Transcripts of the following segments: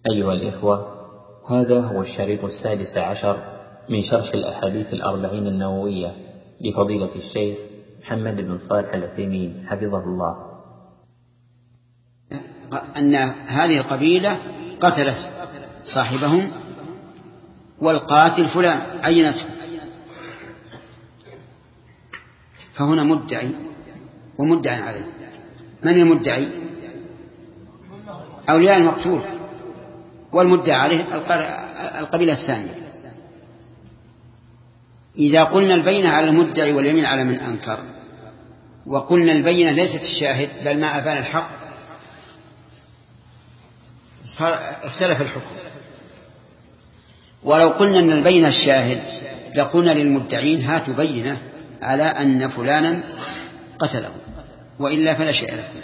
أيها الإخوة، هذا هو الشريط 16 من شرح الأحاديث 40 النووية لفضيلة الشيخ محمد بن صالح العثيمين حفظه الله. أن هذه القبيلة قتلت صاحبهم والقاتل فلان عينته، فهنا مدعي ومدعي عليه. من المدعي؟ أولياء المقتول، والمدعي عليه القبيلة الثانية. إذا قلنا البينة على المدعي واليمين على من أنكر، وقلنا البينة ليست الشاهد بل ما أبان الحق، اختلف الحكم. ولو قلنا أن البينة الشاهد لقلنا للمدعين هاتوا بينة على أن فلانا قتله، وإلا فلا شيء لكم.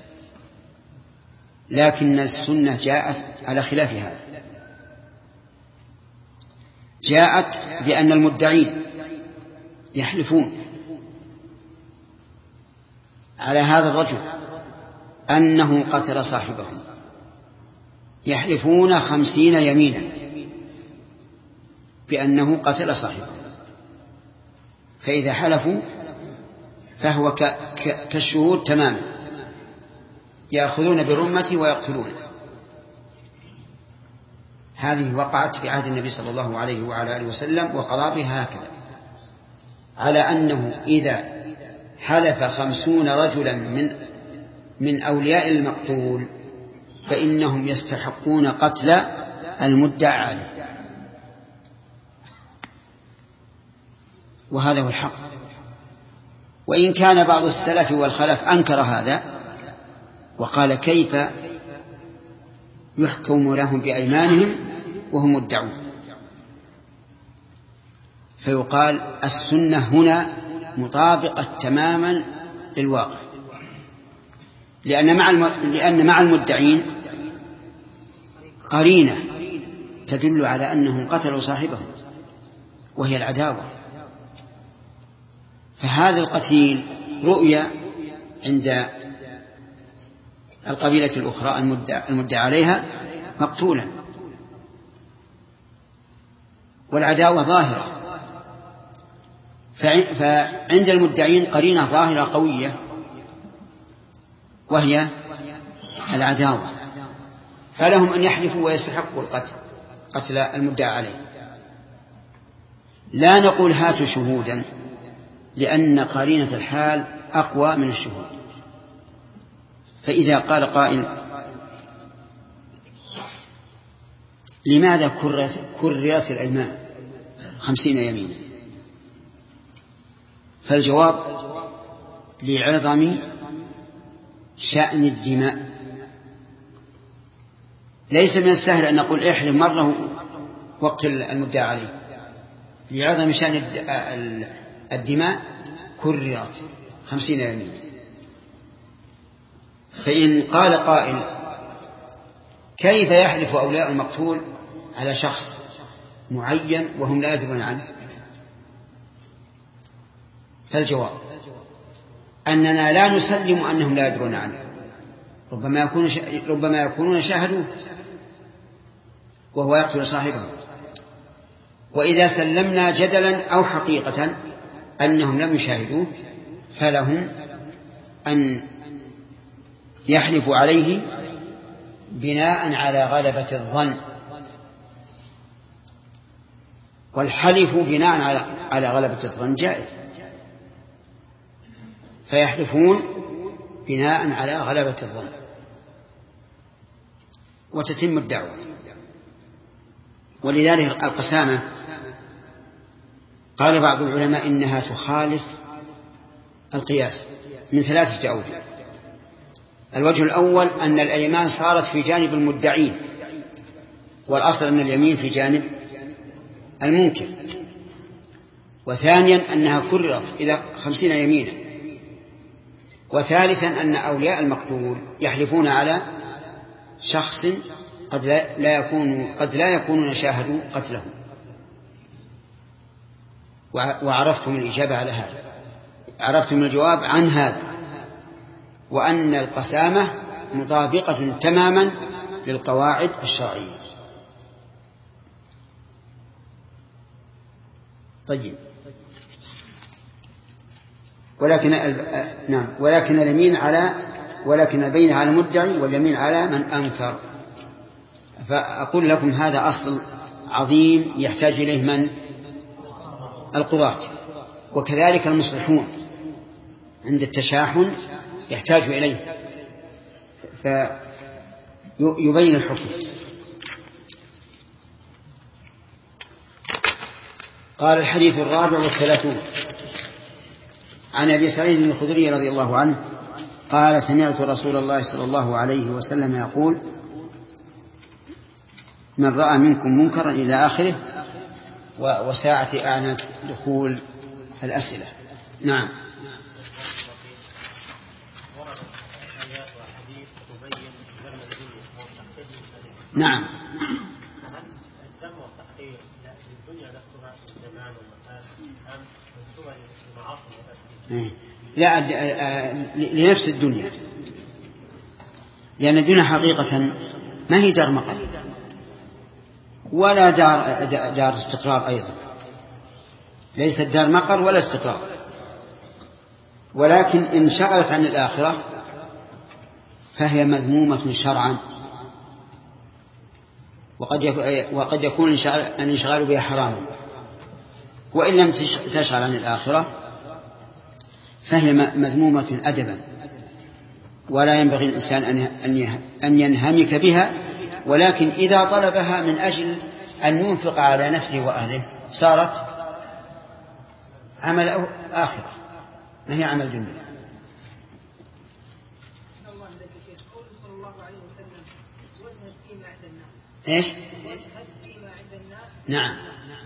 لكن السنة جاءت على خلاف هذا، جاءت بأن المدعين يحلفون على هذا الرجل أنه قتل صاحبهم، يحلفون 50 يمينا بأنه قتل صاحبه. فإذا حلفوا فهو كالشهود تماما، يأخذون برمته ويقتلون. هذه وقعت في عهد النبي صلى الله عليه وعلى آله وسلم، وقضى بها هكذا، على أنه إذا حلف 50 رجلا من أولياء المقتول فإنهم يستحقون قتل المدعى عليه، وهذا هو الحق. وإن كان بعض السلف والخلف أنكر هذا وقال كيف يحكم لهم بأيمانهم وهم مدعون، فيقال السنة هنا مطابقة تماما للواقع، لأن مع المدعين قرينة تدل على أنهم قتلوا صاحبهم وهي العداوة. فهذا القتيل رؤيا عند القبيلة الأخرى المدعى عليها مقتولا، والعداوة ظاهرة. فعند المدعين قرينة ظاهرة قوية وهي العداوة، فلهم أن يحلفوا ويستحقوا قتل المدعى عليه. لا نقول هاتوا شهودا، لأن قرينة الحال أقوى من الشهود. فإذا قال قائل لماذا كررت الأيمان 50 يمين؟ فالجواب لعظم شأن الدماء. ليس من السهل أن نقول احلف مرة وقت المدعى عليه، لعظم شأن الدماء كررت 50 يمين. فإن قال قائل كيف يحلف أولياء المقتول على شخص معين وهم لا يدرون عنه؟ فالجواب أننا لا نسلم أنهم لا يدرون عنه، ربما يكونون شاهدوه وهو يقتل صاحبه. وإذا سلمنا جدلا أو حقيقة أنهم لم يشاهدوه فلهم أن يحلفوا عليه بناء على غلبة الظن، والحلف بناء على غلبة الظن جائز، فيحلفون بناء على غلبة الظن وتتم الدعوة. ولذلك القسامة قال بعض العلماء إنها تخالف القياس من 3 أوجه. الوجه الأول أن الأيمان صارت في جانب المدعين، والأصل أن اليمين في جانب المنكر. وثانيا أنها كررت إلى 50 يمينا. وثالثا أن أولياء المقتول يحلفون على شخص قد لا يكونون شاهدوا قتله. وعرفتم الإجابة على هذا، عرفتم الجواب عن هذا، وأن القسامة مطابقة تماما للقواعد الشرعية. طيب. ولكن اليمين ولكن البين على المدعي واليمين على من أنكر. فأقول لكم هذا أصل عظيم يحتاج إليه من القضاة، وكذلك المصلحون عند التشاحن يحتاج إليه فيبين الحكم. قال الحديث 34 عن أبي سعيد الخدري رضي الله عنه قال سمعت رسول الله صلى الله عليه وسلم يقول من رأى منكم منكرا إلى آخره، وساعة أعنت دخول الأسئلة. نعم. نعم. لا، لنفس الدنيا، لأن الدنيا حقيقة ما هي دار مقر ولا دار استقرار أيضا، ليست دار مقر ولا استقرار، ولكن إن شغلت عن الآخرة فهي مذمومة شرعا، وقد يكون الانشغال بها حرام، وإن لم تشغل عن الآخرة فهي مذمومة أدبا، ولا ينبغي الإنسان أن ينهمك بها، ولكن إذا طلبها من أجل أن ينفق على نفسه وأهله صارت عمل آخرة ما هي عمل دنيا. إيش؟ نعم.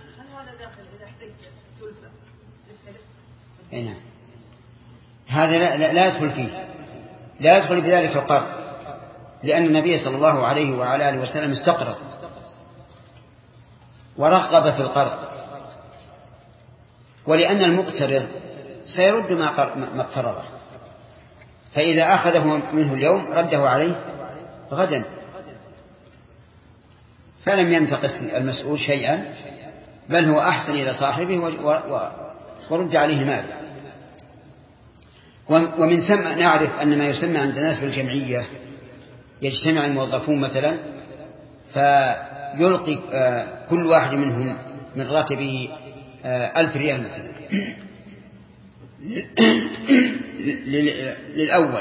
نعم. هذا لا يدخل فيه، لا يدخل في ذلك القرض، لأن النبي صلى الله عليه وعلى آله وسلم استقرض ورغب في القرض، ولأن المقترض سيرد ما اقترضه، فإذا أخذه منه اليوم رده عليه غدا، فلم ينتقص المسؤول شيئا، بل هو أحسن إلى صاحبه ورد عليه ماله. ومن ثم نعرف أن ما يسمى عند الناس بالجمعية يجتمع الموظفون مثلا فيلقي كل واحد منهم من راتبه 1000 ريال مثلا للأول.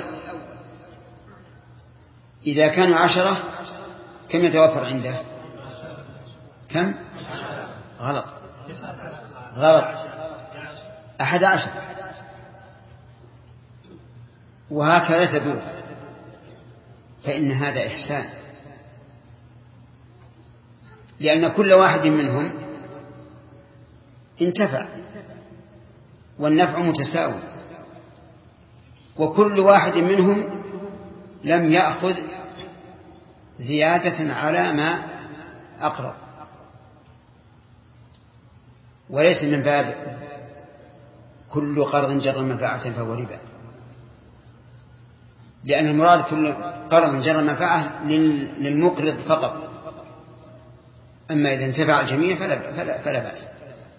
إذا كانوا 10 كم يتوفر عنده؟ كم؟ غلط 11، وهكذا تدور، فإن هذا إحسان، لأن كل واحد منهم انتفع والنفع متساوي، وكل واحد منهم لم يأخذ زيادة على ما أقرب، وليس من باب كل قرض جر منفعة فهو ربا، لأن المراد كل قرض جر منفعة للمقرض فقط، أما إذا انتفع الجميع فلا بأس.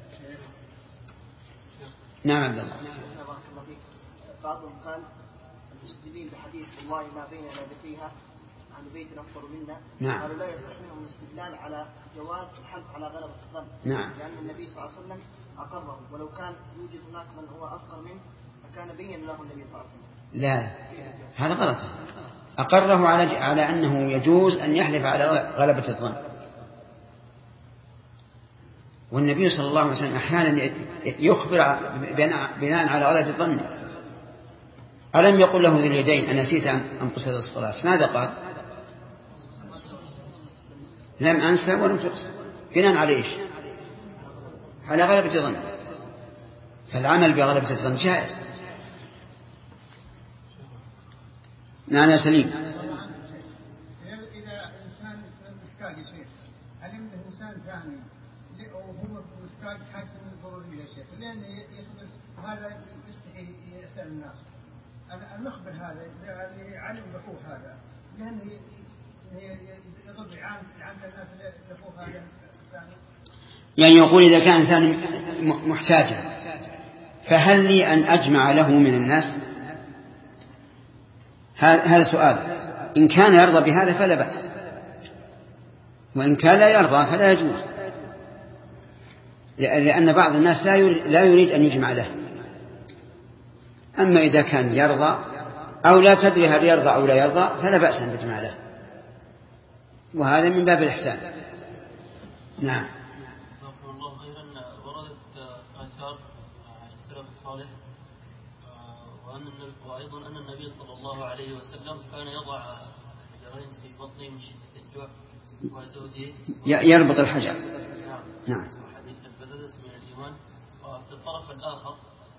نعم عبد الله. بعضهم قال المستدلين بحديث والله ما بين لابتيها عن بيت أفضل منا، نعم. قالوا لا يصح منهم الاستدلال على جواز الحلف على غلبة الظن، نعم. لأن النبي صلى الله عليه وسلم أقره، ولو كان يوجد هناك من هو أفقر منه فكان بين له النبي صلى الله عليه وسلم. لا، هذا غلط، أقره على أنه يجوز أن يحلف على غلبة الظن، والنبي صلى الله عليه وسلم أحيانا يخبر بناء على غلبة الظن. ألم يقل له ذي اليدين أنسيت أن قصد الصلاة؟ ماذا قال؟ لم أنسى ولم تقصد، بناء على إيش؟ على غلبة الظن، فالعمل بغلبة الظن جائز. نعم يا سليم. إذا إنسان محتاج شيء، علم إنسان ثاني وهو محتاج حاجة ضرورية شيء، لأن يخبر هذا يستحي يسأل الناس، المخبر هذا اللي علم بقوه هذا، لأنه يضر عامة الناس اللي فوق هذا الثاني. يعني يقول إذا كان إنسان محتاجا فهل لي أن أجمع له من الناس؟ هذا سؤال. إن كان يرضى بهذا فلا بأس، وإن كان لا يرضى فلا يجوز، لأن بعض الناس لا يريد أن يجمع له. أما إذا كان يرضى أو لا تدري هل يرضى أو لا يرضى فلا بأس أن تجمع له، وهذا من باب الإحسان. نعم. جزاكم الله خيرا. وردت آثار عن السلف الصالح وأيضا أن النبي صلى الله عليه وسلم كان يضع حجرين في بطنه من شدة الجوع وزوجه يربط الحجر. نعم. حديث البلدة من الإيمان. وفي الطرف الآخر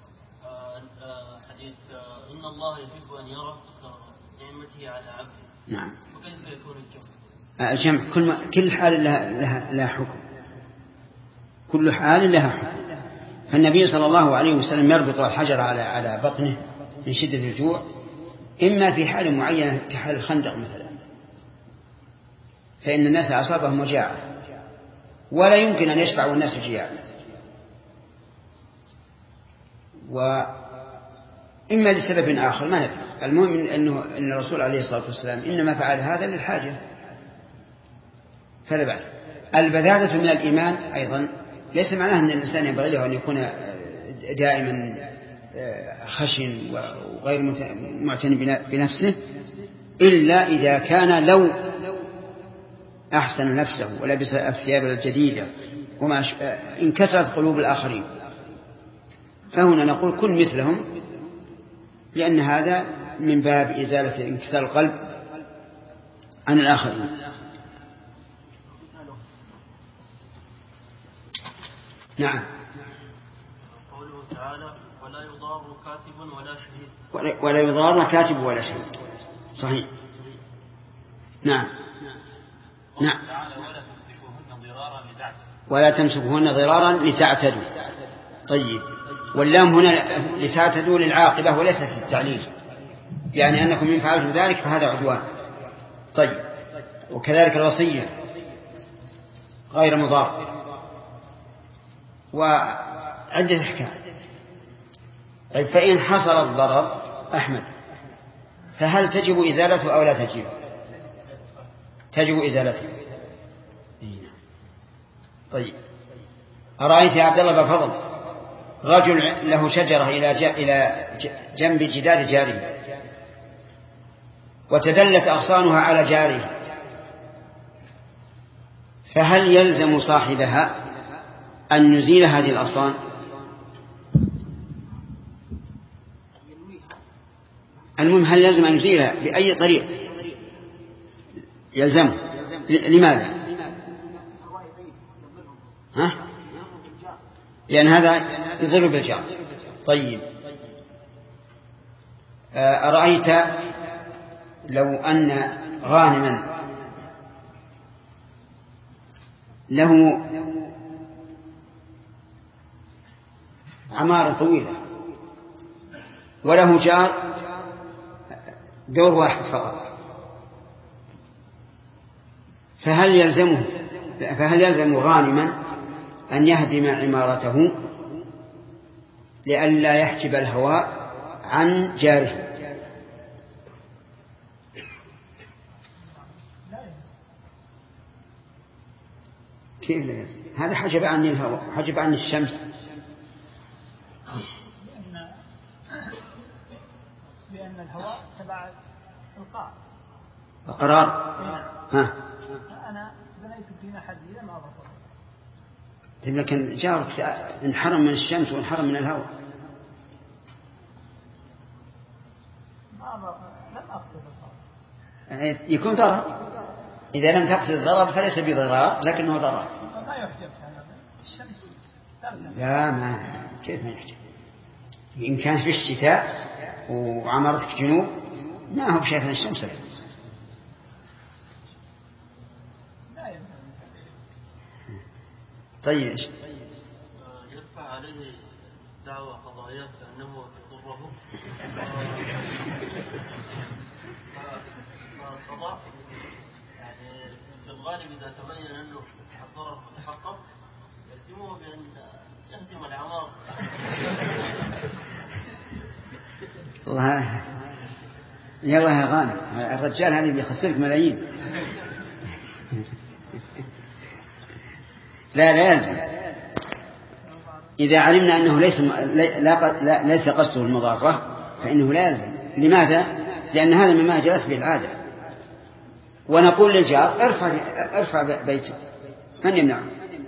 حديث إن الله يحب أن يرى نعمته على عبده. نعم. وكيف يكون الجمع؟ كل حال لها حكم، كل حال لها حكم. فالنبي صلى الله عليه وسلم يربط الحجر على بطنه من شدة الجوع، إما في حال معينة كحال الخندق مثلا، فإن الناس أصابهم وجاعة ولا يمكن أن يشبعوا الناس جياعا، وإما لسبب آخر ما ندري. المهم أن الرسول عليه الصلاة والسلام إنما فعل هذا للحاجة فلا بأس. البذاذة من الإيمان أيضا ليس معناه أن الإنسان ينبغي له أن يكون دائما خشن وغير معتني بنفسه، إلا إذا كان لو أحسن نفسه ولبس الثياب الجديدة وما انكسرت قلوب الآخرين، فهنا نقول كن مثلهم، لأن هذا من باب إزالة انكسار القلب عن الآخرين. نعم. قوله تعالى ولا يضار كاتب ولا شهيد. ولا يضار كاتب ولا شهيد، صحيح. نعم. نعم. ولا تمسكوهن ضرارا لتعتدوا. طيب، واللام هنا لتعتدوا للعاقبة وليست للتعليل، يعني أنكم إن فعلتم ذلك فهذا عدوان. طيب، وكذلك الوصية غير مضار، وعدة أحكام. طيب، فإن حصل الضرر أحمد فهل تجب إزالته أو لا تجب؟ تجب إزالته. طيب، أرأيت يا عبد الله بفضل رجل له شجرة إلى جنب جدار جاره وتدلت أغصانها على جاره، فهل يلزم صاحبها أن يزيل هذه الأغصان؟ المهم هل يلزم أن يزيلها بأي طريق؟ يلزم. لماذا؟ لأن هذا يضر بالجار. طيب، أرأيت لو أن غانما له عمارة طويلة وله جار دور واحد فقط، فهل يلزم غانما أن يهدم عمارته لئلا يحجب الهواء عن جاره؟ كيف لا يلزم؟ هذا حجب عن الهواء، حجب عن الشمس. لأن الهواء تبع القرار. أنا بنيت في محلي لم أضبط، لكن جارك انحرم من الشمس وانحرم من الهواء. لم أقصد الضرر. يكون ضرر. إذا لم تقصد الضرر فليس بضرر لكنه ضرر. ما يحجب الشمس. لا، ما كيف ما يحجب؟ إن كان في الشتاء وعمرتك جنوب ما هو بشيء من الشمس. طيب، يرفع عليه دعوى قضائية أنه تضره فالقضاء يعني في الغالب إذا تبين أنه الضرر متحقق يلزمه بأن يهدم العمار. والله يلا يا غانم، الرجال هذا بيخسرك ملايين. لا يلزم. إذا علمنا أنه ليس قصده المضارة فإنه لا يلزم. لماذا؟ لأن هذا مما جرت به العادة. ونقول للجار ارفع بيتك، من يمنعه؟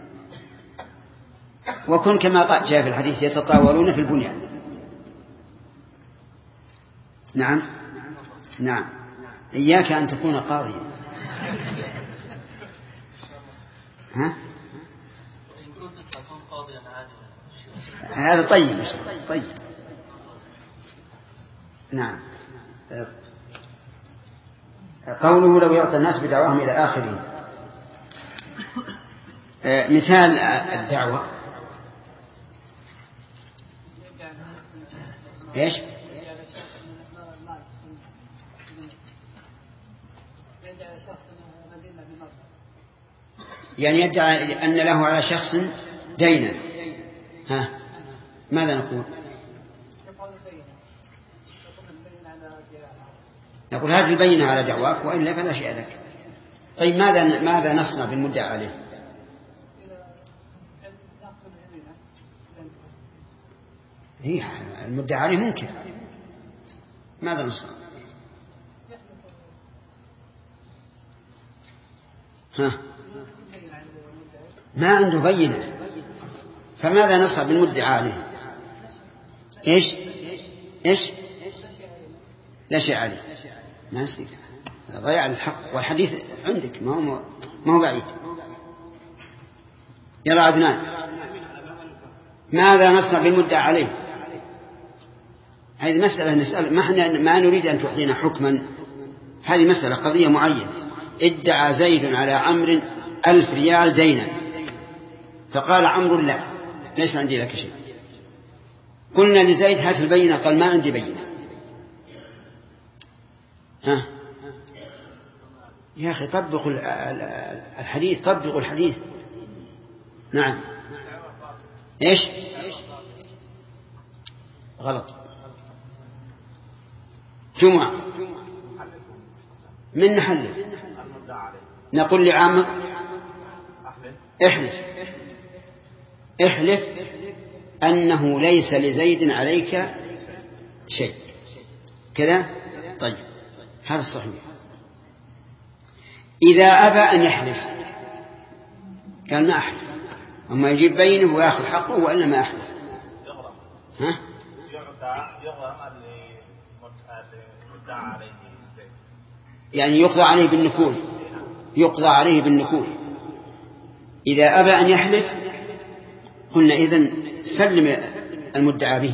وكن كما جاء في الحديث يتطاولون في البنيان. نعم إياك أن تكون قاضيا. ها؟ هذا طيب. نعم. قوله لو يعطى الناس بدعواهم إلى آخره. مثال الدعوة إيش؟ يعني يدعي أن له على شخص دينا. ها ماذا نقول؟ نقول هذه البينة على دعواك وإلا فلا شيء لك. طيب ماذا نصنع بالمدعى عليه؟ هي المدعى عليه ممكن. ماذا نصنع؟ ها ما عنده بينة، فماذا نصنع بالمدعى عليه؟ إيش لا شيء عليه. ما يصير، ضياع الحق. والحديث عندك ما هو بعيد. يلا عدنان، ماذا نصنع بالمدعى عليه؟ هذه مسألة نسأل، ما نريد أن تعطينا حكما. هذه مسألة قضية معينة. ادعى زيد على عمرو 1000 ريال دينا، فقال عمرو لا، ليس عندي لك شيء. قلنا لزيد هات البينة، قال ما عندي بينة. ها يا أخي طبقوا الحديث، طبقوا الحديث. نعم إيش غلط؟ جمعة من نحلف، نقول لعامر احلف أنه ليس لزيد عليك شيء كذا. طيب هذا الصحيح. إذا أبى أن يحلف قال ما أحلف، أما يجيب بينه ويأخذ حقه وإلا ما أحلف. ها؟ يعني يقضى عليه بالنكول. إذا أبى أن يحلف قلنا إذن سلم المدعى به،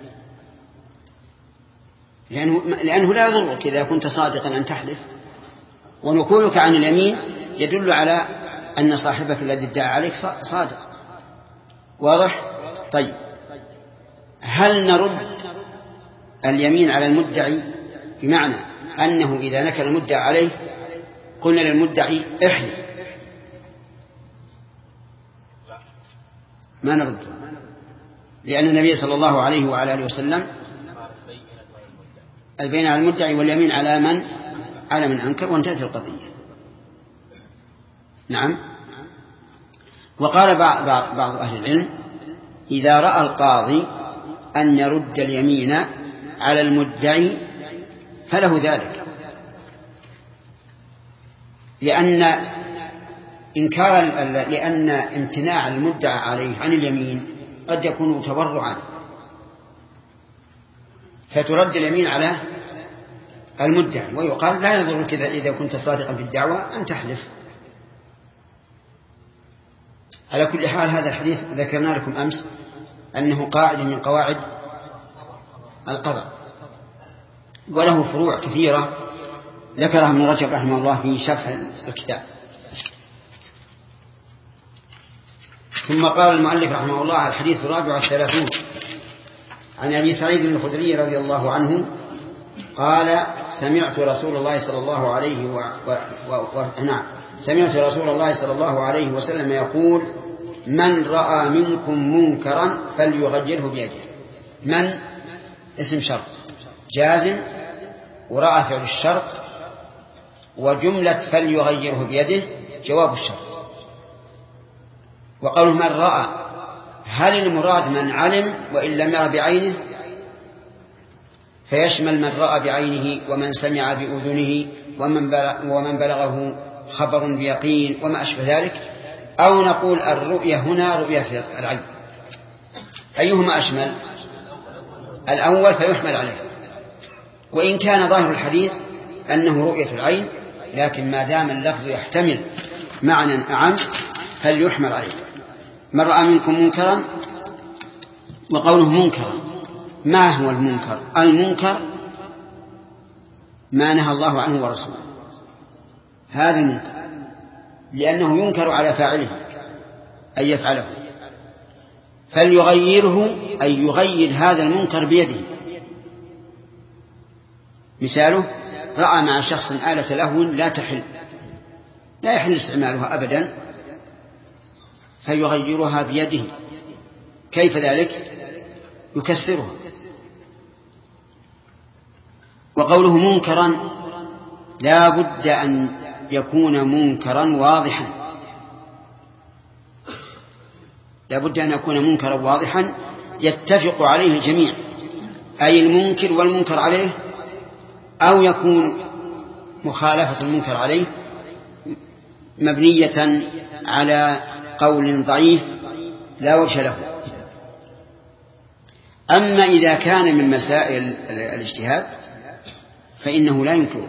لأنه لا يضرك إذا كنت صادقا أن تحلف، ونكولك عن اليمين يدل على أن صاحبك الذي ادعى عليك صادق. واضح؟ طيب هل نرد اليمين على المدعي بمعنى أنه إذا نكل المدعى عليه قلنا للمدعي احلف؟ ما نرد، لأن النبي صلى الله عليه وعلى آله وسلم البينة على المدعي واليمين على من أنكر، وانتهت القضية. نعم. وقال بعض أهل العلم إذا رأى القاضي أن يرد اليمين على المدعي فله ذلك، لأن امتناع المدعى عليه عن اليمين قد يكون تورعا، فترد اليمين على المدعي، ويقال لا يضرك إذا كنت صادقا في الدعوة أن تحلف. على كل حال هذا الحديث ذكرنا لكم أمس أنه قاعدة من قواعد القضاء، وله فروع كثيرة ذكرها ابن رجب رحمه الله في شرح الكتاب. ثم قال المؤلف رحمه الله الحديث 34 عن أبي سعيد الخدري رضي الله عنه قال سمعت رسول الله صلى الله عليه وسلم يقول: من رأى منكم منكرا فليغيره بيده. من اسم شرط جازم، ورأى فعل الشرط، وجملة فليغيره بيده جواب الشرط. وقوله من رأى، هل المراد من علم وإن لم يرى بعينه، فيشمل من رأى بعينه ومن سمع بأذنه ومن بلغه خبر بيقين وما أشبه ذلك، أو نقول الرؤية هنا رؤية في العين؟ أيهما أشمل؟ الأول فيحمل عليه، وإن كان ظاهر الحديث أنه رؤية العين، لكن ما دام اللفظ يحتمل معنى أعم فليحمل عليه. من رأى منكم منكرا، وقوله منكرا، ما هو المنكر؟ المنكر ما نهى الله عنه ورسوله، هذا المنكر، لأنه ينكر على فاعله أن يفعله. فليغيره أي يغير هذا المنكر بيده. مثاله: رأى مع شخص آلة لهو لا يحل استعمالها أبدا، فيغيرها بيده. كيف ذلك؟ يكسرها. وقوله منكرا لا بد أن يكون منكرا واضحا، لا بد أن يكون منكرا واضحا يتفق عليه الجميع، أي المنكر والمنكر عليه، أو يكون مخالفة المنكر عليه مبنية على قول ضعيف لا وجه له. أما إذا كان من مسائل الاجتهاد فإنه لا ينكره.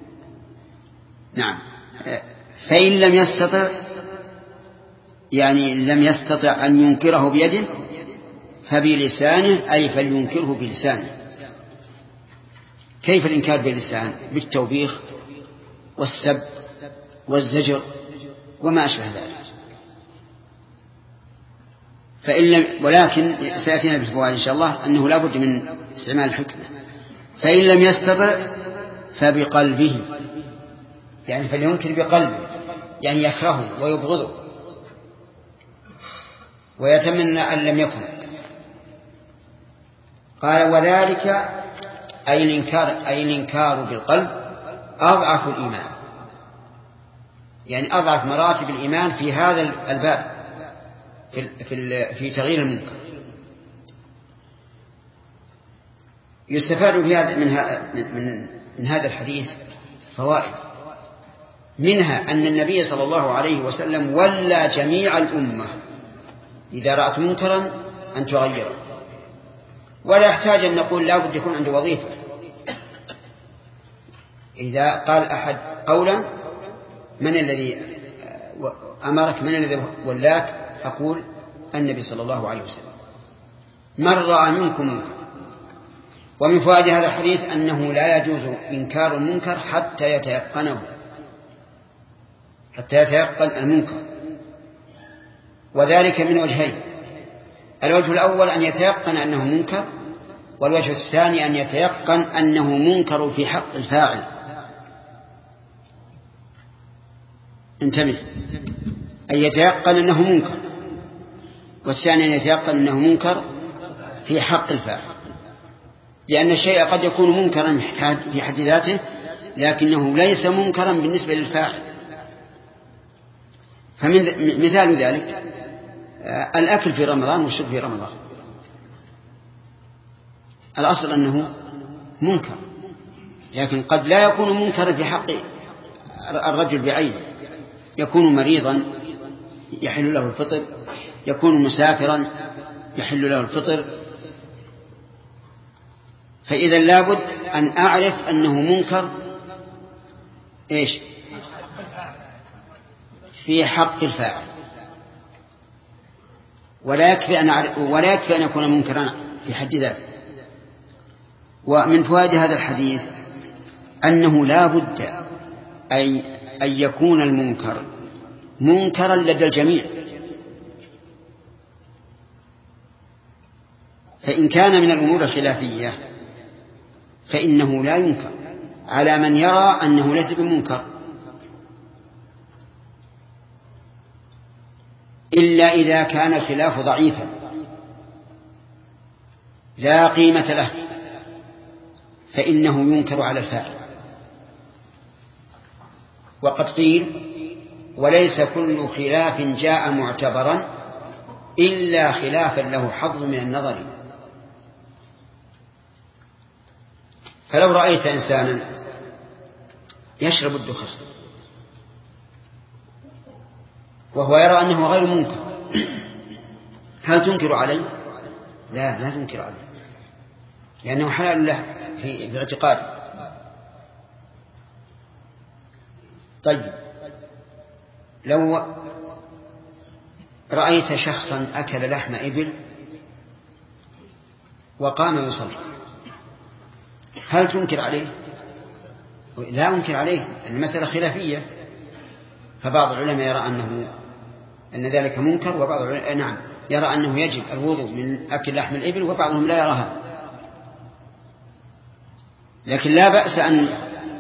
نعم. فإن لم يستطع، يعني لم يستطع أن ينكره بيده، فبلسانه، أي فلينكره بلسانه. كيف الإنكار باللسان؟ بالتوبيخ والسب والزجر وما أشبه ذلك. ولكن سيأتينا بالفوائد إن شاء الله أنه لا بد من استعمال الحكمة. فإن لم يستطع فبقلبه، يعني فلينكر بقلبه، يعني يكرهه ويبغضه ويتمنى أن لم يكن. قال: وذلك أي الإنكار بالقلب أضعف الإيمان، يعني أضعف مراتب الإيمان في هذا الباب، في تغيير المنكر. يستفاد من هذا الحديث فوائد، منها أن النبي صلى الله عليه وسلم ولى جميع الأمة إذا رأت منكرا أن تغيره، ولا يحتاج أن نقول لا بد يكون عنده وظيفة. إذا قال أحد قولا: من الذي أمرك، من الذي ولاك؟ أقول: النبي صلى الله عليه وسلم. من رأى منكم منكر. ومن فوائد هذا الحديث أنه لا يجوز إنكار المنكر حتى يتيقن المنكر، وذلك من وجهين: الوجه الأول أن يتيقن أنه منكر، والوجه الثاني أن يتيقن أنه منكر في حق الفاعل. انتبه، أن يتيقن أنه منكر، والثاني أن يتيقن أنه منكر في حق الفاعل، لأن الشيء قد يكون منكرا في حد ذاته لكنه ليس منكرا بالنسبة للفاعل. فمثال ذلك الأكل في رمضان والشرب في رمضان، الأصل أنه منكر، لكن قد لا يكون منكرا في حق الرجل بعينه، يكون مريضا يحل له الفطر، يكون مسافرا يحل له الفطر. فإذا لابد أن أعرف أنه منكر إيش؟ في حق الفاعل، ولا يكفي أن يكون منكرا في حد ذاته. ومن فوائد هذا الحديث أنه لا بد أن يكون المنكر منكرا لدى الجميع، فإن كان من الأمور الخلافية فإنه لا ينكر على من يرى أنه ليس بمنكر، إلا إذا كان الخلاف ضعيفا لا قيمة له فإنه ينكر على الفاعل. وقد قيل: وليس كل خلاف جاء معتبرا إلا خلافا له حظ من النظر. فلو رأيت إنسانا يشرب الدخان وهو يرى أنه غير منكر، هل تنكر عليه؟ لا تنكر عليه، لأنه حلال له في الاعتقاد. طيب، لو رأيت شخصا أكل لحم إبل وقام يصلي، هل تنكر عليه؟ لا أنكر عليه، المسألة خلافية، فبعض العلماء يرى أن ذلك منكر، وبعض العلماء يرى أنه يجب الوضوء من أكل لحم الإبل، وبعضهم لا يرى هذا. لكن لا بأس أن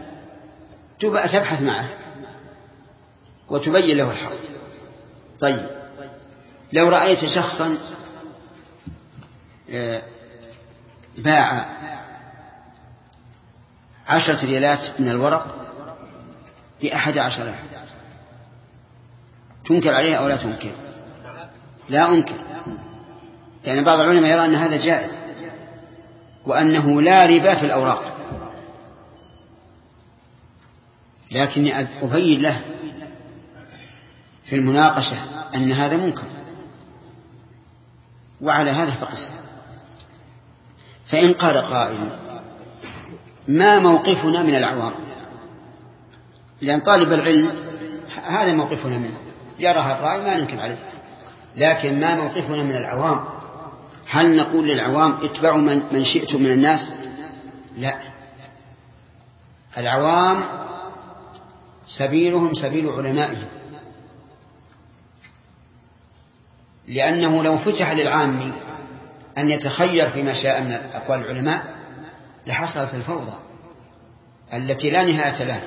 تبحث معه وتبين له الحق. طيب، لو رأيت شخصا باع 10 ريالات من الورق ب11، تنكر عليه أو لا تنكر؟ لا أنكر، لأن بعض العلماء يرى أن هذا جائز وأنه لا ربا في الأوراق، لكني أبين له في المناقشة أن هذا منكر، وعلى هذا فقس. فإن قال قائل: ما موقفنا من العوام؟ لأن طالب العلم هذا موقفنا منه، يراها الرأي ما ننكر عليه، لكن ما موقفنا من العوام؟ هل نقول للعوام اتبعوا من شئتم من الناس؟ لا، العوام سبيلهم سبيل علمائهم، لأنه لو فتح للعام أن يتخير فيما شاء من أقوال العلماء لحصلت الفوضى التي لا نهاية لها.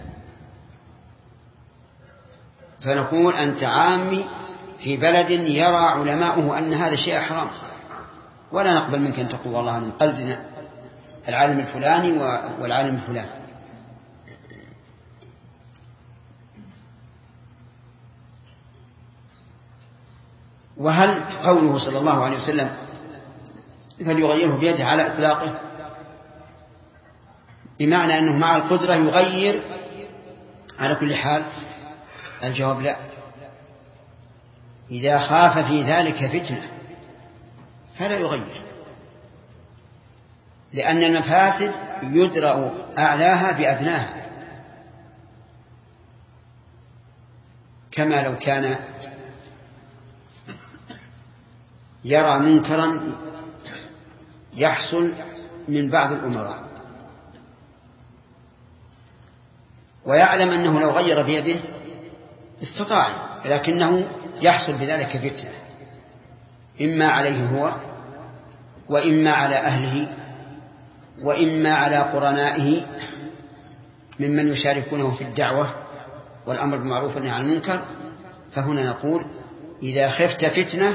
فنقول: أنت عامي في بلد يرى علماؤه أن هذا شيء حرام، ولا نقبل منك أن تقول والله من قلدنا العالم الفلاني والعالم الفلاني. وهل قوله صلى الله عليه وسلم فليغيره بيده على إطلاقه بمعنى أنه مع القدرة يغير على كل حال؟ الجواب لا. إذا خاف في ذلك فتنة فلا يغير، لأن المفاسد يدرأ أعلاها بأدناها، كما لو كان يرى منكرا يحصل من بعض الأمراء ويعلم أنه لو غير بيده استطاع، لكنه يحصل بذلك فتنة، إما عليه هو وإما على أهله وإما على قرنائه ممن يشاركونه في الدعوة والأمر بالمعروف والنهي عن المنكر. فهنا نقول: إذا خفت فتنة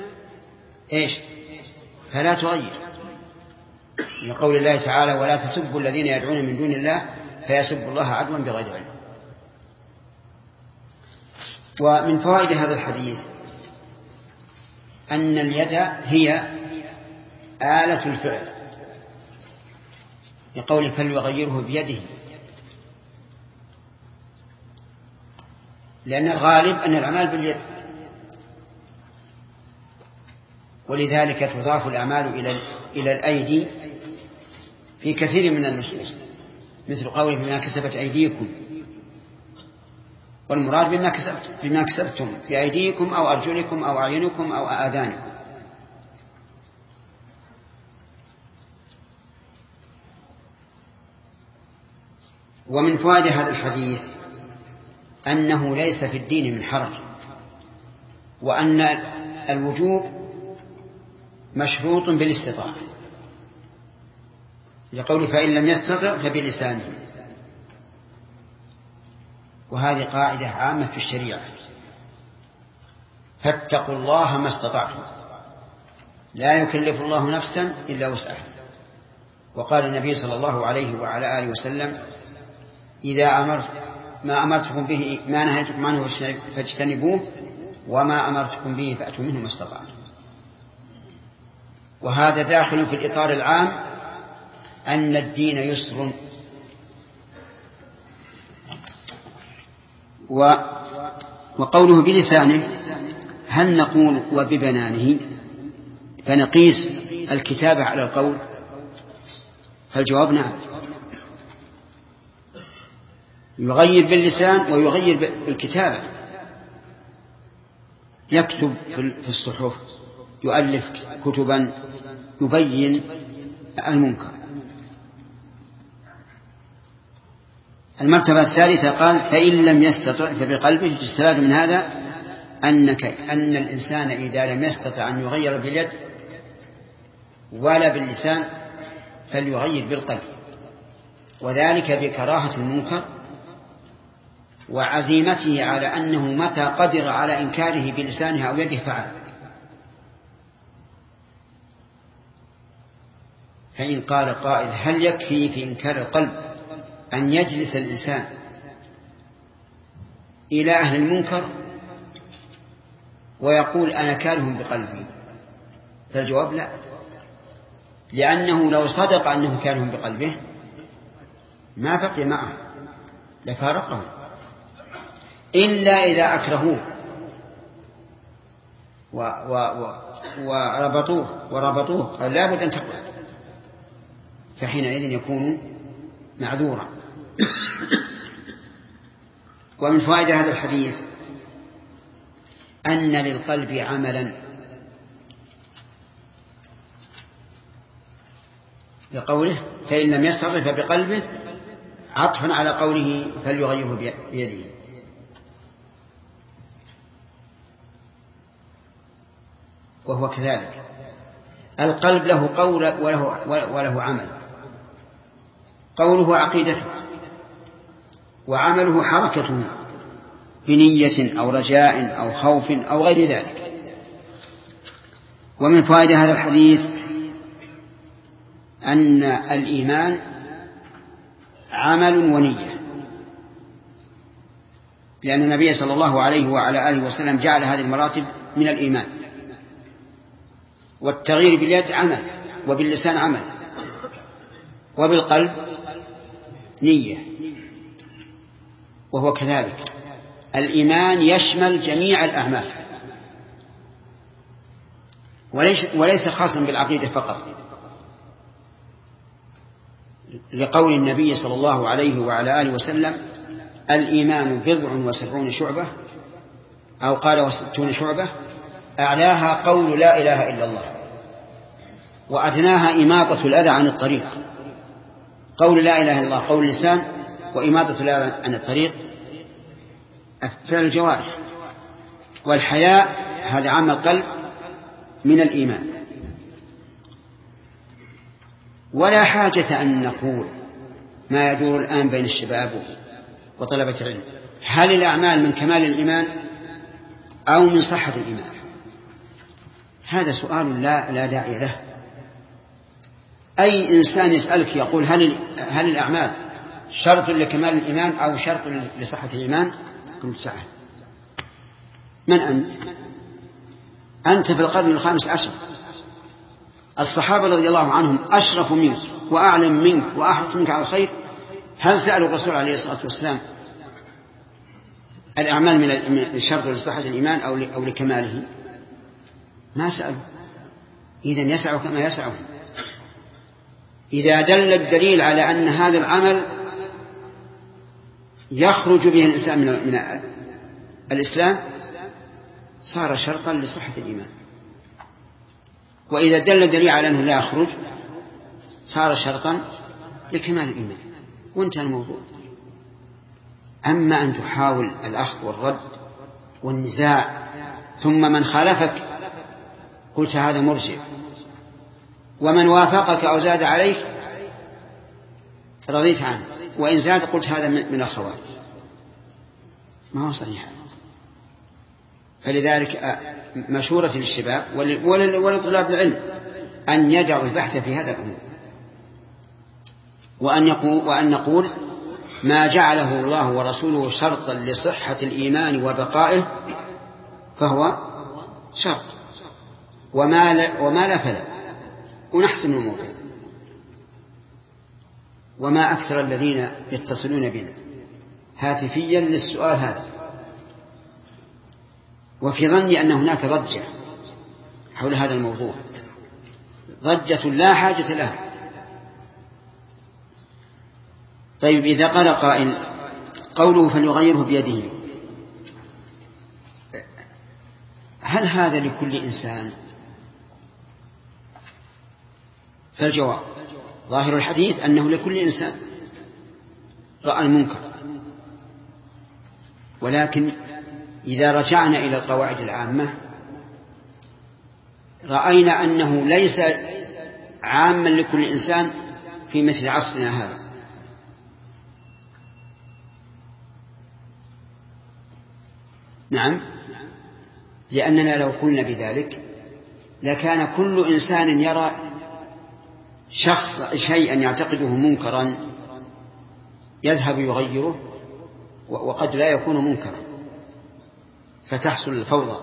فلا تغير، لقول الله تعالى: ولا تسبوا الذين يدعون من دون الله فيسبوا الله عدوا بغير علم. ومن فوائد هذا الحديث أن اليد هي آلة الفعل، لقول فليغيره بيده، لأن الغالب أن الأعمال باليد، ولذلك تضاف الأعمال إلى الأيدي في كثير من النصوص، مثل قوله بما كسبت أيديكم، والمراد بما كسبتم في أيديكم أو أرجلكم أو أعينكم أو آذانكم. ومن فوائد هذا الحديث أنه ليس في الدين من حرج، وأن الوجوب مشروط بالاستطاعة، لقول فإن لم يستطع فبلسانه وهذه قاعدة عامة في الشريعة: فاتقوا الله ما استطعتم، لا يكلف الله نفسا إلا وسعها. وقال النبي صلى الله عليه وعلى آله وسلم: إذا ما أمرتكم به ما نهيتكم عنه فاجتنبوه، وما أمرتكم به فأتوا منه ما استطعتم. وهذا داخل في الإطار العام أن الدين يسر. وقوله بلسانه، هل نقول وببنانه فنقيس الكتابة على القول؟ فالجواب نعم، يغير باللسان ويغير بالكتابة. يكتب في الصحف، يؤلف كتبا يبين المنكر. المرتبة الثالثة قال: فإن لم يستطع فبقلبه. يستفاد من هذا أن الإنسان إذا لم يستطع أن يغير باليد ولا باللسان فليغير بالقلب، وذلك بكراهة المنكر وعزيمته على أنه متى قدر على إنكاره بلسانه أو يده فعل. فإن قال قائل: هل يكفي في إنكار القلب أن يجلس الإنسان إلى أهل المنكر ويقول أنا كارهم بقلبي؟ فالجواب لا، لأنه لو صدق أنه كارهم بقلبه ما بقي معه، لفارقه، إلا إذا أكرهوه وربطوه قال لا بد أن تقبل، فحينئذ يكون معذورا. ومن فوائد هذا الحديث أن للقلب عملا، لقوله فإن لم يستطع فبقلبه، عطفا على قوله فليغيره بيده. وهو كذلك، القلب له قول وله عمل. قوله عقيدته، وعمله حركته بنية أو رجاء أو خوف أو غير ذلك. ومن فوائد هذا الحديث أن الإيمان عمل ونية، لأن النبي صلى الله عليه وعلى آله وسلم جعل هذه المراتب من الإيمان. والتغيير باليد عمل، وباللسان عمل، وبالقلب نية. وهو كذلك، الإيمان يشمل جميع الأعمال وليس خاصا بالعقيدة فقط، لقول النبي صلى الله عليه وعلى آله وسلم الإيمان 79 شعبة، أو قال 60 شعبة، أعلاها قول لا إله إلا الله، وأدناها إماطة الأذى عن الطريق. قول لا إله إلا الله قول اللسان، وإماطة الأذى عن الطريق فعل الجوارح. والحياء هذا عمل القلب من الإيمان. ولا حاجة أن نقول ما يدور الآن بين الشباب وطلبة العلم: هل الأعمال من كمال الإيمان أو من صحة الإيمان؟ هذا سؤال لا داعي له. أي إنسان يسألك يقول هل الأعمال شرط لكمال الإيمان أو شرط لصحة الإيمان؟ قلت سعى. من أنت؟ أنت في القرن الخامس عشر. الصحابة رضي الله عنهم أشرف منك وأعلم منك وأحرص منك على الخير، هل سألوا الرسول عليه الصلاة والسلام الأعمال من الشرط لصحة الإيمان أو لكماله؟ ما سألوا. إذن يسعوا كما يسعوا. إذا دل الدليل على أن هذا العمل يخرج به الإنسان من الإسلام صار شرطا لصحة الإيمان، وإذا دل الدليل على أنه لا يخرج صار شرطا لكمال الإيمان، وانتهى الموضوع. أما أن تحاول الأخذ والرد والنزاع ثم من خالفك قلت هذا مرجئ، ومن وافقك أو زاد عليك رضيت عنه، وإن زاد قلت هذا من الخوارج. ما هو صحيح. فلذلك مشورة للشباب ولطلاب العلم أن يدعوا البحث في هذا الأمور، وأن نقول ما جعله الله ورسوله شرطا لصحة الإيمان وبقائه فهو شرط، وما لا فلا، ونحسن الموضوع. وما أكثر الذين يتصلون بنا هاتفيا للسؤال هذا، وفي ظني أن هناك ضجة حول هذا الموضوع، ضجة لا حاجة لها. طيب إذا قال قائل قوله فليغيره بيده، هل هذا لكل إنسان؟ فالجواب ظاهر الحديث أنه لكل إنسان رأى المنكر، ولكن إذا رجعنا إلى القواعد العامة رأينا أنه ليس عاما لكل إنسان في مثل عصرنا هذا. نعم، لأننا لو قلنا بذلك لكان كل إنسان يرى شيئا يعتقده منكرا يذهب يغيره، وقد لا يكون منكرا، فتحصل الفوضى،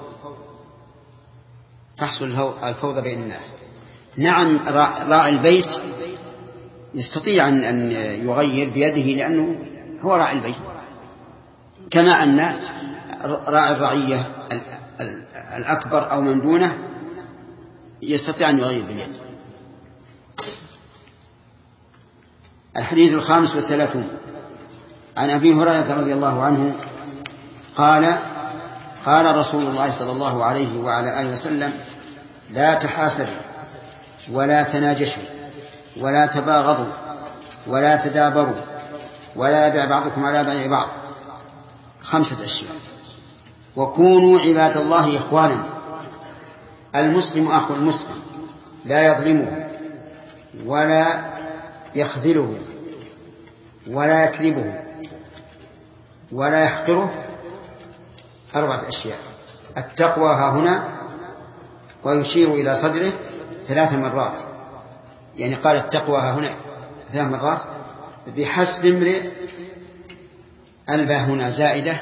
الفوضى بين الناس. نعم، راعي البيت يستطيع أن يغير بيده لأنه هو راعي البيت، كما أن راعي الرعية الأكبر أو من دونه يستطيع أن يغير بيده. الحديث 35 عن أبي هريرة رضي الله عنه قال رسول الله صلى الله عليه وعلى آله وسلم: لا تحاسدوا ولا تناجشوا ولا تباغضوا ولا تدابروا ولا يبيع بعضكم على بيع بعض، 5 أشياء. وكونوا عباد الله إخوانا، المسلم أخو المسلم، لا يظلمه ولا يخذله ولا يكذبه ولا يحقره. 4 أشياء. التقوى ها هنا، ويشير إلى صدره 3 مرات، يعني قال التقوى ها هنا 3 مرات. بحسب امرئ، الباء هنا زائدة،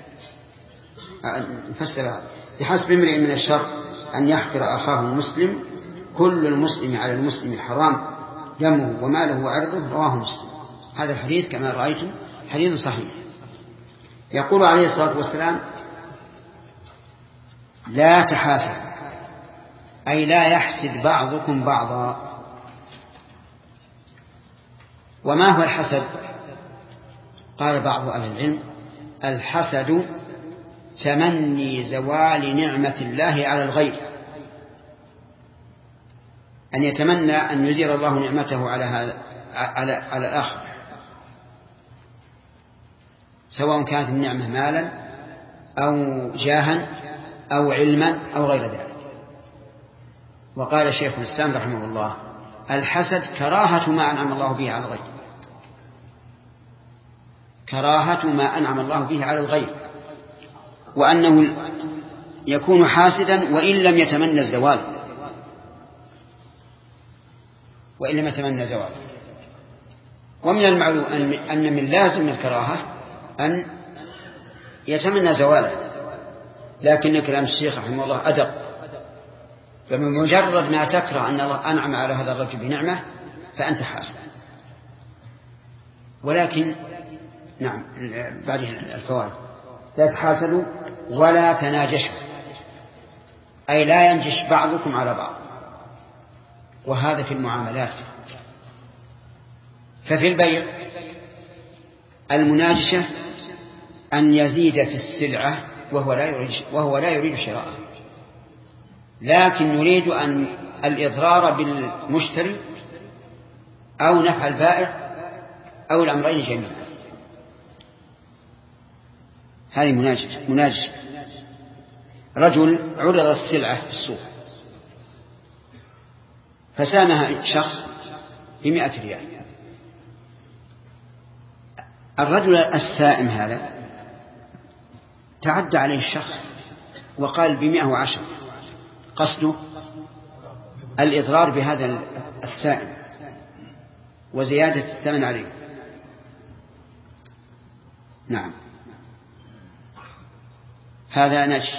نفسرها: بحسب امرئ من الشر أن يحقر أخاه المسلم، كل المسلم على المسلم حرام دمه وماله وعرضه. رواه مسلم. هذا الحديث كما رأيتم حديث صحيح. يقول عليه الصلاة والسلام: لا تحاسد، أي لا يحسد بعضكم بعضا. وما هو الحسد؟ قال بعض أهل العلم: الحسد تمني زوال نعمة الله على الغير، أن يتمنى أن يزيل الله نعمته على الآخر، سواء كانت النعمة مالا أو جاها أو علما أو غير ذلك. وقال شيخ الإسلام رحمه الله: الحسد كراهة ما أنعم الله به على الغير، كراهة ما أنعم الله به على الغير، وأنه يكون حاسدا وإن لم يتمنى الزوال، ومن المعلوم أن من لازم الكراهة أن يتمنى زواله، لكن كلام الشيخ رحمه الله أدق، فبمجرد ما تكره أن الله أنعم على هذا الرجل بنعمة فأنت حاسد. ولكن نعم، بعد الفوائد: لا تحاسدوا ولا تناجشوا، أي لا ينجش بعضكم على بعض، وهذا في المعاملات. ففي البيع المناجشة أن يزيد في السلعة وهو لا يريد شراءها، لكن يريد أن الإضرار بالمشتري أو نفع البائع أو الأمرين جميعا. هذه مناجشة. رجل عرض السلعة في السوق فسامها شخص ب100 ريال. الرجل السائم هذا تعدى عليه الشخص وقال ب110، قصده الإضرار بهذا السائل وزيادة الثمن عليه. نعم. هذا نجش.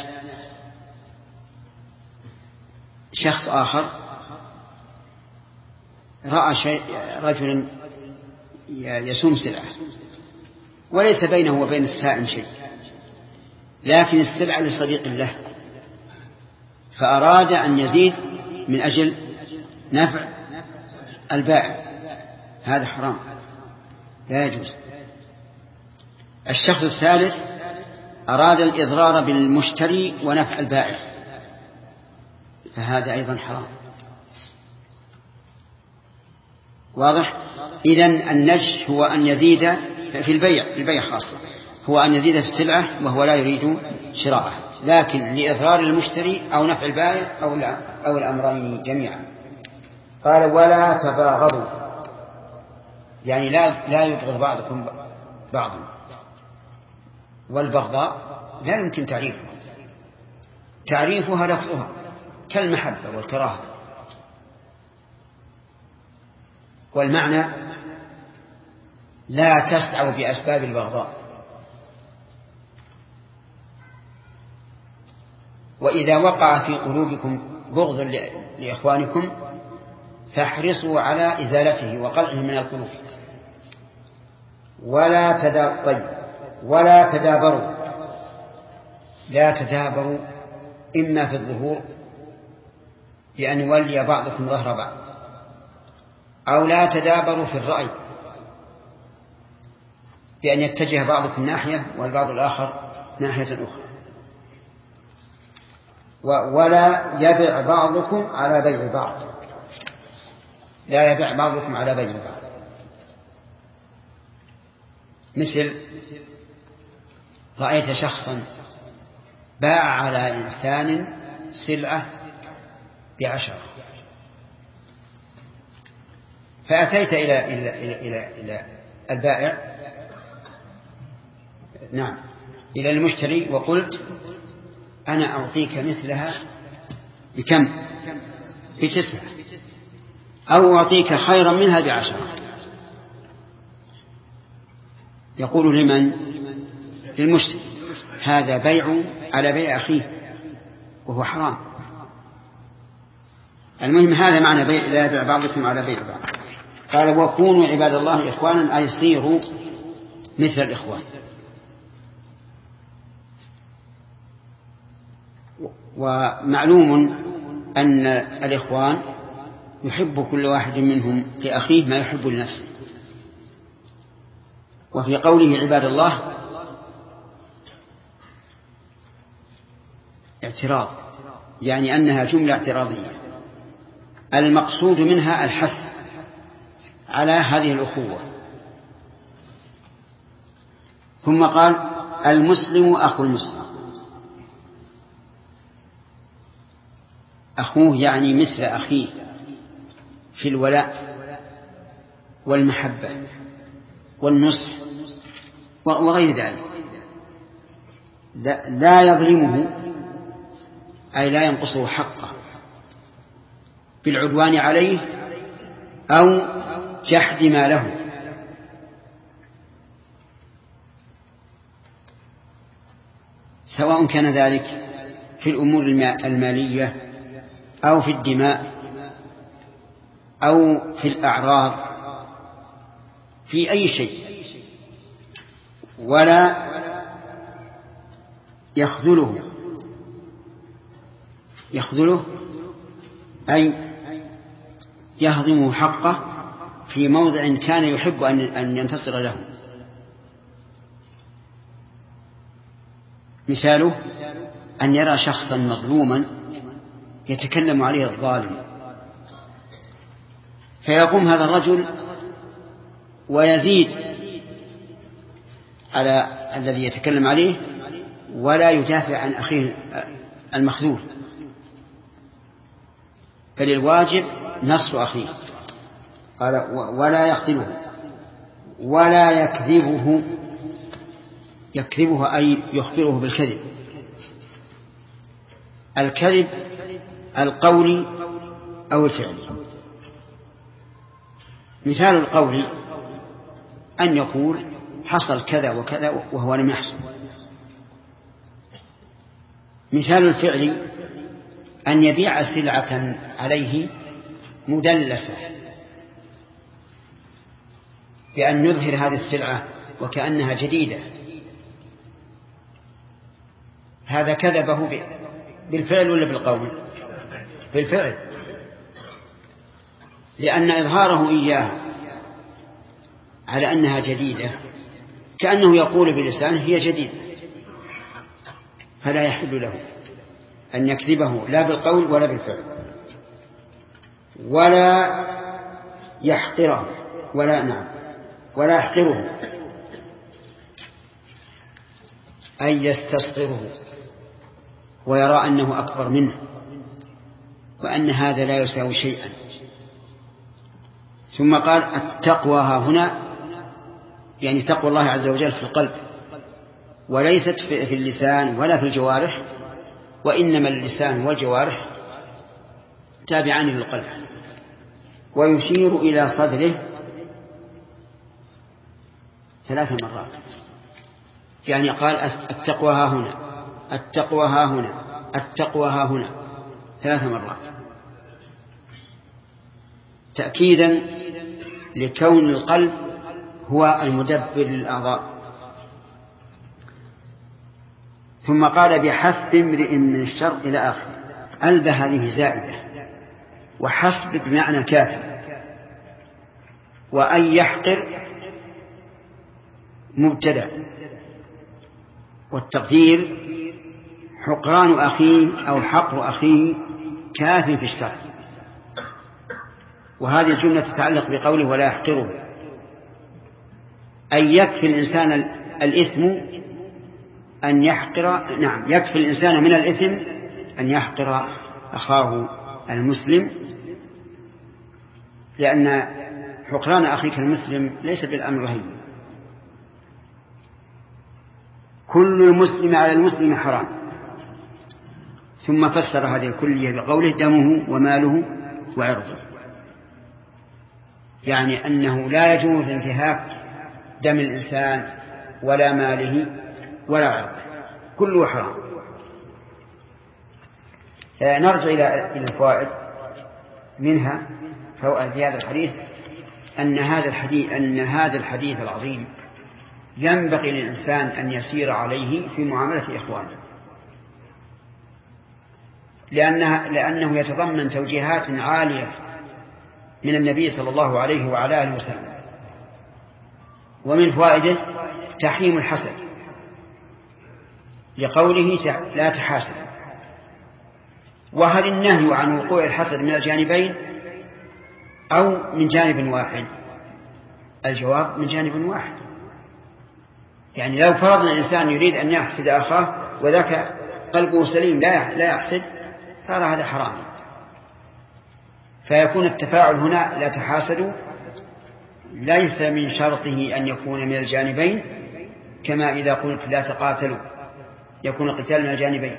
شخص آخر رأى رجل يسوم سلعة وليس بينه وبين السائم شيء، لكن السلعة لصديق له، فأراد أن يزيد من أجل نفع البائع، هذا حرام لا يجوز. الشخص الثالث أراد الإضرار بالمشتري ونفع البائع، فهذا أيضا حرام. واضح؟ إذن النجش هو أن يزيد في البيع خاصة، هو أن يزيد في السلعة وهو لا يريد شراءها، لكن لإضرار المشتري أو نفع البائع أو الأمرين جميعا. قال ولا تباغضوا، يعني لا يبغض بعضكم بعضا، والبغضاء لا يمكن تعريفها لفظها كالمحبة والكراهة، والمعنى لا تسعوا بأسباب البغضاء. وإذا وقع في قلوبكم بغض لإخوانكم فاحرصوا على إزالته وقلعه من القلوب. ولا تدابروا، لا تدابروا إما في الظهور بأن يولي بعضكم ظهر بعض، أو لا تدابروا في الرأي بأن يتجه بعضكم ناحية والبعض الآخر ناحية أخرى. ولا يبع بعضكم على بيع بعض، لا يبع بعضكم على بيع بعض. مثل رأيت شخصا باع على إنسان سلعة ب10، فأتيت إلى البائع، نعم، إلى المشتري وقلت أنا أعطيك مثلها بكم؟ ب9، أو أعطيك خيرا منها ب10. يقول لمن؟ للمشتري. هذا بيع على بيع أخيه وهو حرام. المهم هذا معنى بيع لا يبيع بعضكم على بيع بعض. قال وكونوا عباد الله إخوانا، أي صيروا مثل الإخوان. ومعلوم أن الإخوان يحب كل واحد منهم لأخيه ما يحب لنفسه. وفي قوله عباد الله اعتراض، يعني أنها جملة اعتراضية، المقصود منها الحث على هذه الأخوة. ثم قال المسلم أخو المسلم، أخوه يعني مثل أخيه في الولاء والمحبة والنصح وغير ذلك. لا يظلمه، أي لا ينقصه حقه بالعدوان عليه أو جحد ما له، سواء كان ذلك في الأمور المالية أو في الدماء أو في الأعراض، في أي شيء. ولا يخذله أي يهضم حقه في موضع كان يحب أن ينتصر له. مثاله أن يرى شخصا مظلوما يتكلم عليه الظالم، فيقوم هذا الرجل ويزيد على الذي يتكلم عليه ولا يدافع عن أخيه المخذول، بل الواجب نصر أخيه. قال ولا يخذله ولا يكذبه، يكذبه أي يخبره بالكذب. الكذب القولي أو الفعلي. مثال القول أن يقول حصل كذا وكذا وهو لم يحصل. مثال الفعل أن يبيع سلعة عليه مدلسة بأن يظهر هذه السلعة وكأنها جديدة، هذا كذبه بالفعل ولا بالقول؟ بالفعل، لأن إظهاره إياه على أنها جديدة كأنه يقول بلسانه هي جديدة، فلا يحل له أن يكذبه لا بالقول ولا بالفعل، ولا يحقره ولا يحقره أي يستصغره ويرى أنه أكبر منه وأن هذا لا يساوي شيئا. ثم قال التقوى ها هنا يعني تقوى الله عز وجل في القلب، وليست في اللسان ولا في الجوارح، وإنما اللسان والجوارح تابعان للقلب. ويشير إلى صدره 3 مرات، يعني قال التقوى ها هنا، التقوى ها هنا، التقوى ها هنا 3 مرات، تأكيدا لكون القلب هو المدبر للأعضاء. ثم قال بحسب امرئ من الشر إلى آخر. ألب هذه زائدة، وحسب بمعنى كافر، وأن يحقر مبتدأ، والتقدير حقران أخيه أو حقر أخيه كاف في الشر. وهذه الجملة تتعلق بقوله ولا يحقره، أي يكفي الإنسان الإثم أن يحقر، نعم يكفي الإنسان من الإثم أن يحقر أخاه المسلم، لأن حقران أخيك المسلم ليس بالأمر رهيب. كل المسلم على المسلم حرام. ثم فسر هذه الكلية بقوله دمه وماله وعرضه، يعني أنه لا يجوز انتهاك دم الإنسان ولا ماله ولا عرضه، كله حرام. نرجع إلى الفوائد. منها فوائد هذا الحديث أن هذا الحديث العظيم ينبغي للإنسان أن يسير عليه في معاملة إخوانه، لأنه يتضمن توجيهات عالية من النبي صلى الله عليه وعلى آله وسلم. ومن فوائده تحريم الحسد لقوله لا تحاسد. وهل النهي عن وقوع الحسد من الجانبين أو من جانب واحد؟ الجواب من جانب واحد. يعني لو فرضنا الإنسان يريد أن يحسد أخاه وذاك قلبه سليم لا يحسد، صار هذا حرام. فيكون التفاعل هنا لا تحاسدوا ليس من شرطه أن يكون من الجانبين، كما إذا قلت لا تقاتلوا يكون القتال من الجانبين.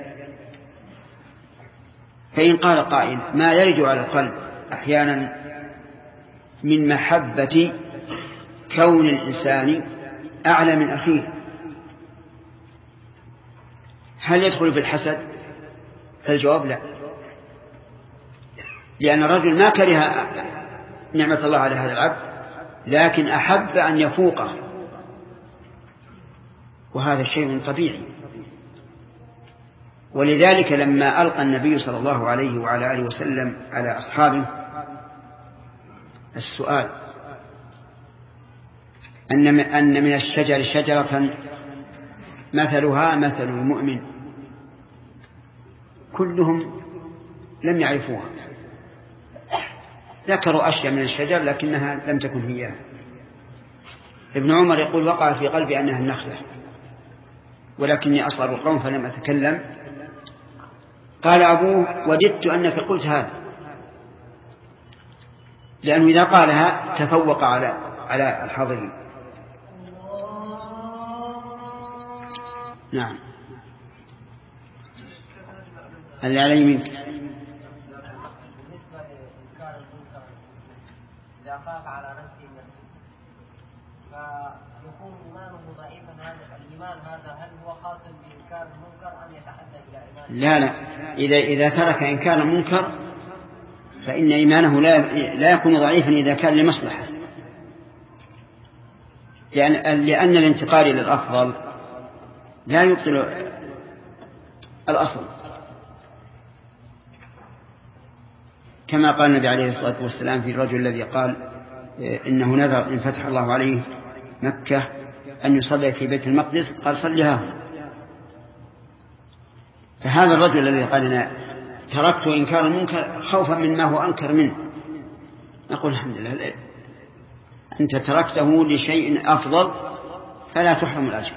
فإن قال قائل ما يرد على القلب أحيانا من محبة كون الإنسان أعلى من أخيه، هل يدخل في الحسد؟ فالجواب لا، لأن الرجل ما كره نعمة الله على هذا العبد، لكن أحب أن يفوقه، وهذا شيء طبيعي. ولذلك لما ألقى النبي صلى الله عليه وعلى آله وسلم على أصحابه السؤال أن من الشجر شجرة مثلها مثل المؤمن، كلهم لم يعرفوها، ذكروا أشياء من الشجر لكنها لم تكن هي. ابن عمر يقول وقع في قلبي أنها النخلة ولكني أصغر القوم فلم أتكلم. قال أبوه وددت أنك قلت هذا، لأنه إذا قالها تفوق على الحاضرين. نعم. اللي على يمينك. بالنسبة لإنكار المنكر إذا خاف على نفسه فيكون إيمانه ضعيفا. هذا الإيمان هذا هل هو خاص بإنكار المنكر أم يتحدى إلى إيمانه؟ لا، إذا ترك إنكار المنكر فإن إيمانه لا يكون ضعيفا إذا كان لمصلحة، لأن الانتقال إلى الأفضل لا يبطل الأصل، كما قال النبي عليه الصلاة والسلام في الرجل الذي قال إنه نذر إن فتح الله عليه مكة أن يصلي في بيت المقدس، قال صلها. فهذا الرجل الذي قال أنا تركت إنكار المنكر خوفا مما هو أنكر منه، نقول الحمد لله أنت تركته لشيء أفضل فلا تحرم الأجر.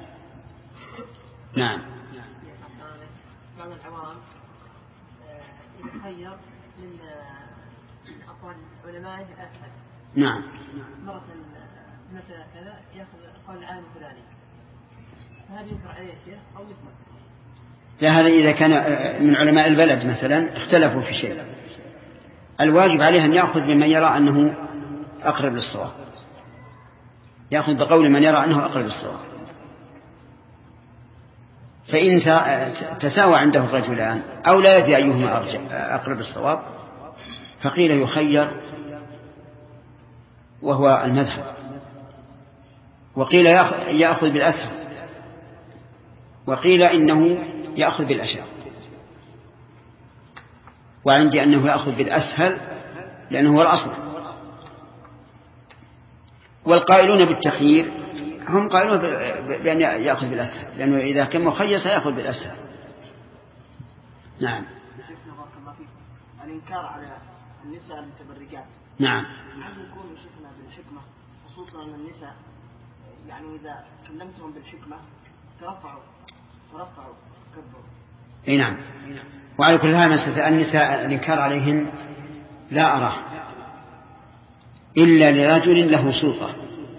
نعم. بعض العوام يتخير من أقوال علمائه الأسهل. نعم. مرة مثلا كذا يأخذ قول العالم الفلاني، فهذا ينكر عليه شيء أو يثبت. لا، هذا إذا كان من علماء البلد مثلا اختلفوا في شيء، الواجب عليه أن يأخذ بمن يرى أنه أقرب للصواب، يأخذ بقول من يرى أنه أقرب للصواب. فإن تساوى عنده الرجلان أو لا يدري أيهما أقرب للصواب فقيل يخير وهو المذهب، وقيل يأخذ بالأسهل، وقيل إنه يأخذ بالأشد، وعندي أنه يأخذ بالأسهل لأنه هو الأصل. والقائلون بالتخيير هم قائلون بأن يأخذ بالأسهل، لأنه إذا كان مخيص يأخذ بالأسهل. نعم. الإنكار على النساء المتبرجات. نعم. هل يكون شيخنا بالحكمة، خصوصا أن النساء يعني إذا كلمتهم بالحكمة ترفعوا كبروا. أي نعم. وعلى كل هذا مسألة النساء الإنكار عليهم لا أراه إلا لرجل له سلطة،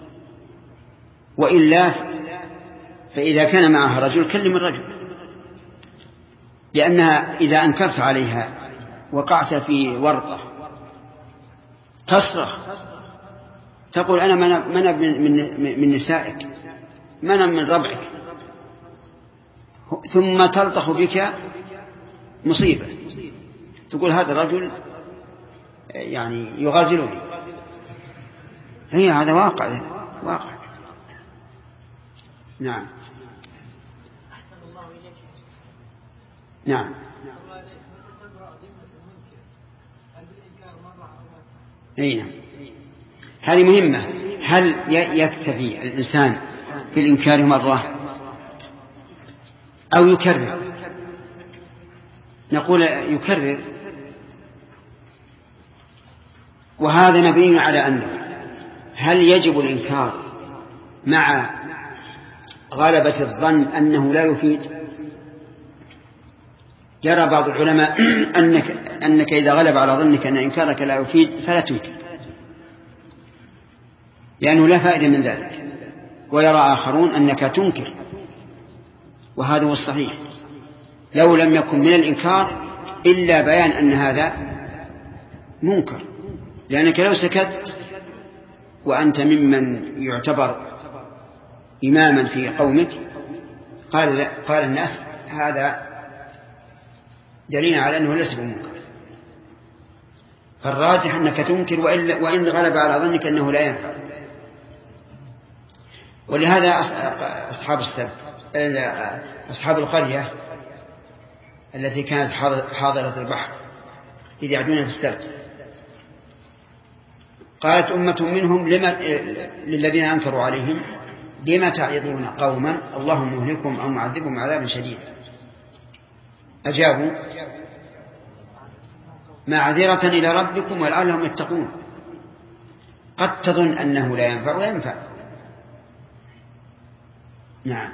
وإلا فإذا كان معها رجل كلم الرجل، لأنها إذا أنكرت عليها وقعت في ورطة تصرخ تقول أنا من نسائك، من ربعك، ثم تلطخ بك مصيبة، تقول هذا الرجل يعني يغازلني. هي هذا واقع. نعم. نعم. نعم. هذه مهمة. هل يكتفي الإنسان في الإنكار مرة أو يكرر؟ نقول يكرر، وهذا مبني على أنه هل يجب الإنكار مع غلبة الظن أنه لا يفيد؟ يرى بعض العلماء أنك إذا غلب على ظنك أن إنكارك لا يفيد فلا تنكر، لأنه لا فائدة من ذلك. ويرى آخرون أنك تنكر، وهذا هو الصحيح، لو لم يكن من الإنكار إلا بيان أن هذا منكر، لأنك لو سكت وأنت ممن يعتبر إماما في قومك قال الناس هذا دليل على أنه ليس بمنكر، فالراجح أنك تنكر وإن غلب على ظنك أنه لا ينفع. ولهذا أصحاب السبت أصحاب القرية التي كانت حاضرة البحر إذ يعدون في السبت قالت أمة منهم للذين أنكروا عليهم لما تعظون قوما الله مهلكهم أو معذبهم عذابا شديدا؟ أجابوا معذرة إلى ربكم ولعلهم يتقون. قد تظن أنه لا ينفع وينفع. نعم.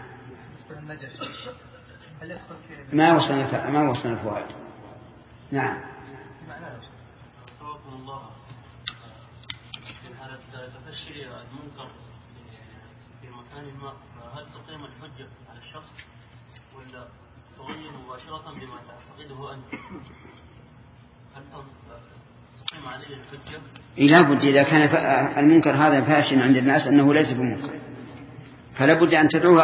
ما وصلنا الفوائد. نعم. صوابكم الله في حالة تفشي المنكر في ثاني ما هل تقيم الحجة على الشخص ولا تغير مباشرة بما تعتقده أنت؟ هل تقيم عليه الحجة؟ لا بد إذا كان المنكر هذا فاشن عند الناس أنه ليس بمنكر، فلا بد أن تدعوه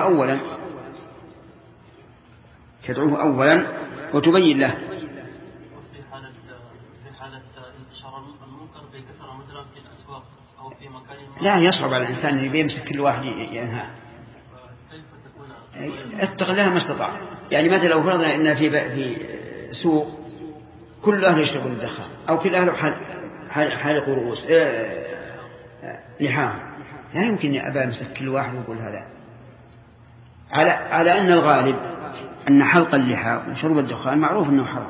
أولا وتبين له. وفي حالة انتشار المنكر بكثرة مثلا في الأسواق أو في مكان لا يصعب على الإنسان أن يمسك كل واحد ينهى. كيف تكون اتق الله ما استطاع. يعني مثلا لو فرضنا أن في سوق كل أهل يشربون الدخان أو كل أهل حالق رؤوس لحاهم، لا يمكن أن أبا يمسك كل واحد ويقول هذا. على أن الغالب أن حلق اللحى وشرب الدخان معروف أنه حرام.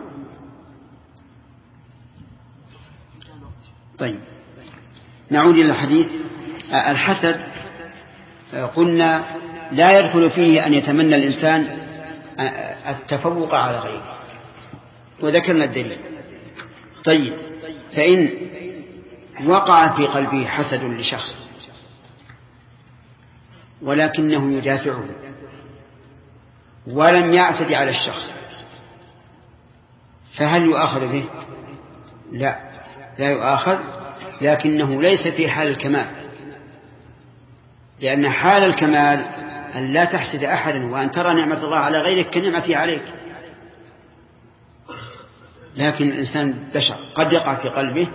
طيب نعود إلى الحديث. الحسد قلنا لا يدخل فيه أن يتمنى الإنسان التفوق على غيره، وذكرنا الدليل. طيب فإن وقع في قلبه حسد لشخص ولكنه يدافعه ولم يعتدي على الشخص، فهل يؤاخذ به؟ لا يؤاخذ، لكنه ليس في حال الكمال، لأن حال الكمال أن لا تحسد أحدا وأن ترى نعمة الله على غيرك كنعمته عليك. لكن الإنسان بشر قد يقع في قلبه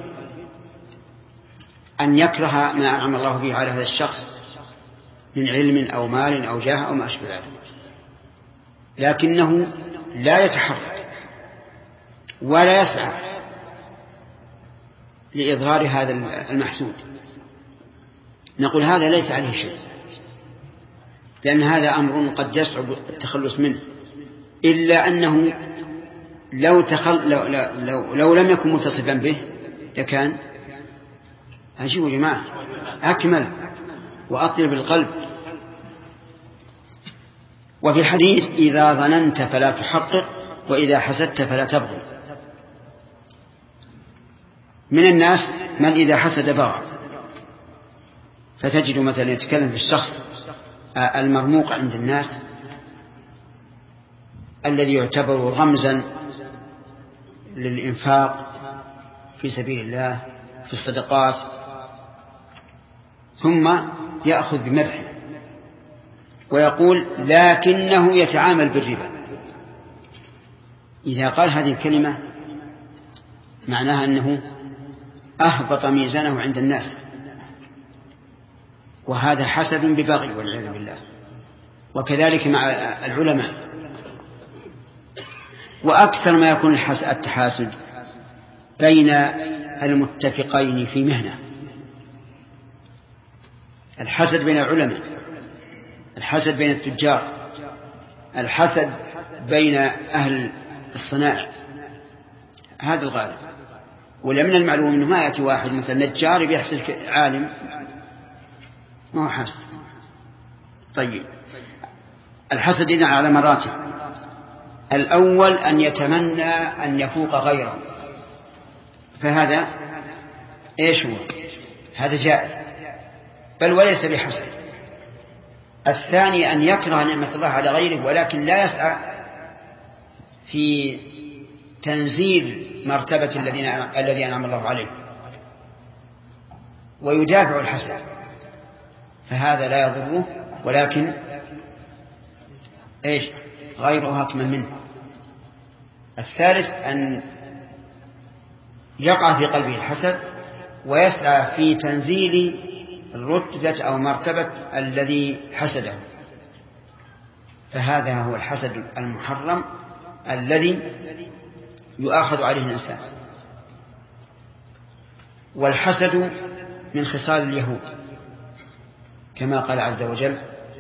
أن يكره ما أنعم الله به على هذا الشخص من علم أو مال أو جاه أو ما أشبه ذلك، لكنه لا يتحرك ولا يسعى لإظهار هذا المحسود. نقول هذا ليس عليه شيء، لأن هذا أمر قد يصعب التخلص منه، إلا أنه لو لم يكن متصفا به لكان أجيب جماعة أكمل وأطيب القلب. وفي الحديث إذا ظننت فلا تحقق وإذا حسدت فلا تبغي. من الناس من إذا حسد بغى، فتجد مثلا يتكلم في الشخص المرموق عند الناس الذي يعتبر رمزا للإنفاق في سبيل الله في الصدقات، ثم يأخذ بمدحه ويقول لكنه يتعامل بالربا. إذا قال هذه الكلمة معناها أنه أهبط ميزانه عند الناس، وهذا حسد ببغي والعياذ بالله. وكذلك مع العلماء. وأكثر ما يكون التحاسد بين المتفقين في مهنة، الحسد بين العلماء، الحسد بين التجار، الحسد بين أهل الصناعة، هذا الغالب. ولمن المعلوم أنه ما يأتي واحد مثلا نجار بيحسد عالم، ما هو حسد. طيب الحسد إذن على مراتب. الأول أن يتمنى أن يفوق غيره، فهذا إيش هو؟ هذا جائز بل وليس بحسد. الثاني أن يكره نعمة الله على غيره ولكن لا يسعى في تنزيل مرتبة الذي أنعم الله عليه ويدافع الحسد، فهذا لا يضره ولكن إيش غيره أكمل منه. الثالث أن يقع في قلبه الحسد ويسعى في تنزيل الرتبة أو مرتبة الذي حسده، فهذا هو الحسد المحرم الذي يؤاخذ عليه الإنسان. والحسد من خصال اليهود كما قال عز وجل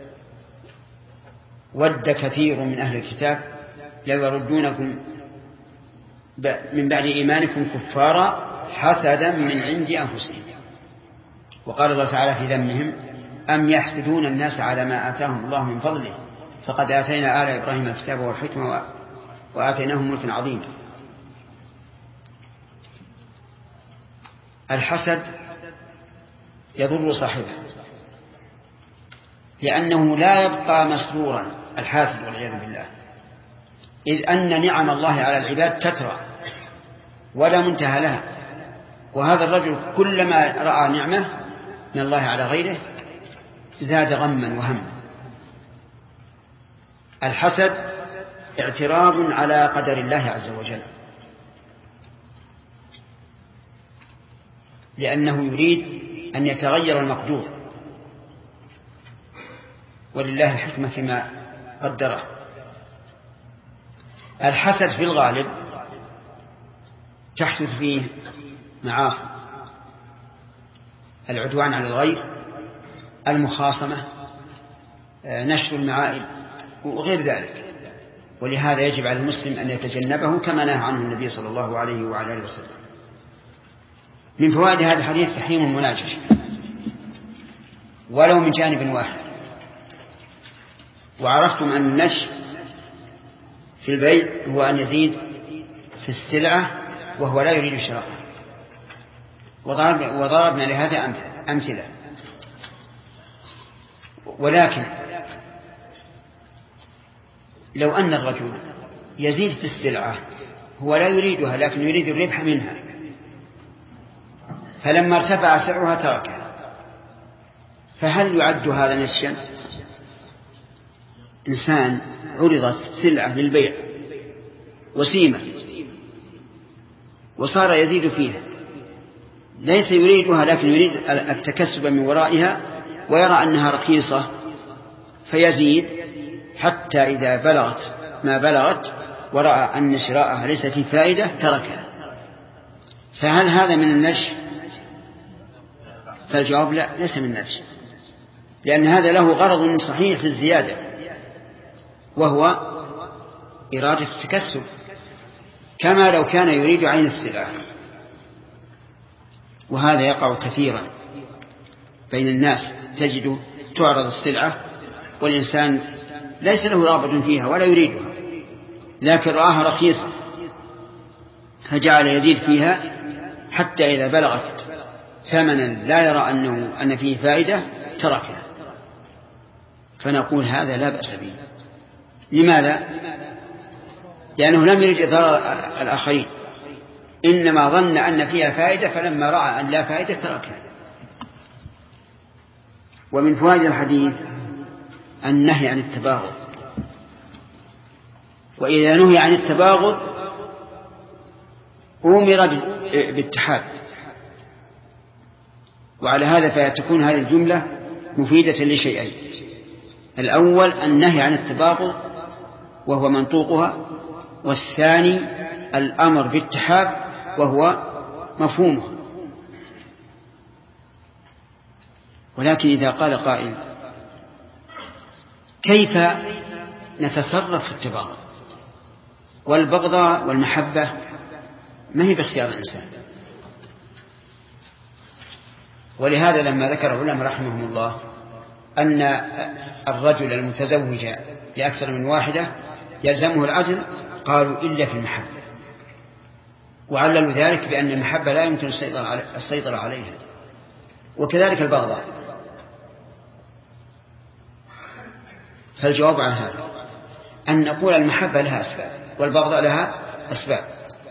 ود كثير من أهل الكتاب لو يردونكم من بعد إيمانكم كفارا حسدا من عند أنفسهم. وقال الله تعالى في ذمهم أم يحسدون الناس على ما آتاهم الله من فضله فقد آتينا آل إبراهيم الكتاب والحكمة وآتيناهم ملكا عظيما. الحسد يضر صاحبه لأنه لا يبقى مسرورا الحاسد والعياذ بالله، إذ أن نعم الله على العباد تترى ولا منتهى لها، وهذا الرجل كلما رأى نعمة من الله على غيره زاد غما وهما. الحسد اعتراض على قدر الله عز وجل، لأنه يريد أن يتغير المقدور، ولله الحكمة فيما قدره. الحسد في الغالب تحدث فيه معاصي: العدوان على الغير، المخاصمة، نشر المعائب وغير ذلك، ولهذا يجب على المسلم أن يتجنبه كما نهى عنه النبي صلى الله عليه وعلى آله وسلم. من فوائد هذا الحديث تحريم المناجشة ولو من جانب واحد. وعرفتم أن النجش في البيع هو أن يزيد في السلعة وهو لا يريد شراءها، وضربنا لهذا أمثلة. ولكن لو أن الرجل يزيد في السلعة هو لا يريدها لكن يريد الربح منها، فلما ارتفع سعرها تركها، فهل يعد هذا نجشا؟ إنسان عرضت سلعة للبيع وسيمة وصار يزيد فيها، ليس يريدها لكن يريد التكسب من ورائها، ويرى أنها رخيصة فيزيد حتى إذا بلغت ما بلغت ورأى أن شراءها ليس فيه فائدة تركها. فهل هذا من النجش؟ فالجواب لا، ليس من النجش، لأن هذا له غرض صحيح في الزيادة، وهو إرادة التكسب، كما لو كان يريد عين السلعة. وهذا يقع كثيرا بين الناس، تجد تعرض السلعة والإنسان ليس له رغبة فيها ولا يريدها، لكن رآها رخيصة فجعل يزيد فيها حتى إذا بلغت ثمنا لا يرى أن فيه فائدة تركها. فنقول هذا لا بأس به. لماذا؟ لأنه لم يريد إضرار الآخرين، إنما ظن أن فيها فائدة، فلما رأى أن لا فائدة تركها. ومن فوائد الحديث النهي عن التباغض، وإذا نهي عن التباغض أمر بالتحاب، وعلى هذا فتكون هذه الجملة مفيدة لشيئين: الأول النهي عن التباغض وهو منطوقها، والثاني الأمر بالتحاب وهو مفهومه. ولكن إذا قال قائل: كيف نتصرف في التباغض والبغضاء والمحبة ما هي باختيار الإنسان؟ ولهذا لما ذكر العلماء رحمهم الله أن الرجل المتزوج لأكثر من واحدة يلزمه العدل، قالوا إلا في المحبة، وعللوا ذلك بأن المحبة لا يمكن السيطرة عليها، وكذلك البغضاء. فالجواب عن هذا أن نقول المحبة لها أسباب والبغضاء لها أسباب.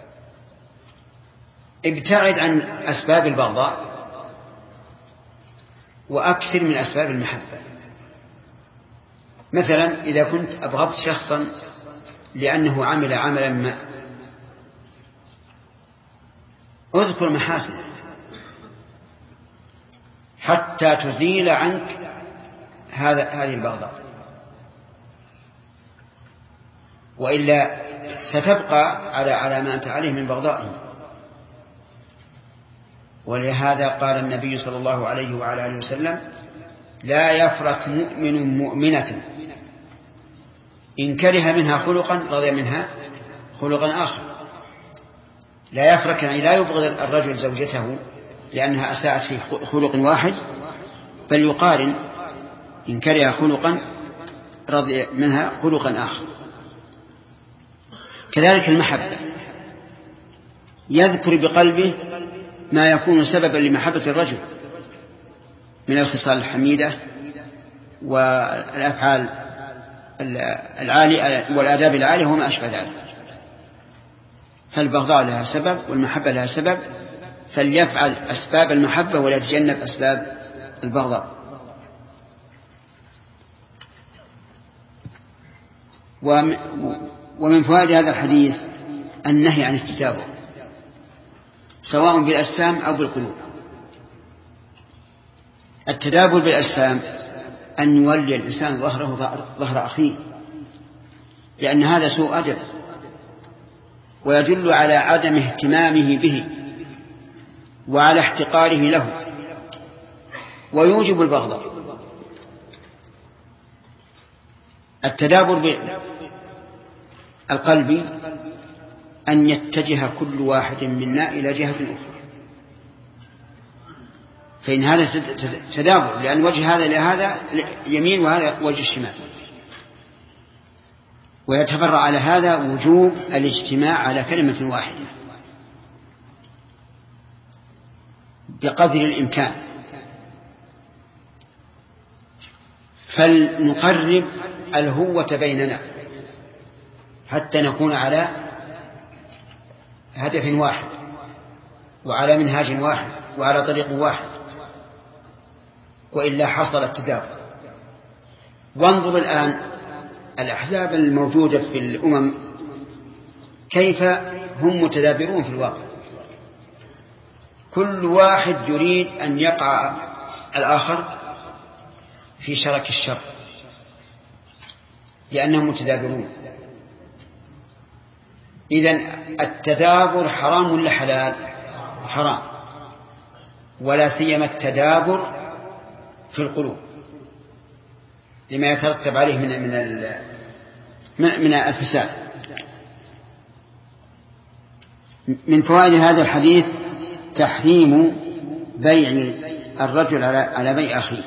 ابتعد عن أسباب البغضاء وأكثر من أسباب المحبة. مثلا إذا كنت أبغضت شخصا لأنه عمل عملا ما، اذكر محاسنه حتى تزيل عنك هذه البغضاء، وإلا ستبقى على ما أنت عليه من بغضائه. ولهذا قال النبي صلى الله عليه وعلى آله وسلم: لا يفرق مؤمن مؤمنة إن كره منها خلقا رضي منها خلقا آخر. لا يفرق يعني لا يبغض الرجل زوجته لأنها أساءت في خلق واحد، بل يقارن إن كره خلقا رضي منها خلقا آخر. كذلك المحبة، يذكر بقلبه ما يكون سببا لمحبة الرجل من الخصال الحميدة والأفعال العالية والآداب العالية وما أشبه ذلك. فالبغضاء لها سبب والمحبة لها سبب، فليفعل أسباب المحبة ولا يتجنب أسباب البغضاء. ومن فوائد هذا الحديث النهي عن التدابر سواء بالأجسام أو بالقلوب. التدابر بالأجسام أن يولي الإنسان ظهره ظهر أخيه، لأن هذا سوء أدب ويدل على عدم اهتمامه به وعلى احتقاره له ويوجب البغضاء. التدابر القلبي أن يتجه كل واحد منا إلى جهة أخرى، فإن هذا تدابر، لأن وجه هذا لهذا يمين وهذا وجه الشمال، ويتفرع على هذا وجوب الاجتماع على كلمة واحدة بقدر الإمكان. فلنقرب الهوة بيننا حتى نكون على هدف واحد وعلى منهاج واحد وعلى طريق واحد، وإلا حصل التدابر. وانظر الآن الأحزاب الموجودة في الأمم كيف هم متدابرون في الواقع، كل واحد يريد أن يقع الآخر في شرك الشر لأنهم متدابرون. إذن التدابر حرام ولا حلال؟ حرام، ولا سيما التدابر في القلوب لما يترتب عليه من الفساد. من فوائد هذا الحديث تحريم بيع الرجل على بيع أخيه،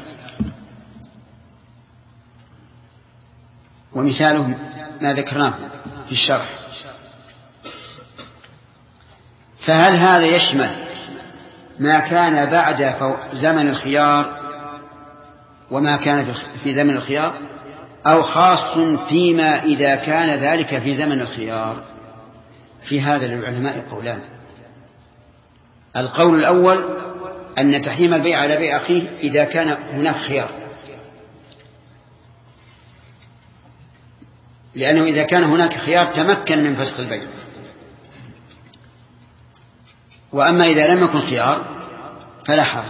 ومثاله ما ذكرناه في الشرح. فهل هذا يشمل ما كان بعد زمن الخيار وما كان في زمن الخيار، أو خاص فيما إذا كان ذلك في زمن الخيار؟ في هذا للعلماء قولان. القول الأول أن تحريم البيع على بيع أخيه إذا كان هناك خيار، لأنه إذا كان هناك خيار تمكن من فسخ البيع. وأما إذا لم يكن خيار فلا حرج.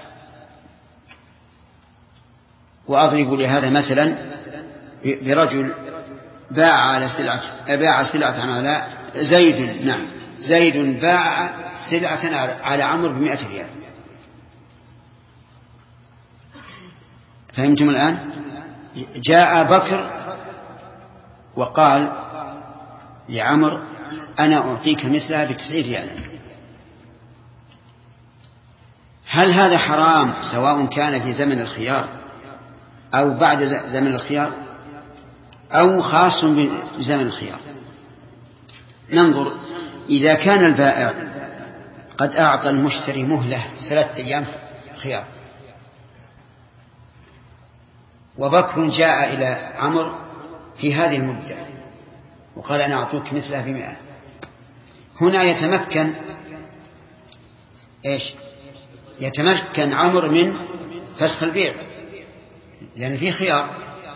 وأضرب لهذا مثلا برجل باع سلعة على زيد، نعم زيد باع سلعة على عمرو ب100 ريال. فهمتم الآن؟ جاء بكر وقال لعمرو أنا أعطيك مثلها ب90 ريال. هل هذا حرام سواء كان في زمن الخيار أو بعد زمن الخيار أو خاص بزمن الخيار؟ ننظر. إذا كان البائع قد أعطى المشتري مهلة 3 أيام خيار، وبكر جاء إلى عمرو في هذه المدة وقال أنا أعطوك مثلها ب100، هنا يتمكن إيش؟ يتمكن عمرو من فسخ البيع لأن فيه خيار.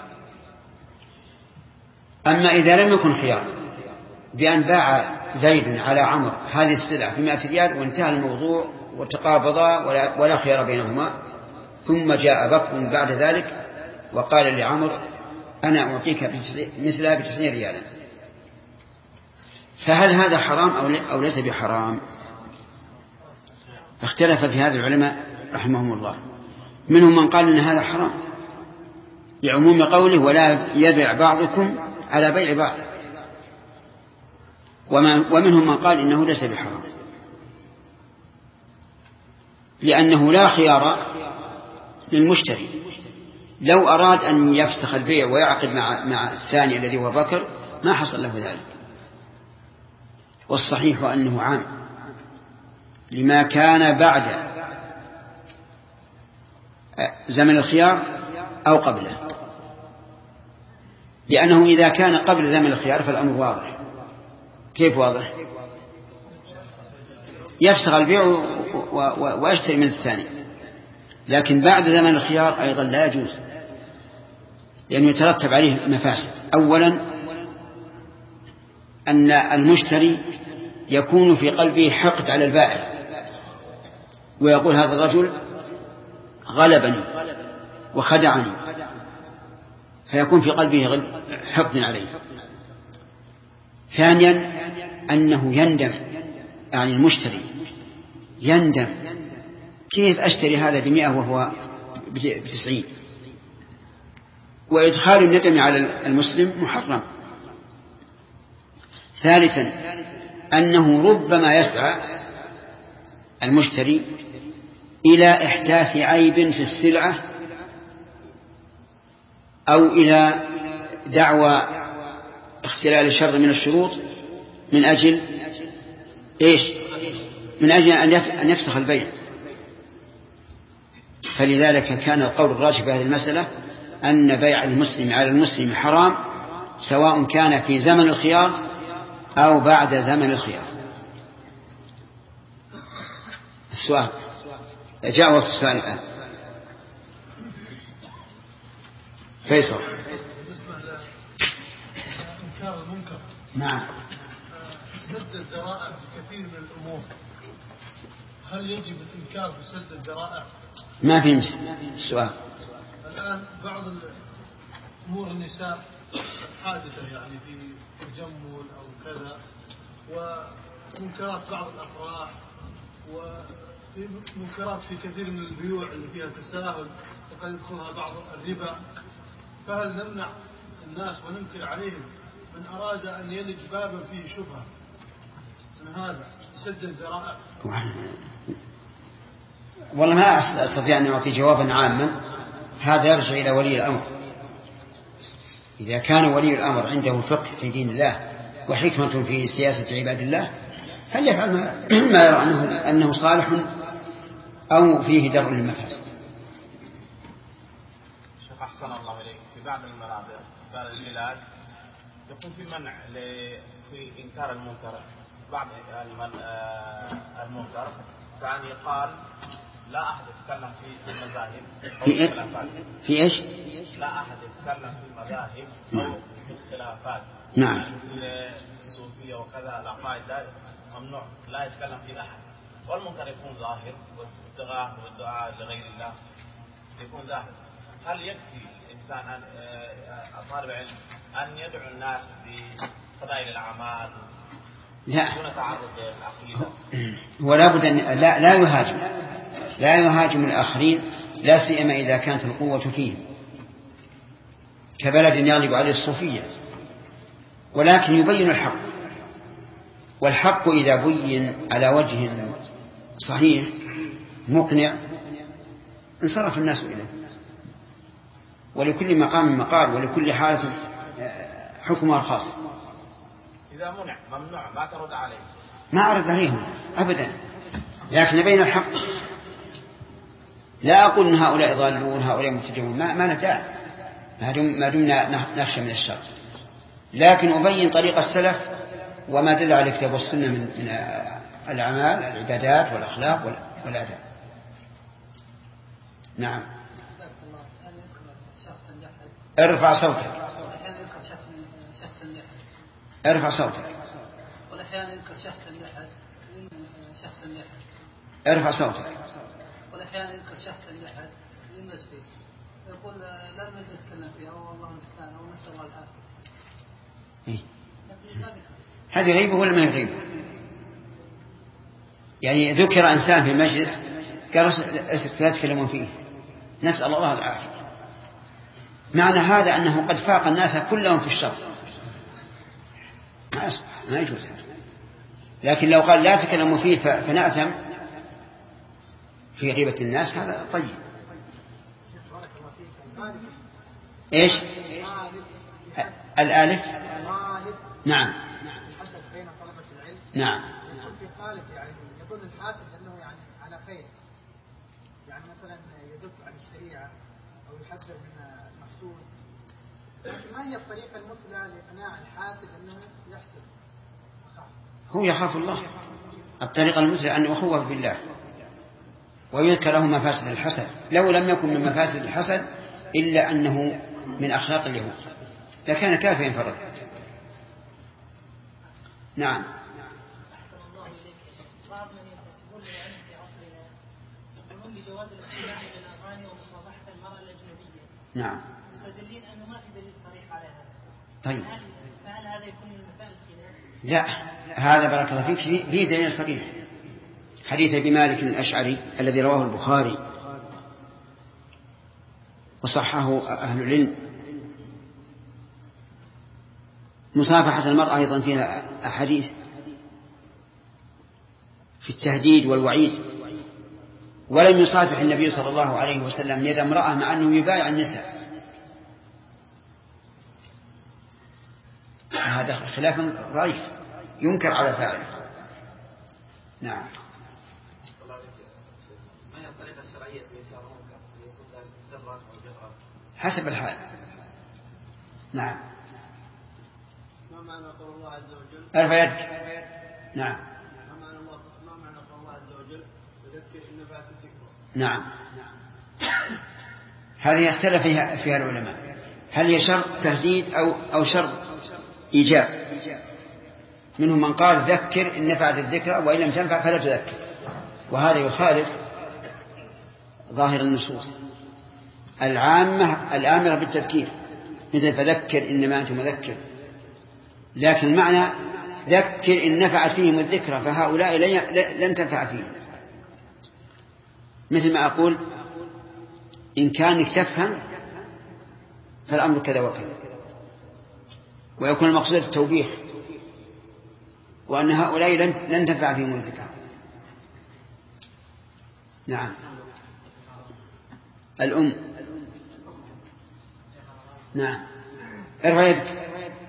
أما إذا لم يكن خيار بأن باع زيد على عمرو هذه السلعة ب100 ريال وانتهى الموضوع وتقابضا ولا خيار بينهما، ثم جاء بكر بعد ذلك وقال لعمرو أنا أعطيك مثلها ب90 ريالا، فهل هذا حرام أو ليس بحرام؟ اختلف في هذا العلماء رحمهم الله. منهم من قال إن هذا حرام لعموم قوله ولا يبيع بعضكم على بيع بعض، ومنهم من قال إنه ليس بحرام لأنه لا خيار للمشتري. لو أراد أن يفسخ البيع ويعقد مع الثاني الذي هو بكر ما حصل له ذلك. والصحيح أنه عام لما كان بعد زمن الخيار أو قبله، لأنه إذا كان قبل زمن الخيار فالأمر واضح. كيف واضح؟ يفسخ البيع ويشتري من الثاني، لكن بعد زمن الخيار أيضا لا يجوز، لأنه يترتب عليه مفاسد. أولا أن المشتري يكون في قلبه حقد على البائع، ويقول هذا الرجل غلبني وخدعني، فيكون في قلبه حقد عليه. ثانيا أنه يندم، يعني المشتري يندم كيف أشتري هذا ب100 وهو ب90، وإدخال الندم على المسلم محرم. ثالثا أنه ربما يسعى المشتري إلى إحداث عيب في السلعة أو إلى دعوى اختلال شر من الشروط من أجل إيش؟ من أجل أن يفسخ البيع. فلذلك كان القول الراجح في هذه المسألة أن بيع المسلم على المسلم حرام، سواء كان في زمن الخيار أو بعد زمن الخيار. السؤال جاء وقت السؤال الآن. فيصل. إنكار المنكر. نعم. سد الذرائع في كثير من الأمور، هل يجب الإنكار بسد الذرائع؟ ما في السؤال. الآن بعض أمور النساء الحادثة يعني في تجمل أو كذا، ومنكرات بعض الأفراح، ومنكرات في كثير من البيوع اللي فيها تساهل وقد يدخلها بعض الربا، فهل نمنع الناس وننكر عليهم من أراد أن يلج بابا فيه شبهة من هذا سد الذرائع؟ والله ما أستطيع أن أعطي جوابا عاما، هذا يرجع إلى ولي الأمر. إذا كان ولي الأمر عنده فقه في دين الله وحكمة في سياسة عباد الله فليفعل ما يرى أنه صالح أو فيه درء للمفاسد. شيخ أحسن الله إليك، في بعض المناطق بعض البلاد يكون في منع في إنكار المنكر، بعض المنكر، كان يقال لا أحد يتكلم في المذاهب أو الخلافات. في إيش؟ لا أحد يتكلم في المذاهب أو في الخلافات. نعم. يعني في الصوفية وكذا العقائد ممنوع لا يتكلم في أحد، والمنكر يكون ظاهر، والاستغاثة والدعاء لغير الله يكون ظاهر. هل يكفي الإنسان طالب علم أن يدعو الناس بفضائل الأعمال دون تعرض للعقيدة؟ ولا بد أن لا يهاجم الآخرين، لا سيما إذا كانت القوة فيه، كبلد يغلب عليه الصوفية، ولكن يبين الحق، والحق إذا بين على وجه صحيح مقنع انصرف الناس إليه. ولكل مقام مقال، ولكل حالة حكمها الخاص. إذا ممنوع ما ترد عليه؟ ما أرد عليهم أبدا، لكن نبين الحق. لا أقول إن هؤلاء ضالون هؤلاء متجاوزون، ما نتاع ما دمنا نخشى من الشر، لكن أبين طريق السلف وما دل على الكتاب والسنة من الأعمال العبادات والأخلاق والآداب. نعم. ارفع صوتك. ارفع صوتك. والأحيان يذكر شخصا لأحد شخصا لأحد. ارفع صوتك. والأحيان يذكر شخصا لأحد للمسجد، يقول لا نريد نتكلم فيها والله المستعان أو نسأل الله العافية. هذه غيبة ولا ما هي غيبة؟ يعني ذكر إنسان في المجلس قال لا تتكلمون فيه، نسأل الله العافية، معنى هذا أنه قد فاق الناس كلهم في الشر، ما يجوز. لكن لو قال لا تكلموا فيه فنأثم في غيبة الناس هذا طيب. إيش الآلف؟ نعم. نعم. يقول الحافظ أنه يعني على خير، يعني مثلا يدل على الشريعة أو يحذر من المحسود، لكن ما هي الطريقة المثلى لإقناع الحاسد أنه يحسد؟ هو يخاف الله. الطريقة المثلى أن يخوف بالله ويذكر له مفاسد الحسد، لو لم يكن من مفاسد الحسد إلا أنه من أخلاق اليهود لكان كافيا فرد. نعم. بعض من يحسبون العلم في عصرنا يقولون بجواز الاستماع الى الاغاني ومصافحه المراه الاجنبيه. نعم. مستدلين انه ما في دليل صريح على هذا. طيب. فهل هذا يكون من مسائل الخلاف؟ لا، هذا بارك الله فيك فيه دليل صريح. حديث ابي مالك الاشعري الذي رواه البخاري وصححه اهل العلم. مصافحة المرأة أيضا فيها أحاديث في التهديد والوعيد، ولم يصافح النبي صلى الله عليه وسلم يد امرأة مع أنه يبايع النساء. هذا خلاف ضعيف ينكر على فاعله. نعم. ما هي الطريقة الشرعية لإنكار المنكر؟ يكون سرا أو جهرا حسب الحال. نعم. ما معنى قول الله عز وجل؟ ارفع يدك. نعم. ما معنى قول الله عز وجل؟ وذكر إن نفعت الذكر. نعم. هذه يختلف فيها العلماء، هل هي شرط تهديد أو شرط إيجاب؟ منهم من قال ذكر إن نفعت الذكر وإن لم تنفع فلا تذكر، وهذا يخالف ظاهر النصوص العامة الآمرة بالتذكير، مثل فذكر إنما أنت مذكر، لكن المعنى ذكر إن نفعت فيهم الذكرى فهؤلاء لن تنفع فيهم. مثل ما أقول إن كانك تفهم فالأمر كذا وكذا، ويكون المقصود التوبيخ، وأن هؤلاء لن تنفع فيهم الذكرى. نعم. الأم. نعم. ارفع يدك.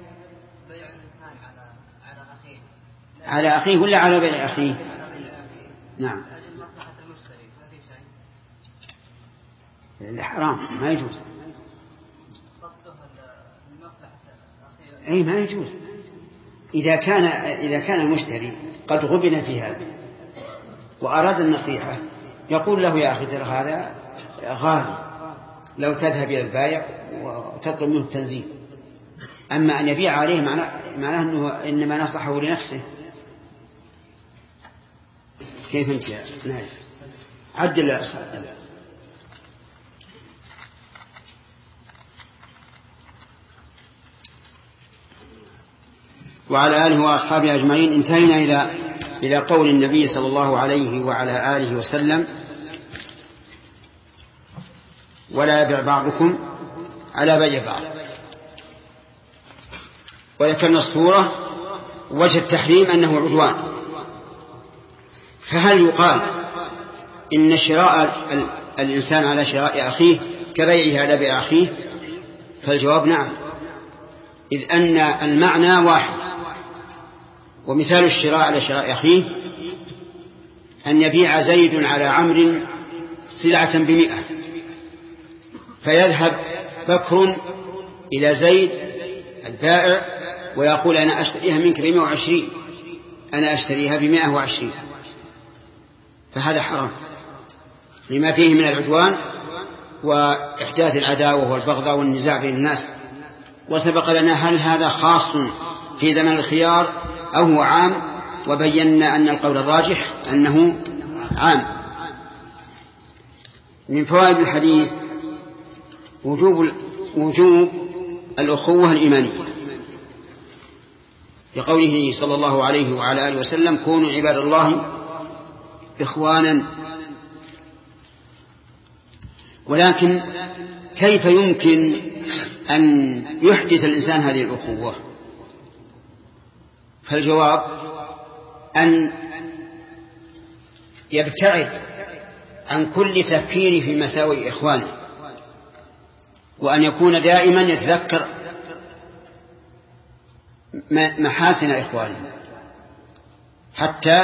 على أخيه ولا على بيع أخيه؟ نعم. حرام ما يجوز. أي ما يجوز. إذا كان المشتري قد غبن في هذا وأراد النصيحة يقول له يا أخي ترى هذا غالي، لو تذهب إلى البائع وتطلب منه التنزيل. أما أن يبيع عليه معناه أنه إنما نصحه لنفسه. كيف أنت يا نايف؟ عدل وعلى آله وأصحابه أجمعين. انتهينا إلى قول النبي صلى الله عليه وعلى آله وسلم: ولا يبع بعضكم على بيع بعض. وذكرنا الصورة وجه التحريم أنه عدوان. فهل يقال إن شراء الإنسان على شراء أخيه كبيعه على بيع أخيه؟ فالجواب نعم، إذ أن المعنى واحد. ومثال الشراء على شراء أخيه أن يبيع زيد على عمرو سلعة ب100، فيذهب بكر إلى زيد البائع ويقول أنا أشتريها منك ب120، أنا أشتريها ب120، فهذا حرام لما فيه من العدوان وإحداث العداوة والبغضاء والنزاع بين الناس. وسبق لنا هل هذا خاص في زمن الخيار أو هو عام، وبينا أن القول الراجح أنه عام. من فوائد الحديث وجوب الأخوة الإيمانية، لقوله صلى الله عليه وعلى آله وسلم: كونوا عباد الله إخوانا. ولكن كيف يمكن أن يحدث الإنسان هذه الأخوة؟ فالجواب أن يبتعد عن كل تفكير في مساوئ إخوانه، وأن يكون دائما يتذكر محاسن إخوانه حتى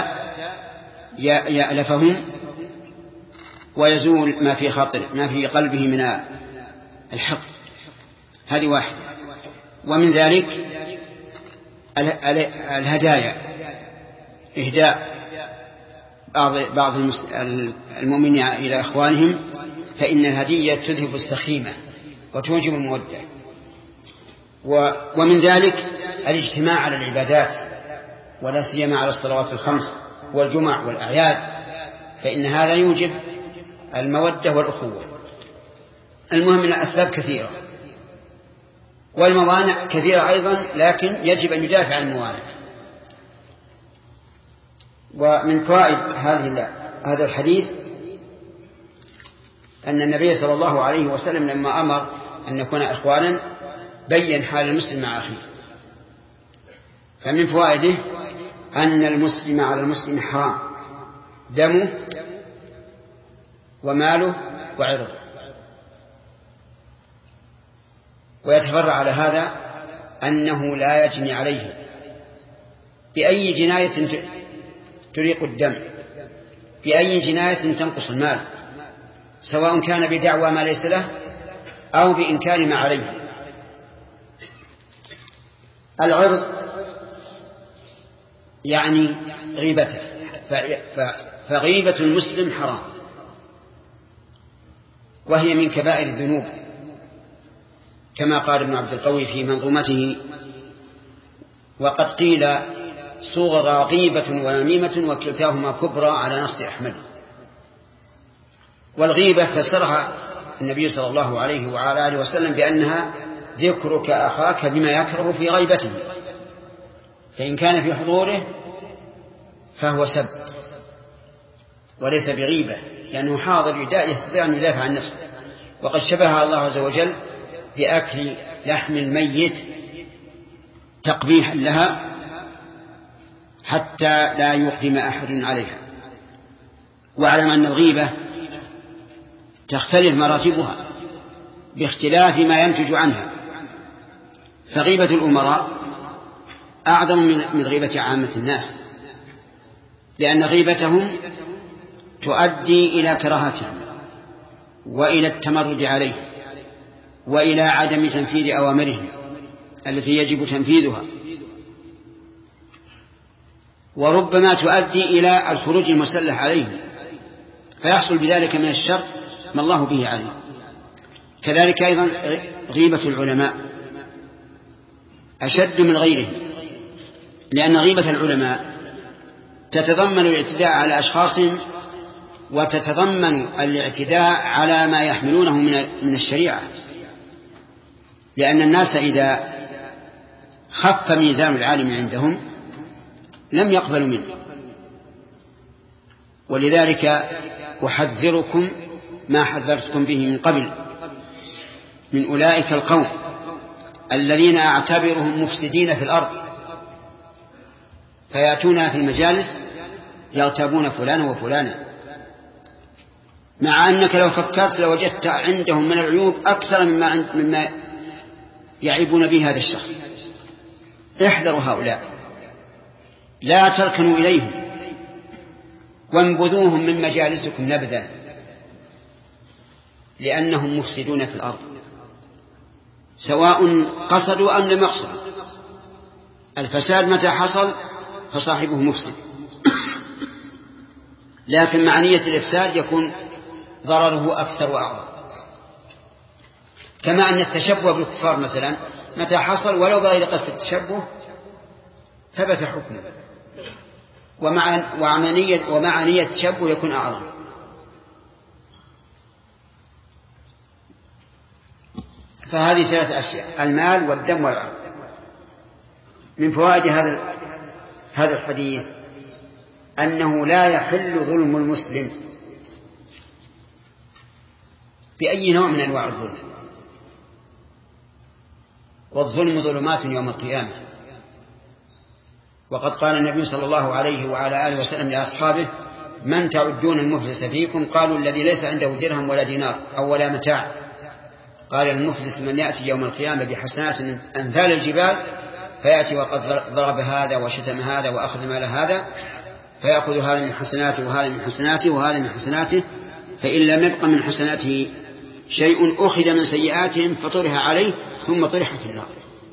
يألفهم ويزول ما في خاطر ما في قلبه الحقد. هذه واحدة. ومن ذلك الهدايا، إهداء بعض المؤمنين إلى إخوانهم، فإن الهدية تذهب السخيمة وتوجب المودة. ومن ذلك الاجتماع على العبادات، ولا سيما على الصلوات الخمس والجمع والأعياد، فإن هذا يوجب المودة والأخوة. المهم أن الأسباب كثيرة والموانع كثيرة أيضا، لكن يجب أن يدافع عن الموانع. ومن فوائد هذا الحديث أن النبي صلى الله عليه وسلم لما أمر أن نكون إخوانا بين حال المسلم مع أخيه. فمن فوائده أن المسلم على المسلم حرام دمه وماله وعرضه. ويتفرع على هذا أنه لا يجني عليه بأي جناية تريق الدم، بأي جناية تنقص المال، سواء كان بدعوى ما ليس له أو بإنكار ما عليه. العرض يعني غيبته، فغيبة المسلم حرام، وهي من كبائر الذنوب، كما قال ابن عبد القوي في منظومته: وقد قيل صغرى غيبة ونميمة وكلتاهما كبرى على نص أحمد. والغيبة فسرها النبي صلى الله عليه وعلى آله وسلم بأنها ذكرك أخاك بما يكره في غيبته، فإن كان في حضوره فهو سب وليس بغيبة، لأنه حاضر يستطيع أن يدافع عن نفسه. وقد شبه الله عز وجل بأكل لحم الميت تقبيحا لها حتى لا يقدم أحد عليها. واعلم أن الغيبة تختلف مراتبها باختلاف ما ينتج عنها، فغيبة الأمراء أعظم من غيبة عامة الناس، لأن غيبتهم تؤدي إلى كراهتهم وإلى التمرد عليه وإلى عدم تنفيذ أوامرهم التي يجب تنفيذها، وربما تؤدي إلى الخروج المسلح عليهم، فيحصل بذلك من الشر ما الله به عليه. كذلك أيضا غيبة العلماء أشد من غيرهم، لأن غيبة العلماء تتضمن الاعتداء على أشخاصهم، وتتضمن الاعتداء على ما يحملونه من الشريعة، لأن الناس إذا خف ميزان العالم عندهم لم يقبلوا منه. ولذلك أحذركم ما حذرتكم به من قبل من أولئك القوم الذين أعتبرهم مفسدين في الأرض، فيأتون في المجالس يغتابون فلانا وفلانا، مع أنك لو فكرت لوجدت عندهم من العيوب أكثر مما يعيبون به هذا الشخص. احذروا هؤلاء، لا تركنوا إليهم وانبذوهم من مجالسكم نبذا، لأنهم مفسدون في الأرض سواء قصدوا أم لم يقصدوا. الفساد متى حصل فصاحبه مفسد، لكن مع نية الإفساد يكون ضرره أكثر وأعظم. كما أن التشبه بالكفار مثلا متى حصل ولو بغير قصد التشبه ثبت حكمه، ومع نية التشبه يكون أعظم. فهذه ثلاث أشياء: المال والدم والعرض. من فوائد هذا الحديث أنه لا يحل ظلم المسلم بأي نوع من أنواع الظلم، والظلم ظلمات يوم القيامة. وقد قال النبي صلى الله عليه وعلى آله وسلم لأصحابه: من تعدون المفلس فيكم؟ قالوا: الذي ليس عنده درهم ولا دينار أو ولا متاع. قال: المفلس من يأتي يوم القيامة بحسنات أمثال الجبال، فيأتي وقد ضرب هذا وشتم هذا وأخذ مال هذا، فيأخذ هذا من حسناته وهذا من حسناته وهذا من حسناته، فإن لم يبق من حسناته شيء أخذ من سيئاتهم فطرح عليه ثم طرح في النار.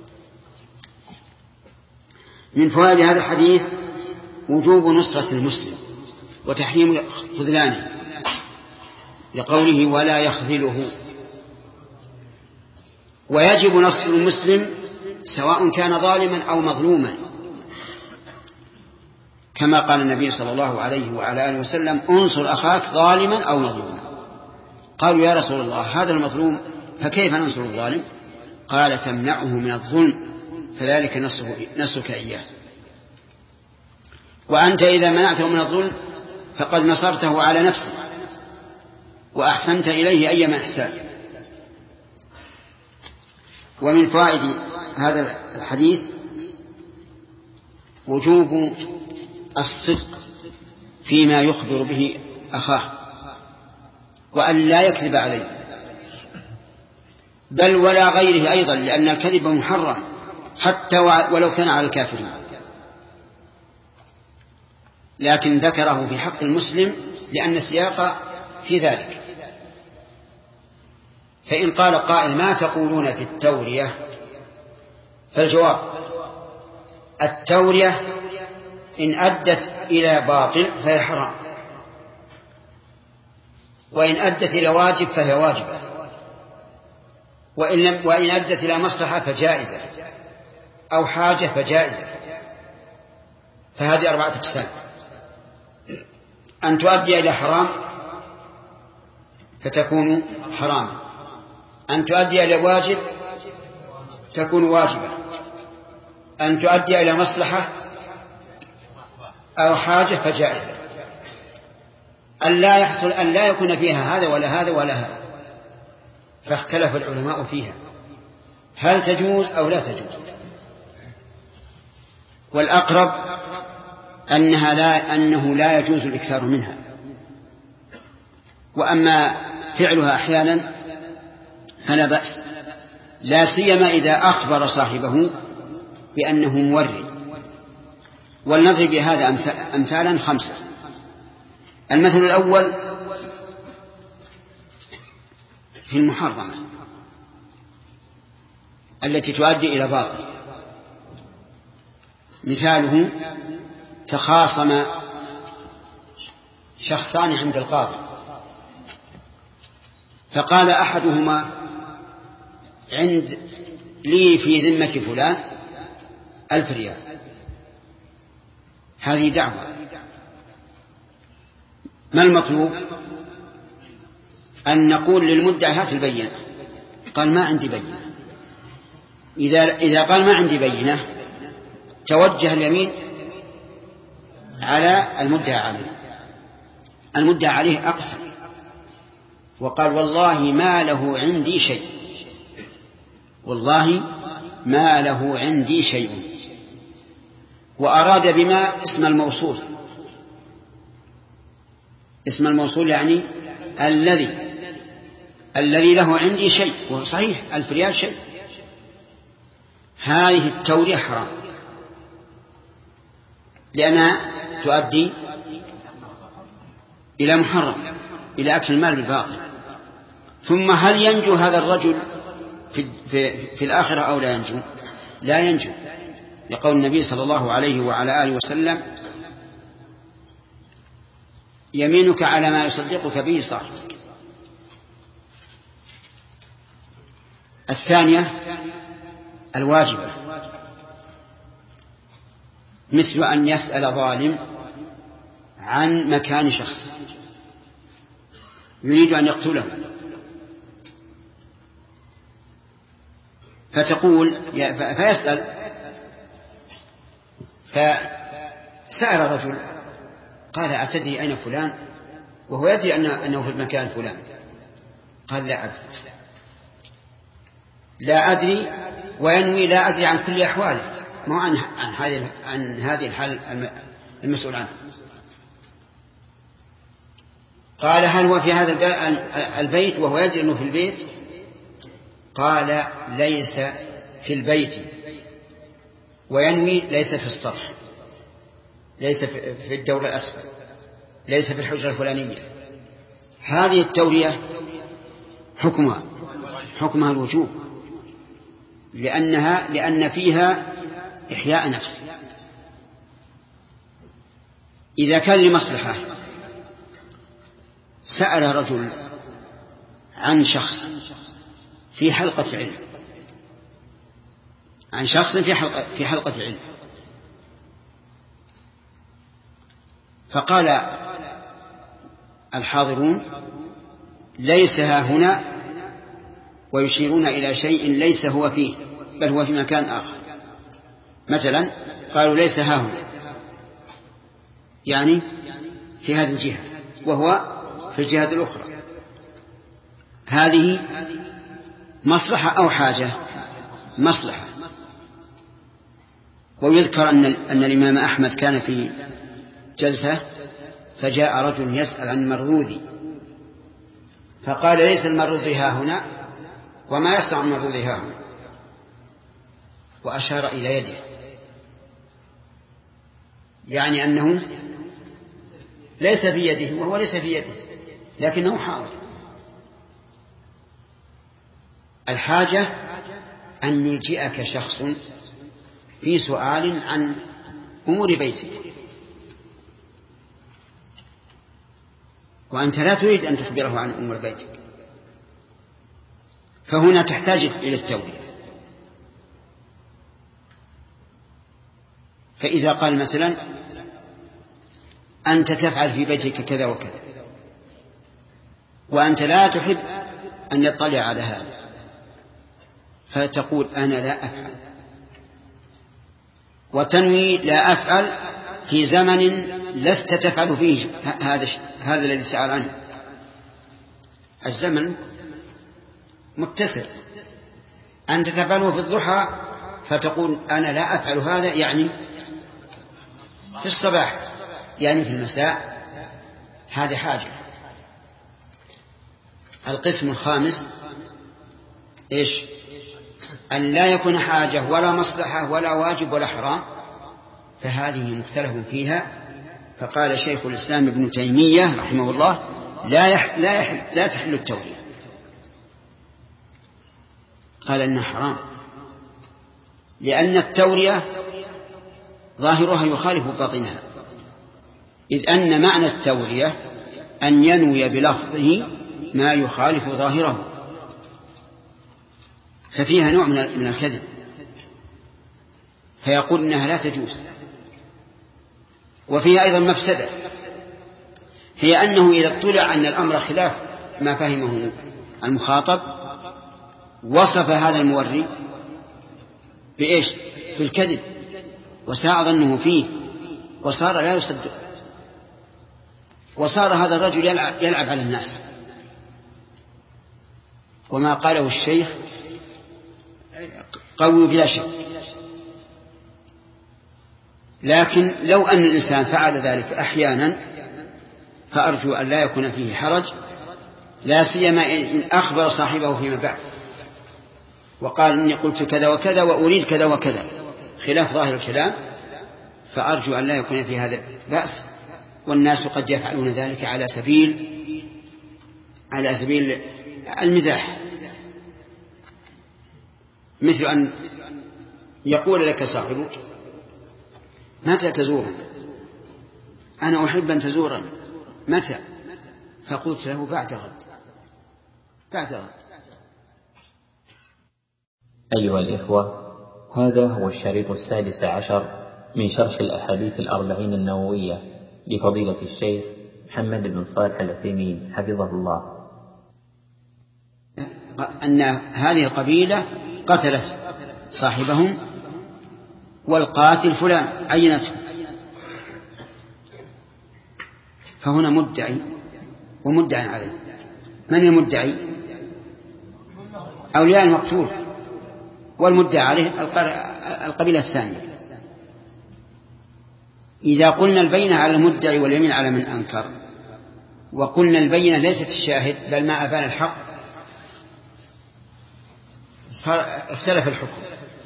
من فوائد هذا الحديث وجوب نصرة المسلم وتحريم خذلانه، لقوله ولا يخذله. ويجب نصر المسلم سواء كان ظالما أو مظلوما، كما قال النبي صلى الله عليه وعلى آله وسلم انصر أخاك ظالما أو مظلوما. قالوا يا رسول الله هذا المظلوم فكيف ننصر الظالم؟ قال تمنعه من الظلم فذلك نصرك إياه. وأنت إذا منعته من الظلم فقد نصرته على نفسه وأحسنت إليه أيما إحسان. ومن فوائد هذا الحديث وجوب الصدق فيما يخبر به أخاه وأن لا يكذب عليه، بل ولا غيره أيضا، لأن الكذب محرم حتى ولو كان على الكافرين، لكن ذكره في حق المسلم لأن السياق في ذلك. فإن قال قائل ما تقولون في التورية؟ فالجواب التورية إن أدت إلى باطل فهي حرام، وإن أدت إلى واجب فهي واجبة، وإن أدت إلى مصلحة فجائزة أو حاجة فجائزة. فهذه 4 أقسام: أن تؤدي إلى حرام فتكون حراما، أن تؤدي إلى واجب تكون واجبة، أن تؤدي إلى مصلحة أو حاجة فجائزة. أن لا يحصل أن لا يكون فيها هذا ولا هذا ولا هذا، فاختلف العلماء فيها هل تجوز أو لا تجوز. والأقرب أنه لا يجوز الإكثار منها، وأما فعلها أحيانا فلا بأس، لا سيما إذا أخبر صاحبه بأنه مورد. ولنضرب بهذا أمثالا 5. المثل الأول في المحرمة التي تؤدي إلى باطل. مثاله تخاصم شخصان عند القاضي، فقال أحدهما لي في ذمة فلان 1000 ريال. هذه دعوة. ما المطلوب؟ أن نقول للمدعي هات البينة. قال ما عندي بينة. إذا قال ما عندي بينة توجه اليمين على المدعى عليه. المدعى عليه أقسم وقال والله ما له عندي شيء، والله ما له عندي شيء، وأراد بما اسم الموصول. اسم الموصول يعني الذي له عندي شيء، وصحيح 1000 ريال شيء. هذه التورية حرام لأنها تؤدي إلى محرم، إلى أكل المال بالباطل. ثم هل ينجو هذا الرجل في الآخرة أو لا ينجو؟ لا ينجو، لقول النبي صلى الله عليه وعلى آله وسلم يمينك على ما يصدقك به صاحبك. الثانية الواجبة، مثل أن يسأل ظالم عن مكان شخص يريد أن يقتله، فتقول فيسأل، فسأل رجل قال أتدري أين فلان؟ وهو يدري أنه في المكان فلان. قال لا أدري، وينوي لا أدري عن كل أحواله، ما عن هذه الحال المسؤول عنه. قال هل هو في هذا البيت؟ وهو يدري أنه في البيت. قال ليس في البيت، وينوي ليس في السطح، ليس في الدور الأسفل، ليس في الحجرة الفلانية. هذه التورية حكمها الوجوب، لأن فيها إحياء نفس. إذا كان لمصلحة، سأل رجل عن شخص في حلقة علم، عن شخص في حلقة علم، فقال الحاضرون ليس ها هنا، ويشيرون إلى شيء ليس هو فيه بل هو في مكان آخر. مثلا قالوا ليس ها هنا، يعني في هذه الجهة، وهو في الجهة الأخرى. هذه مصلحة أو حاجة؟ مصلحة. ويذكر أن الإمام أحمد كان في جلسة فجاء رجل يسأل عن المرذوذ، فقال ليس المرذوذ ها هنا، وما يسمع المرذوذ ها هنا، وأشار إلى يده، يعني أنه ليس في يده، وهو ليس في يده لكنه حاضر. الحاجة أن يجيئك شخص في سؤال عن أمور بيتك، وأنت لا تريد أن تخبره عن أمور بيتك، فهنا تحتاج إلى التوبية. فإذا قال مثلا أنت تفعل في بيتك كذا وكذا، وأنت لا تحب أن يطلع على هذا، فتقول أنا لا أفعل، وتنوي لا أفعل في زمن لست تفعل فيه هذا الذي سأل عنه. الزمن متسع، أنت تفعله في الضحى فتقول أنا لا أفعل هذا، يعني في الصباح، يعني في المساء. هذه حاجة. القسم الخامس إيش؟ أن لا يكون حاجة ولا مصلحة ولا واجب ولا حرام، فهذه مختلف فيها. فقال شيخ الإسلام ابن تيمية رحمه الله لا تحل التورية، قال إنها حرام، لأن التورية ظاهرها يخالف باطنها، إذ أن معنى التورية أن ينوي بلفظه ما يخالف ظاهره، ففيها نوع من الكذب، فيقول إنها لا تجوز. وفيها أيضا مفسدة، هي أنه إذا اطلع أن الأمر خلاف ما فهمه المخاطب وصف هذا الموري بإيش؟ بالكذب، وساء ظنه فيه، وصار لا يصدق، وصار هذا الرجل يلعب على الناس. وما قاله الشيخ قوي بلا شك، لكن لو أن الإنسان فعل ذلك أحيانا فأرجو أن لا يكون فيه حرج، لا سيما إن أخبر صاحبه فيما بعد وقال إني قلت كذا وكذا وأريد كذا وكذا خلاف ظاهر الكلام، فأرجو أن لا يكون في هذا بأس. والناس قد يفعلون ذلك على سبيل المزاح، مثل أن يقول لك صاحبك متى تزورني؟ أنا أحب أن تزورني، متى؟ فقلت له بعد غد. أيها الإخوة، هذا هو الشريط 16 من شرح الأحاديث 40 النووية لفضيلة الشيخ محمد بن صالح العثيمين حفظه الله. أن هذه القبيلة قتلت صاحبهم، والقاتل فلان عينته، فهنا مدعي ومدعي عليه. من المدعي؟ أولياء المقتول، والمدعي عليه القبيلة الثانية. إذا قلنا البينة على المدعي واليمين على من أنكر، وقلنا البينة ليست الشاهد بل ما أبان الحق، اختلف الحكم.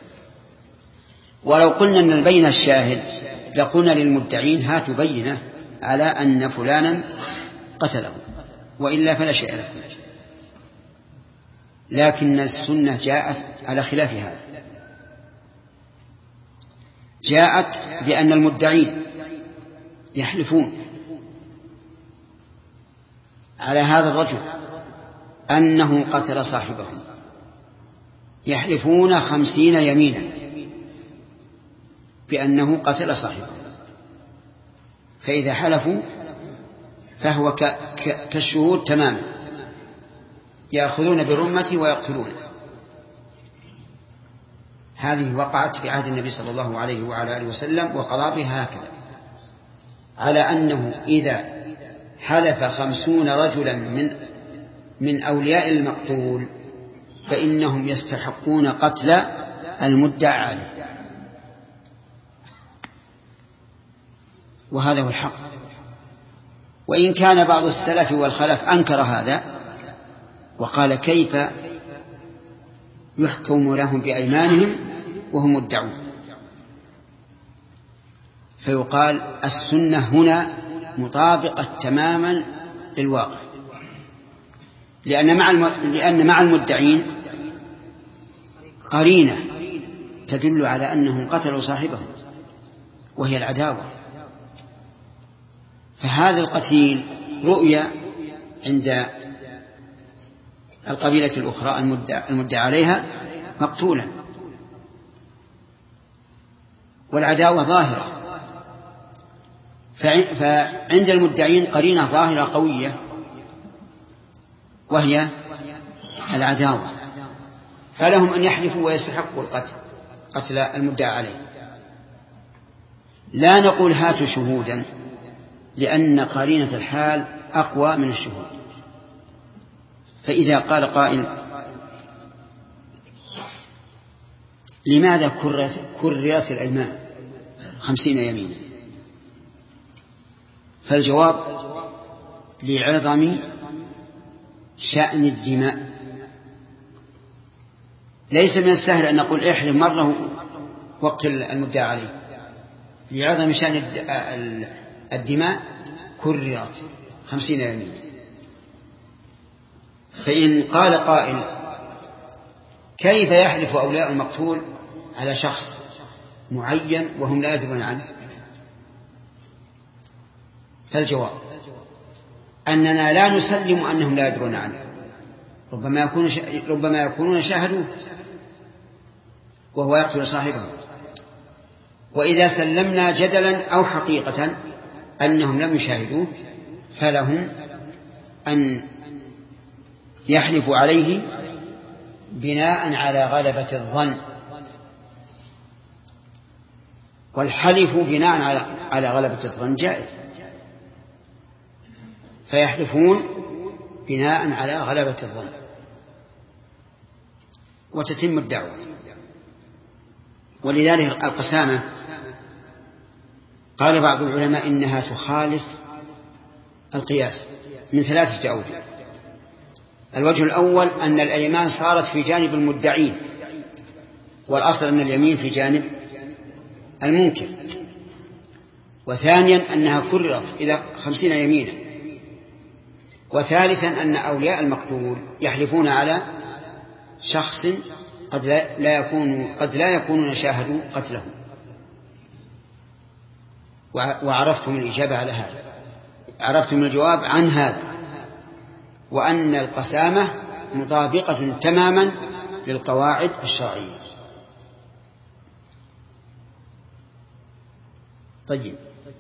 ولو قلنا أن البينة الشاهد لقلنا للمدعين هاتوا بينة على أن فلانا قتله، وإلا فلا شيء لكم. لكن السنة جاءت على خلاف هذا، جاءت بأن المدعين يحلفون على هذا الرجل أنه قتل صاحبهم، يحلفون 50 يمينا بأنه قتل صاحبه، فإذا حلفوا فهو كالشهود تماما، يأخذون برمته ويقتلون. هذه وقعت في عهد النبي صلى الله عليه وعلى آله وسلم، وقضى بها هكذا، على أنه إذا حلف 50 رجلا من أولياء المقتول فإنهم يستحقون قتل المدعى عليه، وهذا هو الحق. وإن كان بعض السلف والخلف أنكر هذا وقال كيف يحكم لهم بأيمانهم وهم مدعون، فيقال السنة هنا مطابقة تماما للواقع، لأن مع المدعين قرينة تدل على أنهم قتلوا صاحبهم وهي العداوة، فهذا القتيل رؤيا عند القبيلة الأخرى المدعى عليها مقتولا، والعداوة ظاهرة، فعند المدعين قرينة ظاهرة قوية وهي العداوة، فلهم أن يحلفوا ويستحقوا قتل المدعى عليه. لا نقول هاتوا شهودا، لأن قرينة الحال أقوى من الشهود. فإذا قال قائل لماذا كررت الأيمان 50 يمينا؟ فالجواب لعظم شأن الدماء. ليس من السهل أن نقول احلف مرة واقتل المدعى عليه، لعظم شأن الدماء كررت 50 يمينا. فإن قال قائل كيف يحلف أولياء المقتول على شخص معين وهم لا يدرون عنه؟ فالجواب أننا لا نسلم أنهم لا يدرون عنه، ربما يكونون شاهدوا وهو يقتل صاحبه. وإذا سلمنا جدلا أو حقيقة أنهم لم يشاهدوه فلهم أن يحلفوا عليه بناء على غلبة الظن، والحلف بناء على غلبة الظن جائز، فيحلفون بناء على غلبة الظن وتتم الدعوة. ولذلك القسامة قال بعض العلماء إنها تخالف القياس من 3 أوجه. الوجه الأول أن الأيمان صارت في جانب المدعين، والأصل أن اليمين في جانب المنكر. وثانيا أنها كررت إلى 50 يمينا. وثالثا أن أولياء المقتول يحلفون على شخص قد لا يكونون شاهدوا قتله. وعرفتم الإجابة على هذا، عرفتم الجواب عن هذا، وأن القسامة مطابقة تماما للقواعد الشرعية. طيب،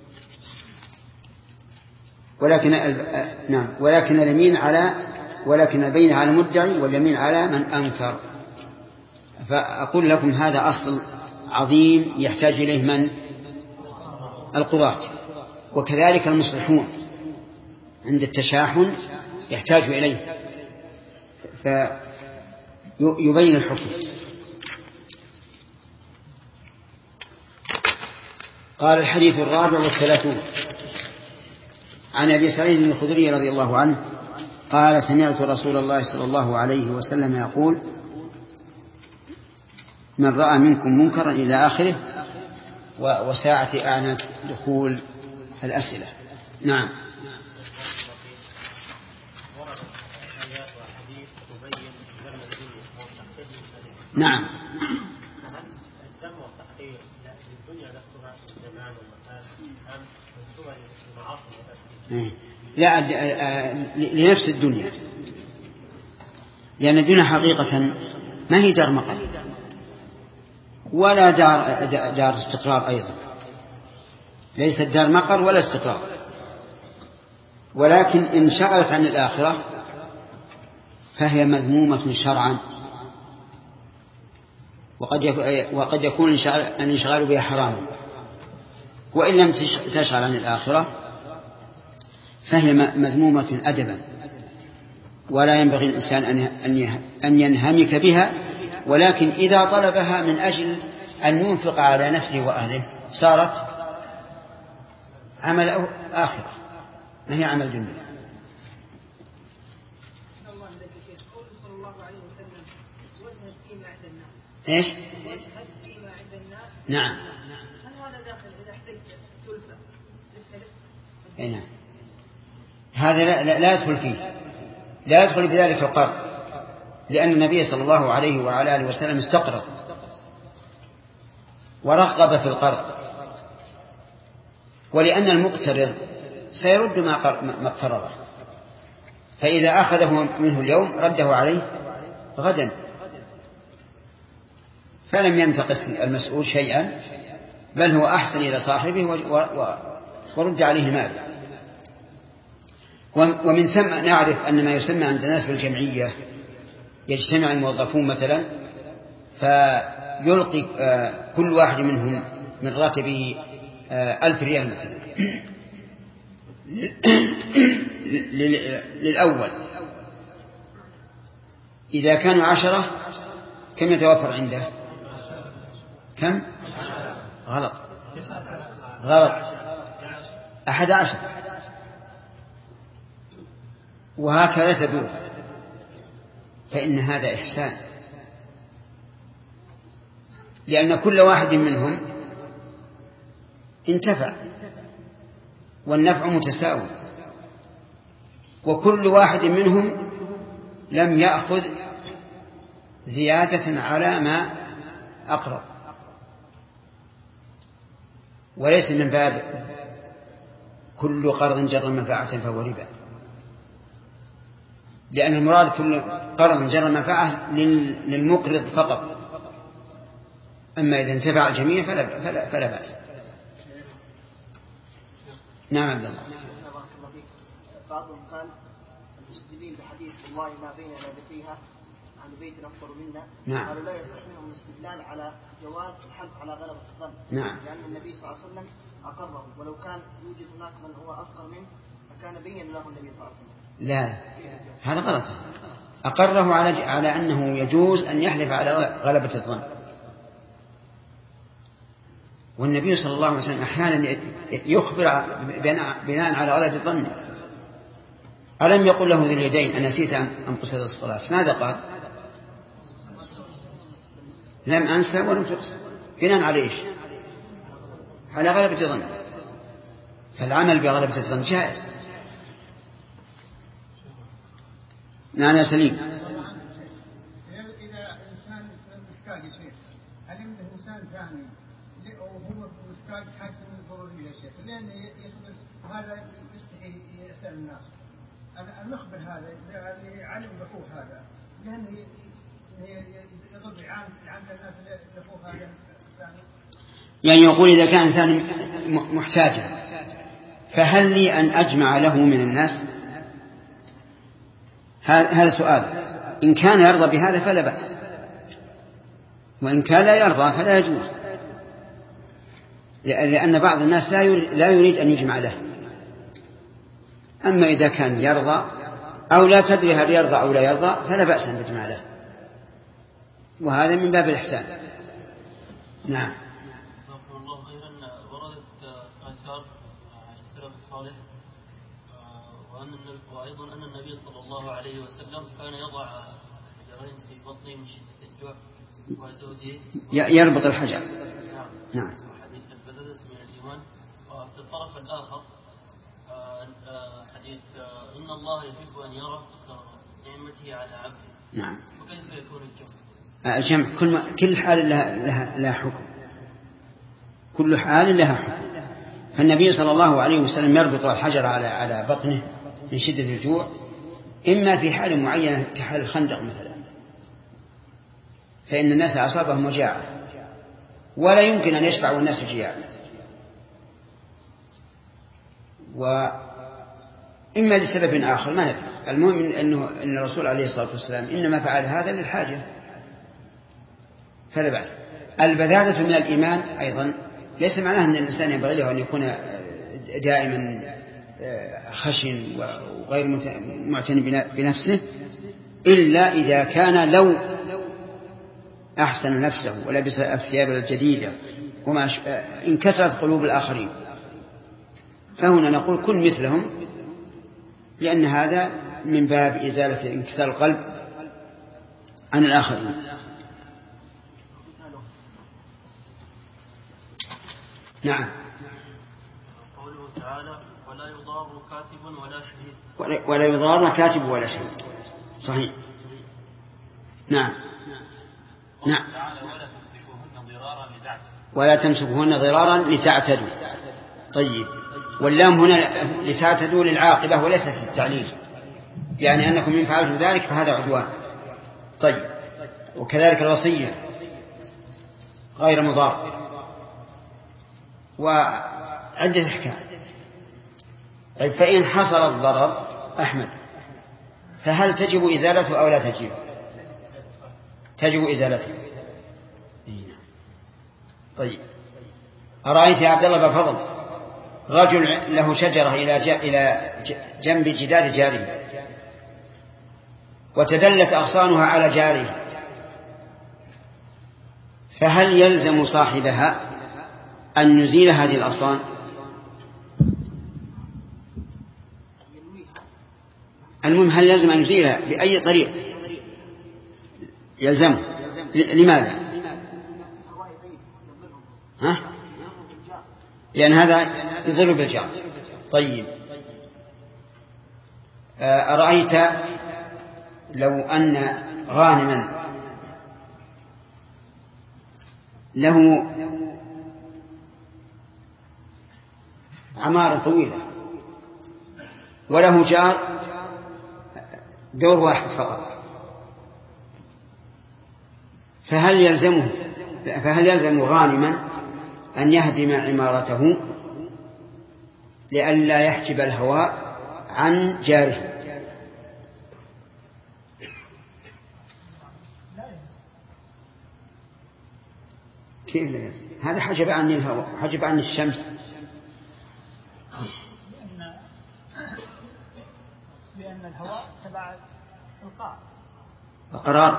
ولكن اليمين ولكن البين على المدعي واليمين على من أنكر. فأقول لكم هذا أصل عظيم يحتاج إليه من القضاة، وكذلك المصلحون عند التشاحن يحتاج إليه فيبين الحكم. قال الحديث 34 عن أبي سعيد الخدري رضي الله عنه قال سمعت رسول الله صلى الله عليه وسلم يقول من رأى منكم منكرا إلى آخره، وساعة أعنت دخول الأسئلة. نعم. ورد آيات وحديث تبين جرم الذين نعم. هل الذم والتحقير للدنيا نفسها الزمان والمكان أم منسوبة للمعاصي؟ لا، لنفس الدنيا، لأن الدنيا حقيقة ما هي دار مقر ولا دار استقرار أيضا، ليست دار مقر ولا استقرار، ولكن إن شغلت عن الآخرة فهي مذمومة شرعا، وقد يكون الانشغال بها حرام، وإن لم تشغل عن الآخرة فهي مذمومة أدبا، ولا ينبغي الإنسان أن ينهمك بها، ولكن إذا طلبها من أجل أن ينفق على نفسه وأهله صارت عمل آخرة ما هي عمل دنيا. إيش؟ نعم. هل هذا داخل إذا احتجت تلفة؟ نعم. هذا لا يدخل فيه، لا يدخل في ذلك القرض، لأن النبي صلى الله عليه وعلى آله وسلم استقرض ورغب في القرض، ولأن المقترض سيرد ما اقترضه، فإذا أخذه منه اليوم رده عليه غدا، فلم ينتقص المسؤول شيئا، بل هو أحسن إلى صاحبه ورد عليه ماله. ومن ثم نعرف أن ما يسمى عند الناس بالجمعية، يجتمع الموظفون مثلا فيلقي كل واحد منهم من راتبه 1000 ريال مثلا للأول، إذا كانوا 10 كم يتوفر عنده؟ كم؟ غلط 11، وهكذا تدور، فإن هذا إحسان، لأن كل واحد منهم انتفع والنفع متساوي، وكل واحد منهم لم يأخذ زيادة على ما أقرب، وليس من باب كل قرض جر منفعة فهو ربا، لأن المراد كل قرض جر منفعة للمقرض فقط، أما إذا انتفع الجميع فلا بأس. نعم عبد الله. بعضهم قال المستدلين بحديث الله ما بين لابتيها عن بيت أفضل منا، نعم. قالوا لا يصح منهم الاستدلال على جواز الحلف على غلبة الظن، نعم. لأن النبي صلى الله عليه وسلم أقره، ولو كان يوجد هناك من هو أفقر منه فكان بين له النبي صلى الله عليه وسلم. لا، هذا غلط، أقره على أنه يجوز أن يحلف على غلبة الظن، والنبي صلى الله عليه وسلم أحيانا يخبر بناء على غلبة الظن. ألم يقل له ذي اليدين أنسيت أن قصد الصلاة؟ ماذا قال؟ لم أنسى ولم تقصد، بناء على إيش؟ على غلبة الظن، فالعمل بغلبة الظن جائز. نعم يا سليم. إذا إنسان محتاج شيء، هل عنده إنسان ثاني وهو محتاج حاجة ضروري إلى شيء، لأن يخبر هذا يستحي يسأل الناس، أنا نخبر هذا علم بأخوه هذا، لأنه يضر عن الناس لأخوه هذا الثاني. يعني يقول إذا كان إنسان محتاجا فهل لي أن أجمع له من الناس؟ هذا سؤال. إن كان يرضى بهذا فلا بأس، وإن كان لا يرضى فلا يجوز، لأن بعض الناس لا يريد أن يجمع له. أما إذا كان يرضى أو لا تدري هل يرضى أو لا يرضى فلا بأس أن تجمع له، وهذا من باب الإحسان. نعم. جزاكم الله خيرا. وردت آثار عن السلف الصالح وأيضا أن النبي صلى الله عليه وسلم كان يضع حجرين في بطنه من شدة الجوع وزوجه يربط الحجر. نعم. حديث البلدة من الإيمان. وفي الطرف الآخر حديث إن الله يحب أن يرى نعمته على عبده. نعم. وكيف يكون الجمع؟ الجمع كل حال لها حكم، كل حال لها حكم. فالنبي صلى الله عليه وسلم يربط الحجر على بطنه من شدة الجوع، إما في حال معينة كحال الخندق مثلا، فإن الناس أصابهم مجاعة ولا يمكن أن يشبعوا الناس جياعا، وإما لسبب آخر ما ندري. المهم أن الرسول عليه الصلاة والسلام إنما فعل هذا للحاجة فلا بأس. البذاذة من الإيمان أيضا ليس معناه أن الإنسان ينبغي له أن يكون دائما خشن وغير معتني بنفسه، إلا إذا كان لو أحسن نفسه ولبس الثياب الجديدة وما انكسرت قلوب الآخرين، فهنا نقول كن مثلهم، لأن هذا من باب إزالة انكسار القلب عن الآخرين. نعم. قوله تعالى ولا يضار كاتب ولا شهيد، ولا يضار كاتب ولا شهيد، صحيح. نعم. نعم. ولا تمسكوهن ضرارا لتعتدوا. طيب، واللام هنا لتعتدوا للعاقبة وليست للتعليل، يعني أنكم إن فعلتم ذلك فهذا عدوان. طيب، وكذلك الوصية غير مضار، وعدة أحكام. طيب، فإن حصل الضرر أحمد فهل تجب إزالته أو لا تجب؟ تجب إزالته. طيب، أرأيت يا عبد الله بفضل رجل له شجرة إلى جنب جدار جاره وتدلت أغصانها على جاره، فهل يلزم صاحبها أن يزيل هذه الأغصان؟ المهم هل يلزم أن يزيلها بأي طريق؟ يلزم. لماذا؟ لأن هذا يضر بالجار. طيب، أرأيت لو أن غانما له عمارة طويلة وله جار دور واحد فقط، فهل يلزم غانما أن يهدم عمارته لئلا يحجب الهواء عن جاره؟ كيف لا يلزم؟ هذا حجب عني الهواء، حجب عني الشمس. لأن الهواء تبع القرار.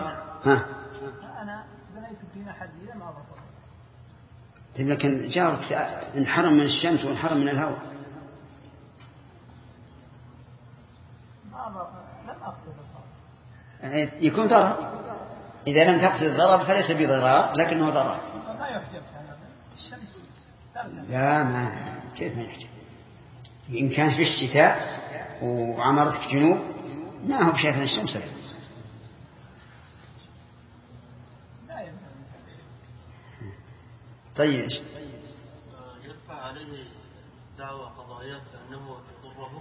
أنا بنيت في محلي لم أضر، لكن جارك انحرم من الشمس وانحرم من الهواء. لم أقصد الضرر. يكون ضرر. إذا لم تقصد الضرر فليس بضرار لكنه ضرر. ما يحجب الشمس. لا، ما كيف ما يحجب؟ إن كان في الشتاء وعمرتك جنوب ما هو بشايف الشمس. طيب، يدفع عليه دعوى قضائية أنه يضره،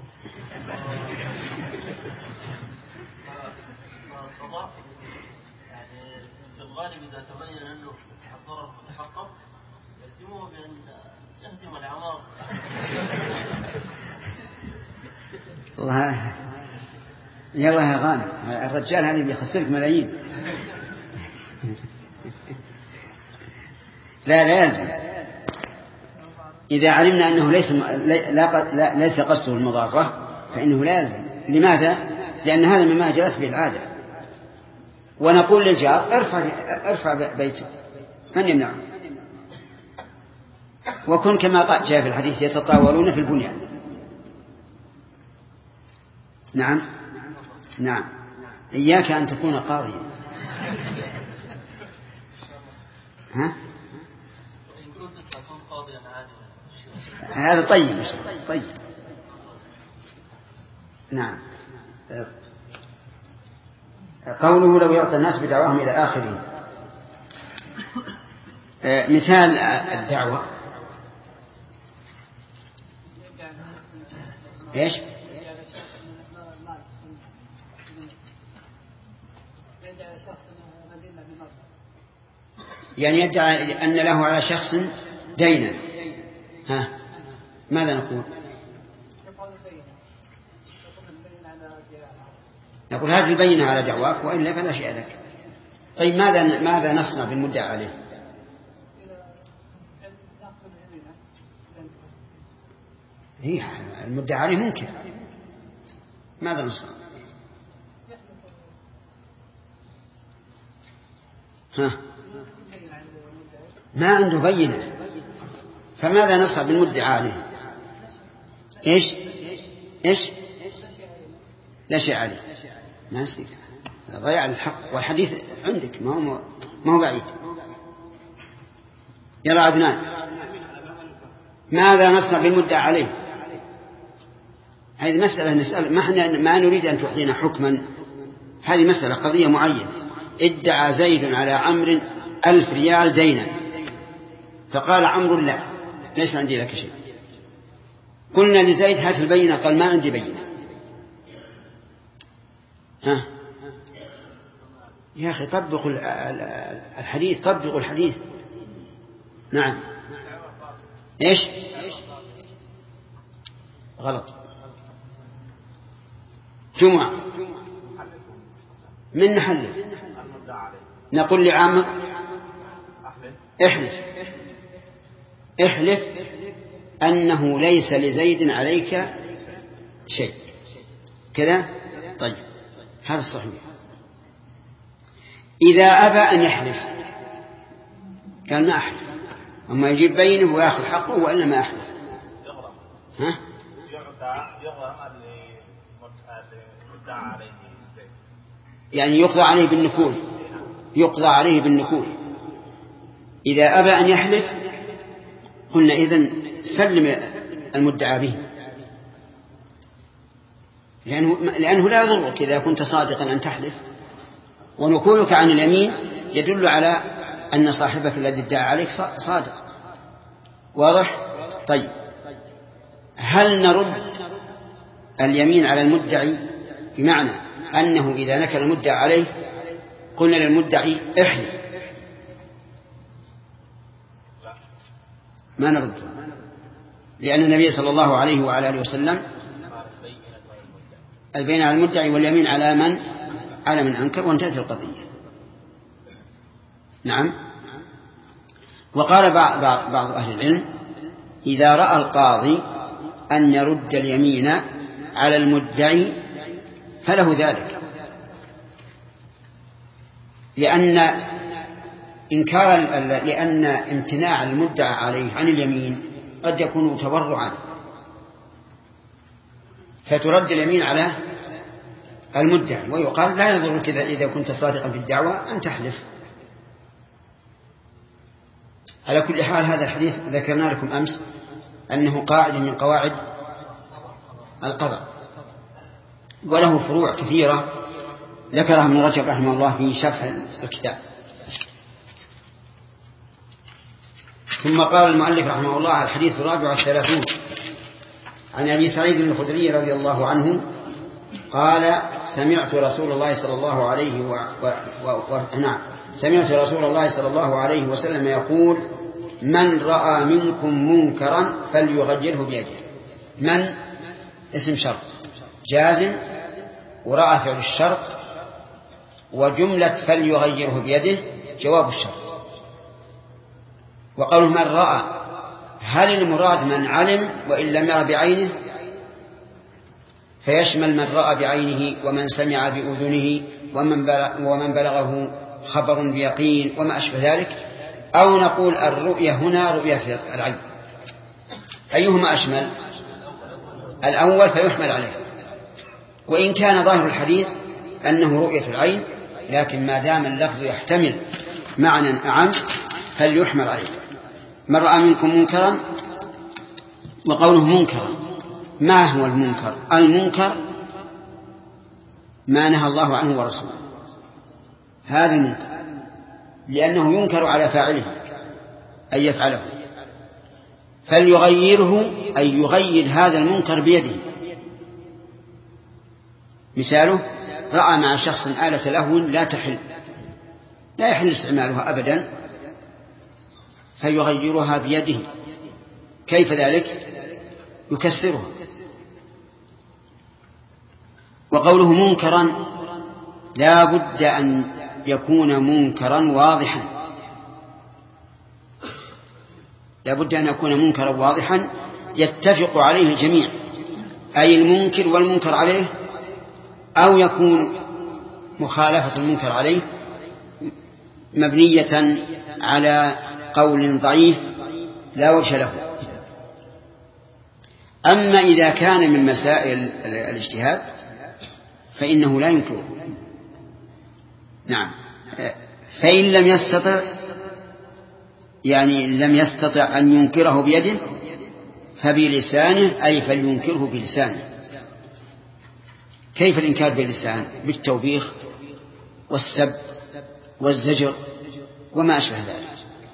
فالقضاء يعني في الغالب إذا تبين أنه الضرر متحقق يلزمه بأن يهدم العمار. الله يلا يا غانم، الرجال هذا بيخسرك ملايين. لا يلزم. إذا علمنا أنه ليس قصده المضارة فإنه لا يلزم. لماذا؟ لأن هذا مما جرت به العادة، ونقول للجار ارفع بيتك، من يمنعه؟ وكن كما جاء في الحديث يتطاولون في البنيان. نعم. إياك أن تكون قاضيا. هذا طيب. نعم. قوله لو يعطى الناس بدعواهم إلى آخره. مثال الدعوة إيش؟ يعني يدعي أن له على شخص دينا. ها ماذا نقول؟ نقول هذه البينة على دعواك وإلا فلا شيء لك. طيب ماذا نصنع بالمدعى عليه؟ هي المدعى عليه ممكن. ماذا نصنع؟ ها ما عنده بينة، فماذا نصنع بالمدعى عليه؟ إيش لا شيء عليه. ما يصير، ضياع الحق. والحديث عندك ما هو بعيد. يرى عدنان ماذا نصنع بالمدعى عليه؟ هذه مسألة نسأل، ما نريد أن تعطينا حكما. هذه مسألة قضية معينة. ادعى زيد على عمرو 1000 ريال دينا، فقال عمرو لا ليس عندي لك شيء. قلنا لزيد هات البينة، قال ما عندي بينة. ها يا أخي طبقوا الحديث، طبقوا الحديث. نعم إيش غلط. جمعة من نحلف، نقول لعامر احلف أنه ليس لزيد عليك شيء كذا. طيب هذا الصحيح. إذا أبى أن يحلف قال ما أحلف، أما يجيب بينه ويأخذ حقه وإلا ما أحلف. ها يعني يقضى عليه بالنكول، يقضى عليه بالنكول. إذا أبى أن يحلف قلنا إذن سلم المدعى به، لأنه لا يضرك إذا كنت صادقا أن تحلف، ونكولك عن اليمين يدل على أن صاحبك الذي ادعى عليك صادق. واضح؟ طيب هل نرد اليمين على المدعي بمعنى أنه إذا نكل المدعى عليه قلنا للمدعي احلف؟ ما نرد، لأن النبي صلى الله عليه وعلى آله وسلم البينة على المدعي واليمين على من أنكر، وانتهت القضية. نعم. وقال بعض أهل العلم إذا رأى القاضي أن يرد اليمين على المدعي فله ذلك، لأن امتناع المدعى عليه عن اليمين قد يكون تورعا، فترد اليمين على المدعي، ويقال لا يضرك إذا كنت صادقا في الدعوة أن تحلف. على كل حال هذا الحديث ذكرنا لكم أمس أنه قاعدة من قواعد القضاء، وله فروع كثيرة ذكرها ابن رجب رحمه الله في شرح الكتاب. ثم قال المؤلف رحمه الله الحديث 34 عن أبي سعيد الخدري رضي الله عنه قال سمعت رسول الله صلى الله عليه وسلم يقول من رأى منكم منكرا فليغيره بيده. من اسم شرط جازم، ورأى فعل الشرط، وجملة فليغيره بيده جواب الشرط. وقوله من رأى هل المراد من علم وإن لم يرى بعينه، فيشمل من رأى بعينه ومن سمع بأذنه ومن بلغه خبر بيقين وما أشبه ذلك، أو نقول الرؤية هنا رؤية العين، أيهما أشمل؟ الأول فيحمل عليه، وإن كان ظاهر الحديث أنه رؤية العين، لكن ما دام اللفظ يحتمل معنى أعم فليحمل عليه. من رأى منكم منكرا، وقوله منكرا ما هو المنكر؟ المنكر ما نهى الله عنه ورسوله، هذا المنكر، لأنه ينكر على فاعله أن يفعله، فليغيره أي يغير هذا المنكر بيده. مثاله: رأى مع شخص آلة لهو لا يحل استعمالها أبدا، فيغيرها بيده. كيف ذلك؟ يكسرها. وقوله منكرا لا بد أن يكون منكرا واضحا، لا بد أن يكون منكرا واضحا يتفق عليه الجميع، أي المنكر والمنكر عليه، أو يكون مخالفة المنكر عليه مبنية على قول ضعيف لا وجه له. أما إذا كان من مسائل الاجتهاد فإنه لا ينكره. نعم. فإن لم يستطع، يعني لم يستطع أن ينكره بيده، فبلسانه، أي فلينكره بلسانه. كيف الإنكار باللسان؟ بالتوبيخ والسب والزجر وما أشبه ذلك.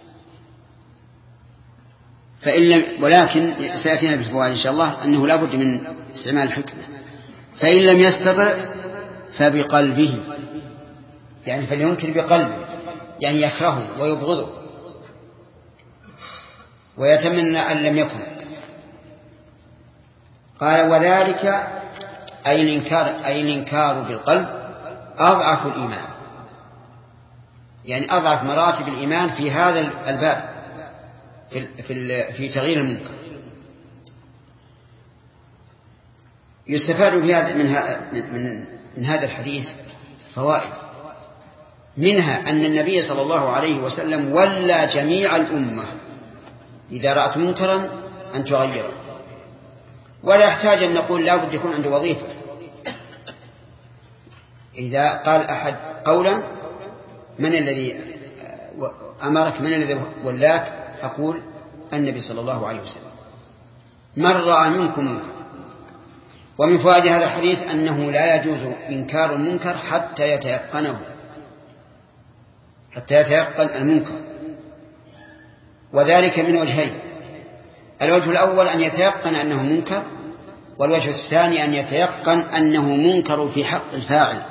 ولكن سيأتينا بالفوائد إن شاء الله أنه لا بد من استعمال الحكمة. فإن لم يستطع فبقلبه، يعني فلينكر بقلبه، يعني يكرهه ويبغضه ويتمنى أن لم يكن. قال: وذلك أي الإنكار بالقلب أضعف الإيمان، يعني أضعف مراتب الإيمان في هذا الباب في تغيير المنكر. يستفاد من هذا الحديث فوائد، منها أن النبي صلى الله عليه وسلم ولى جميع الأمة إذا رأت منكرا أن تغيره، ولا يحتاج أن نقول لا بد يكون عنده وظيفة. إذا قال أحد قولا: من الذي أمرك، من الذي ولاك؟ أقول: النبي صلى الله عليه وسلم. من رأى منكم منكر. ومن فوائد هذا الحديث أنه لا يجوز إنكار المنكر حتى يتيقن المنكر، وذلك من وجهين: الوجه الأول أن يتيقن أنه منكر، والوجه الثاني أن يتيقن أنه منكر في حق الفاعل.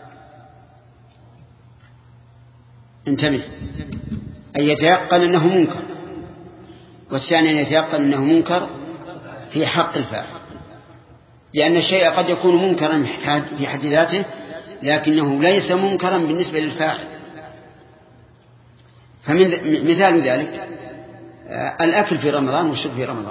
انتبه، أن يتيقن أنه منكر، والثاني أن يتيقن أنه منكر في حق الفاعل، لأن الشيء قد يكون منكرا في حد ذاته لكنه ليس منكرا بالنسبة للفاعل. فمثال ذلك الأكل في رمضان والشرب في رمضان،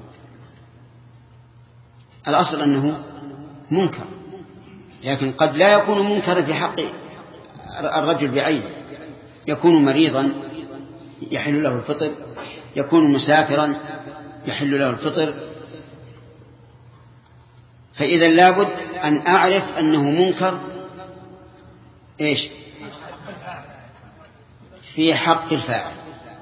الأصل أنه منكر، لكن قد لا يكون منكرا في حق الرجل بعينه، يكون مريضا يحل له الفطر، يكون مسافرا يحل له الفطر. فإذا لابد أن أعرف أنه منكر إيش؟ في حق الفاعل،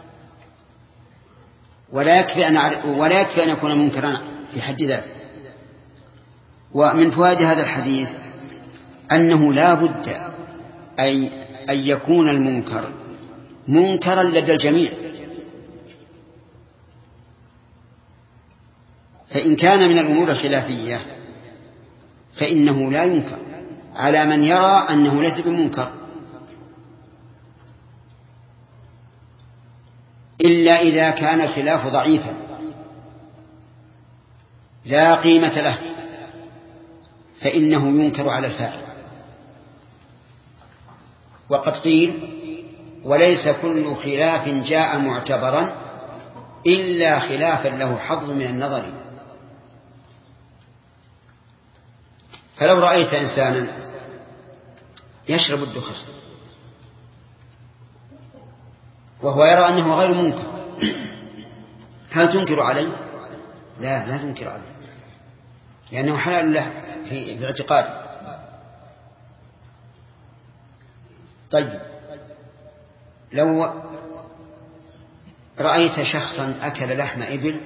ولا يكفي أن يكون منكرا في حد ذاته. ومن فوائد هذا الحديث أنه لا بد أن يكون المنكر منكرا لدى الجميع، فإن كان من الأمور الخلافية فإنه لا ينكر على من يرى أنه ليس بمنكر، إلا إذا كان الخلاف ضعيفا لا قيمة له فإنه ينكر على الفاعل. وقد قيل: وليس كل خلاف جاء معتبرا إلا خلافا له حظ من النظر. فلو رأيت إنسانا يشرب الدخان وهو يرى أنه غير منكر، هل تنكر عليه؟ لا تنكر عليه، لأنه حلال له في اعتقاد. طيب، لو رأيت شخصا أكل لحم إبل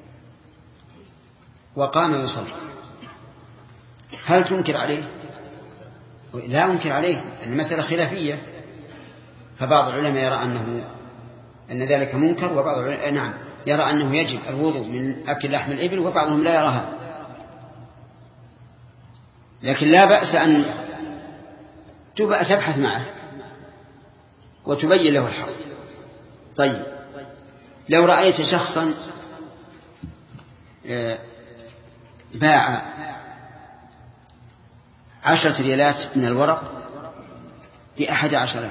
وقام يصلي، هل تنكر عليه؟ لا أنكر عليه، المسألة خلافية. فبعض العلماء يرى أن ذلك منكر، وبعض العلماء يرى أنه يجب الوضوء من أكل لحم الإبل، وبعضهم لا يرى هذا. لكن لا بأس أن تبحث معه وتبين له الحق. طيب، لو رأيت شخصا باع 10 ريالات من الورق ب11،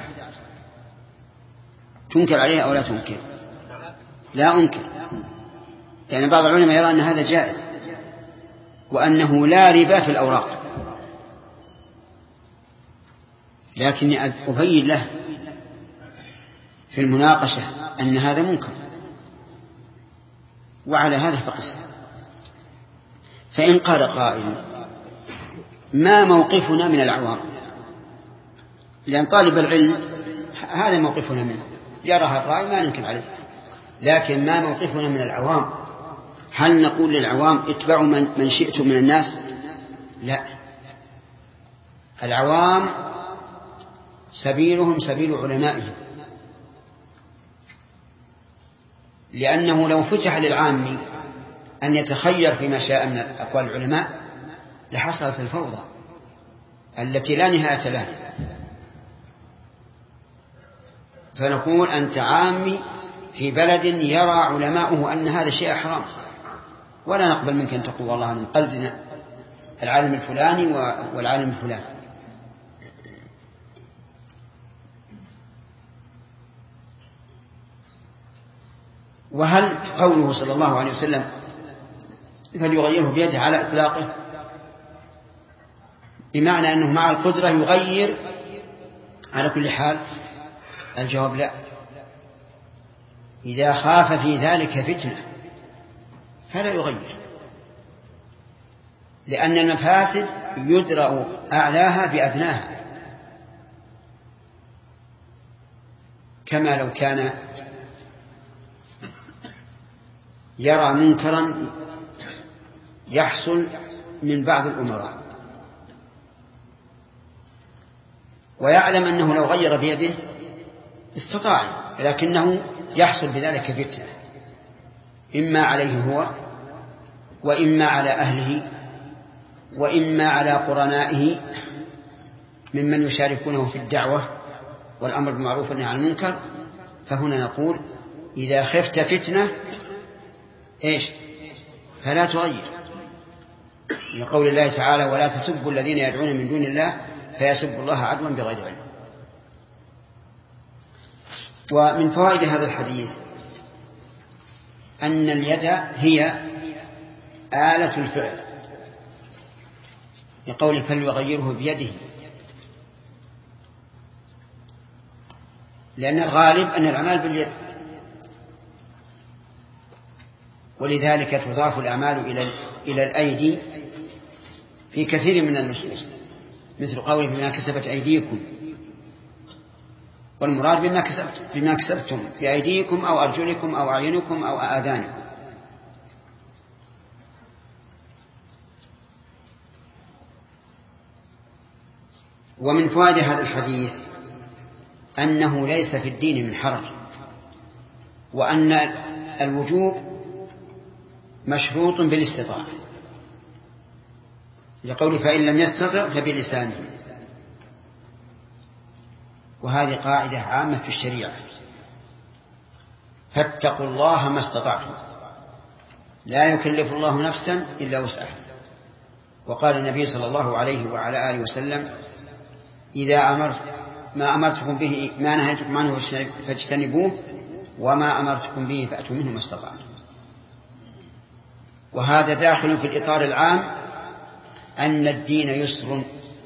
تنكر عليه أو لا تنكر؟ لا أنكر، يعني بعض العلماء يرى أن هذا جائز، وأنه لا ربا في الأوراق، لكني أبين له في المناقشة أن هذا منكر، وعلى هذا فقس. فإن قال قائل ما موقفنا من العوام؟ لأن طالب العلم هذا موقفنا منه، يراها الرأي ما ننكر عليه، لكن ما موقفنا من العوام؟ هل نقول للعوام اتبعوا من شئتم من الناس؟ لا، العوام سبيلهم سبيل علمائهم، لأنه لو فتح للعام أن يتخير فيما شاء من أقوال العلماء لحصلت الفوضى التي لا نهاية لها. فنقول أنت عامي في بلد يرى علماؤه أن هذا شيء حرام، ولا نقبل منك أن تقول والله من قلدنا العالم الفلاني والعالم الفلاني. وهل قوله صلى الله عليه وسلم فليغيره بيده على إطلاقه بمعنى أنه مع القدرة يغير على كل حال؟ الجواب لا، إذا خاف في ذلك فتنة فلا يغير، لأن المفاسد يدرأ أعلاها بأدناها، كما لو كان يرى منكرا يحصل من بعض الأمراء ويعلم أنه لو غير بيده استطاع، لكنه يحصل بذلك فتنة إما عليه هو وإما على أهله وإما على قرنائه ممن يشاركونه في الدعوة والأمر بالمعروف والنهي عن المنكر. فهنا نقول إذا خفت فتنة فلا تغير، لقول الله تعالى ولا تسبوا الذين يدعون من دون الله فيسبوا الله عدوا بغير علم. ومن فوائد هذا الحديث أن اليد هي آلة الفعل، لقول فليغيره بيده، لأن الغالب أن الأعمال باليد، ولذلك تضاف الأعمال إلى الأيدي في كثير من النصوص، مثل قوله بما كسبت أيديكم، والمراد بما كسبتم في أيديكم أو أرجلكم أو أعينكم أو آذانكم. ومن فوائد هذا الحديث أنه ليس في الدين من حرج، وأن الوجوب مشروط بالاستطاعة، لقول فإن لم يستطع فبلسانه، وهذه قاعدة عامة في الشريعة، فاتقوا الله ما استطعتم، لا يكلف الله نفسا إلا وسعها. وقال النبي صلى الله عليه وعلى آله وسلم إذا ما أمرتكم به ما نهيتكم عنه فاجتنبوه وما أمرتكم به فأتوا منه ما استطعتم. وهذا داخل في الإطار العام أن الدين يسر.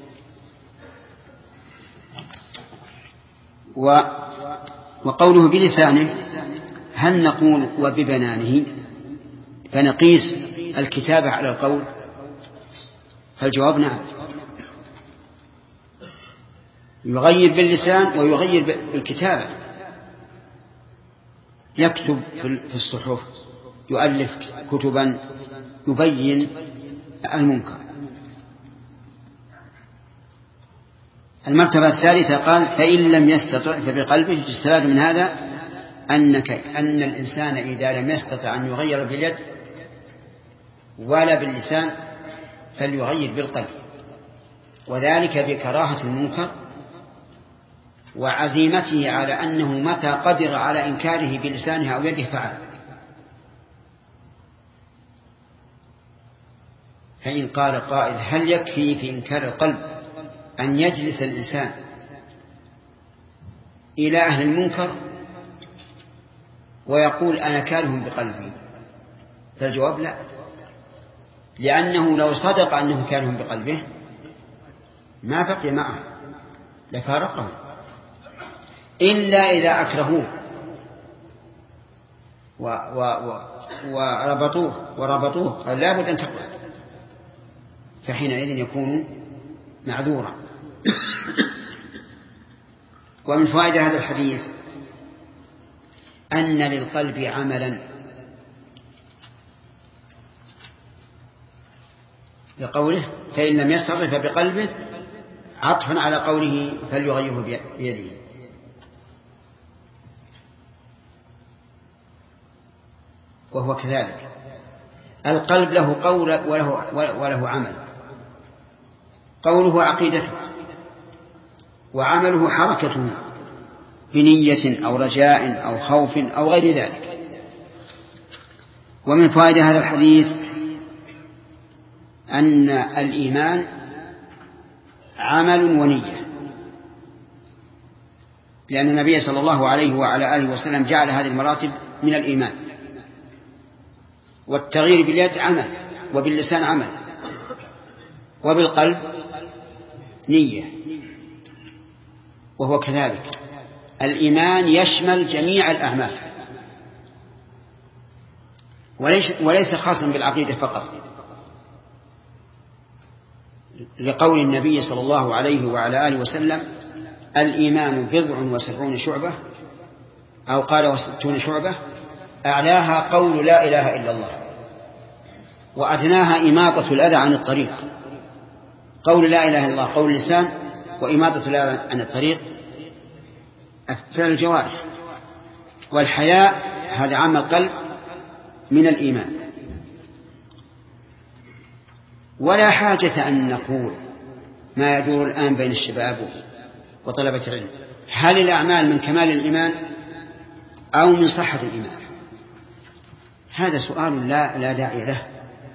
وقوله بلسانه هل نقول وببنانه فنقيس الكتابة على القول؟ فالجواب نعم، يغير باللسان ويغير بالكتابة، يكتب في الصحف، يؤلف كتبا يبين المنكر. المرتبة الثالثة قال فإن لم يستطع فبقلبه. يستفاد من هذا أن الإنسان إذا لم يستطع أن يغير باليد ولا باللسان فليغير بالقلب، وذلك بكراهة المنكر وعزيمته على أنه متى قدر على إنكاره بلسانه أو يده فعل. فإن قال قائل هل يكفي في إنكار القلب أن يجلس الإنسان إلى أهل المنكر ويقول أنا كارهم بقلبي؟ فالجواب لا، لأنه لو صدق أنه كارهم بقلبه ما بقي معه لفارقه، إلا إذا أكرهوه وربطوه قال لا بد أن تقبل، فحينئذ يكون معذورا. ومن فوائد هذا الحديث أن للقلب عملا، لقوله فإن لم يستطع فبقلبه، عطفا على قوله فليغيره بيده. وهو كذلك القلب له قول وله عمل. قوله عقيدته، وعمله حركته بنية أو رجاء أو خوف أو غير ذلك. ومن فوائد هذا الحديث أن الإيمان عمل ونية، لأن النبي صلى الله عليه وعلى آله وسلم جعل هذه المراتب من الإيمان. والتغيير باليد عمل، وباللسان عمل، وبالقلب نية. وهو كذلك الإيمان يشمل جميع الأعمال وليس خاصا بالعقيدة فقط، لقول النبي صلى الله عليه وعلى آله وسلم الإيمان 70 شعبة، أو قال 60 شعبة، أعلاها قول لا إله إلا الله، وأدناها إماطة الأذى عن الطريق. قول لا إله إلا الله قول اللسان، وإماطة الأذى عن الطريق فعل الجوارح. والحياء هذا عمل قلب من الإيمان. ولا حاجة أن نقول ما يدور الآن بين الشباب وطلبة العلم، هل الأعمال من كمال الإيمان أو من صحة الإيمان؟ هذا سؤال لا داعي له.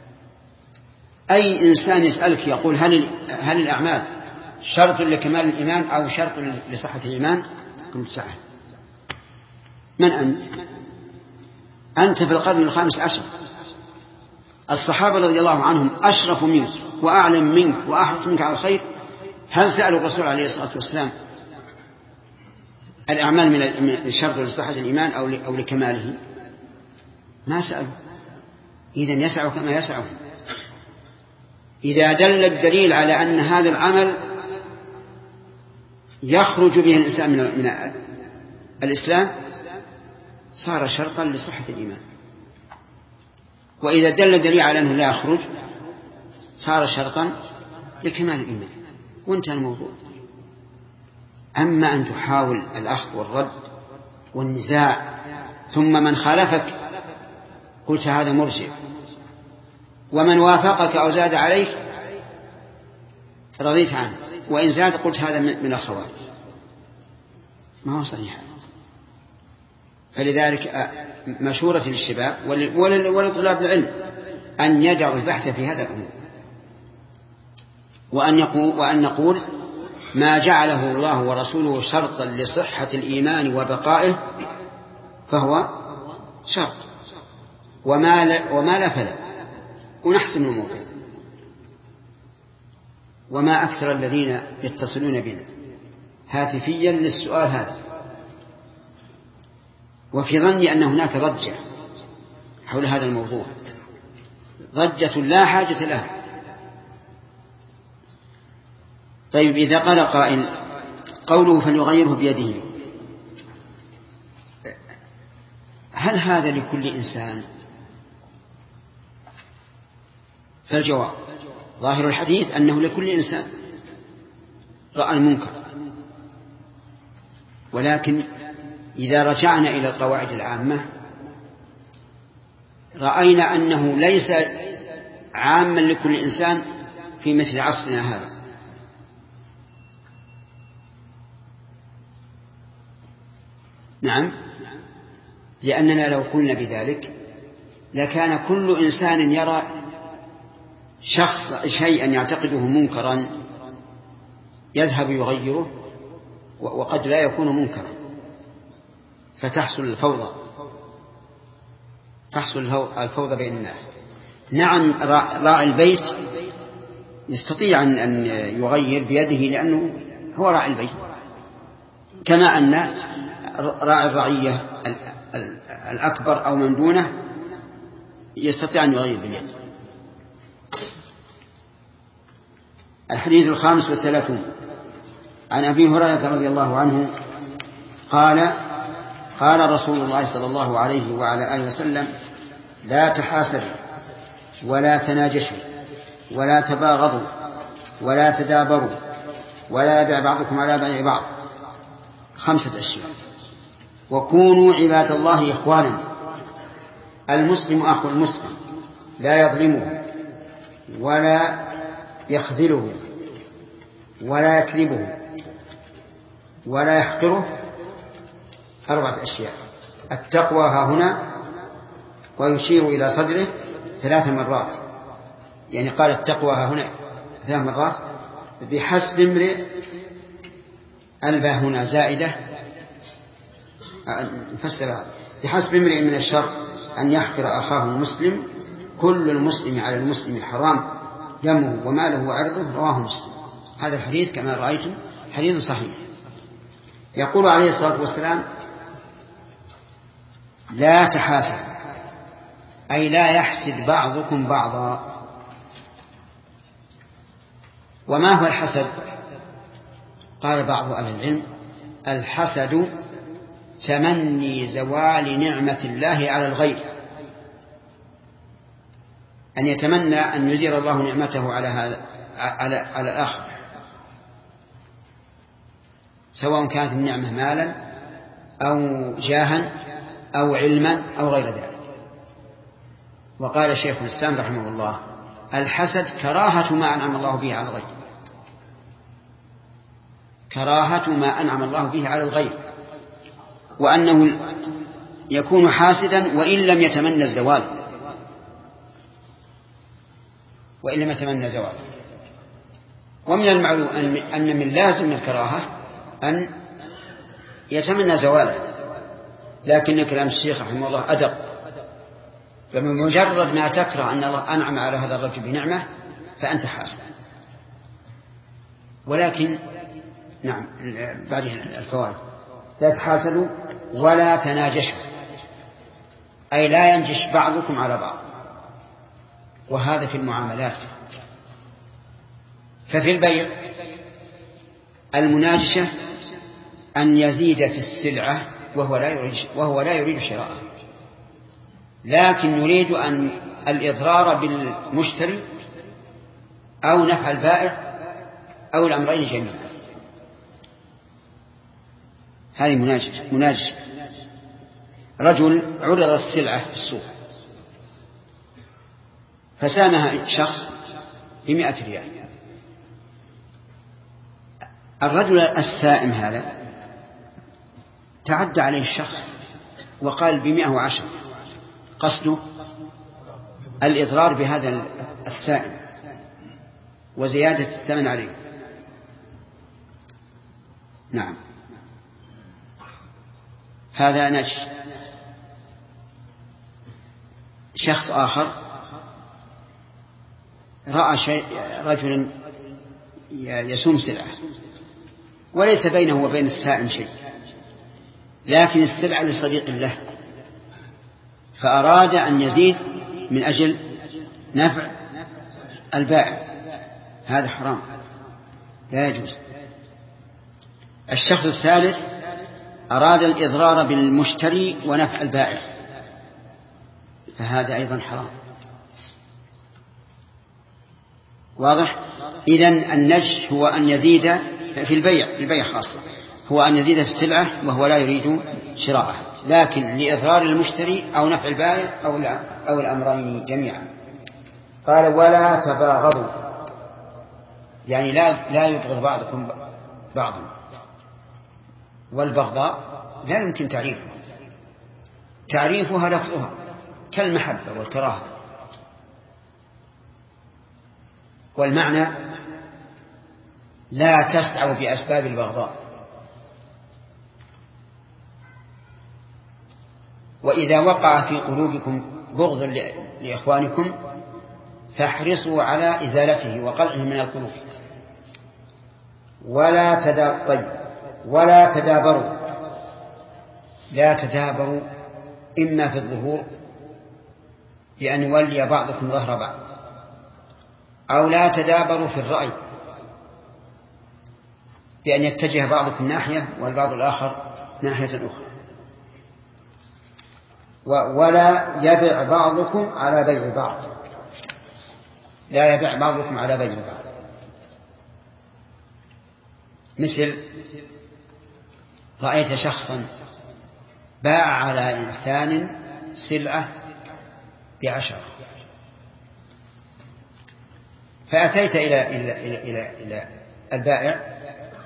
أي إنسان يسألك يقول هل الأعمال شرط لكمال الإيمان أو شرط لصحة الإيمان؟ قلت سعى. من أنت؟ أنت في القرن 15. الصحابة رضي الله عنهم أشرف منك وأعلم منك وأحرص منك على الخير. هل سألوا الرسول عليه الصلاة والسلام الأعمال من الشرط لصحة الإيمان أو لكماله؟ ما سألوا. إذن يسعوا كما يسعوا. إذا دل الدليل على أن هذا العمل يخرج به الإنسان من الإسلام صار شرطا لصحة الإيمان، وإذا دل الدليل على أنه لا يخرج صار شرطا لكمال الإيمان، وانتهى الموضوع. أما أن تحاول الأخذ والرد والنزاع ثم من خالفك قلت هذا مرجئ، ومن وافقك أو زاد عليك رضيت عنه، وإن زاد قلت هذا من الخوارج، ما هو صحيح. فلذلك مشورة للشباب ولطلاب العلم أن يدعوا البحث في هذا الأمر، وأن نقول ما جعله الله ورسوله شرطا لصحة الإيمان وبقائه فهو شرط، وما لا فلا، ونحسن الموضوع. وما أكثر الذين يتصلون بنا هاتفيا للسؤال هذا، وفي ظني أن هناك ضجة حول هذا الموضوع، ضجة لا حاجة لها. طيب إذا قال قائل قوله فليغيره بيده، هل هذا لكل إنسان؟ فالجواب ظاهر الحديث أنه لكل إنسان، رأى المنكر. ولكن إذا رجعنا إلى القواعد العامة رأينا أنه ليس عاما لكل إنسان في مثل عصرنا هذا. نعم، لأننا لو قلنا بذلك لكان كل إنسان يرى شيئا يعتقده منكرا يذهب يغيره وقد لا يكون منكرا، فتحصل الفوضى، الفوضى بين الناس. نعم، راعي البيت يستطيع أن يغير بيده لأنه هو راعي البيت، كما أن راعي الرعية الأكبر أو من دونه يستطيع أن يغير بيده. الحديث 35 عن أبي هريرة رضي الله عنه قال: قال رسول الله صلى الله عليه وعلى آله وسلم: لا تحاسدوا ولا تناجشوا ولا تباغضوا ولا تدابروا ولا يبع بعضكم على بيع بعض. 5 أشياء. وكونوا عباد الله إخوانا. المسلم أخو المسلم لا يظلمه ولا يخذله ولا يكذبه ولا يحقره. 4 أشياء. التقوى ها هنا، ويشير إلى صدره 3 مرات، يعني قال التقوى ها هنا 3 مرات. بحسب امرئ، الباء هنا زائدة، نفسر: بحسب امرئ من الشر أن يحقر أخاه المسلم، كل المسلم على المسلم حرام دمه وماله وعرضه. رواه مسلم. هذا الحديث كما رأيتم حديث صحيح. يقول عليه الصلاة والسلام: لا تحاسد، أي لا يحسد بعضكم بعضا. وما هو الحسد؟ قال بعض أهل العلم: الحسد تمني زوال نعمة الله على الغير، أن يتمنى أن يزيل الله نعمته على الآخر، سواء كانت النعمة مالا أو جاها أو علما أو غير ذلك. وقال شيخ الإسلام رحمه الله: الحسد كراهة ما أنعم الله به على الغير، كراهة ما أنعم الله به على الغير، وأنه يكون حاسدا وإن لم يتمنى الزوال، ومن المعلوم أن من لازم الكراهة أن يتمنى زواله، لكن كلام الشيخ رحمه الله أدق، فبمجرد ما تكره أن الله أنعم على هذا الرجل بنعمة فأنت حاسد. ولكن نعم، بعد الفوائد: لا تحاسدوا ولا تناجشوا، أي لا ينجش بعضكم على بعض، وهذا في المعاملات. ففي البيع المناجشة أن يزيد في السلعة وهو لا يريد شراءها، لكن يريد أن الإضرار بالمشتري أو نفع البائع أو الأمرين جميعا. هذه مناجشة. رجل عرض السلعة في السوق فسامها شخص ب100 ريال. الرجل السائم هذا تعدى عليه الشخص وقال ب110، قصده الإضرار بهذا السائم وزيادة الثمن عليه. نعم، هذا نجش. شخص آخر رأى رجلا يسوم سلعة وليس بينه وبين السائم شيء، لكن السلعة لصديق له، فأراد أن يزيد من أجل نفع البائع. هذا حرام، لا يجوز. الشخص الثالث أراد الإضرار بالمشتري ونفع البائع، فهذا أيضا حرام. واضح؟ إذن النجش هو أن يزيد في البيع خاصة، هو أن يزيد في السلعة وهو لا يريد شراءه، لكن لإضرار المشتري أو نفع البائع أو الأمرين جميعا. قال ولا تباغضوا، يعني لا يبغض بعضكم بعضا. والبغضاء لا يمكن تعريفها لفظها كالمحبة والكراهة، والمعنى لا تسعوا بأسباب البغضاء. وإذا وقع في قلوبكم بغض لإخوانكم فاحرصوا على إزالته وقلعه من القلوب. ولا تدابروا، لا تدابروا إما في الظهور بأن يولي بعضكم ظهر بعض، أو لا تدابروا في الرأي بأن يتجه بعضكم ناحية والبعض الآخر ناحية أخرى. ولا يبع بعضكم على بيع بعض، لا يبع بعضكم على بيع بعض. مثل رأيت شخصا باع على إنسان سلعة ب10، فأتيت إلى البائع،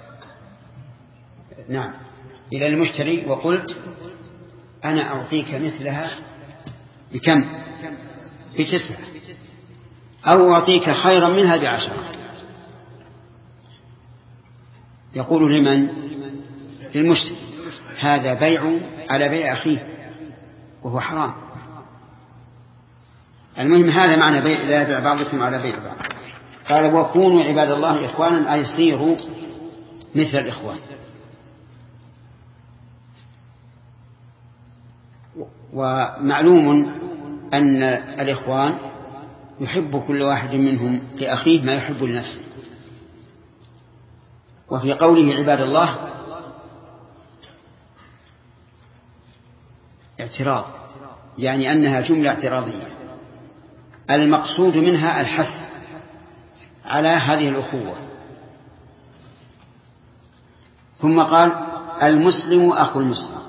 نعم، إلى المشتري، وقلت أنا أعطيك مثلها بكم؟ ب9، أو أعطيك خيرا منها ب10. يقول لمن؟ للمشتري. هذا بيع على بيع أخيه وهو حرام. المهم هذا معنى بيع لا يبيع بعضكم على بيع بعض. قال وكونوا عباد الله إخوانا، أي صيروا مثل الإخوان. ومعلوم أن الإخوان يحب كل واحد منهم لأخيه ما يحب لنفسه. وفي قوله عباد الله اعتراض، يعني أنها جملة اعتراضية، المقصود منها الحث على هذه الأخوة. ثم قال المسلم أخو المسلم،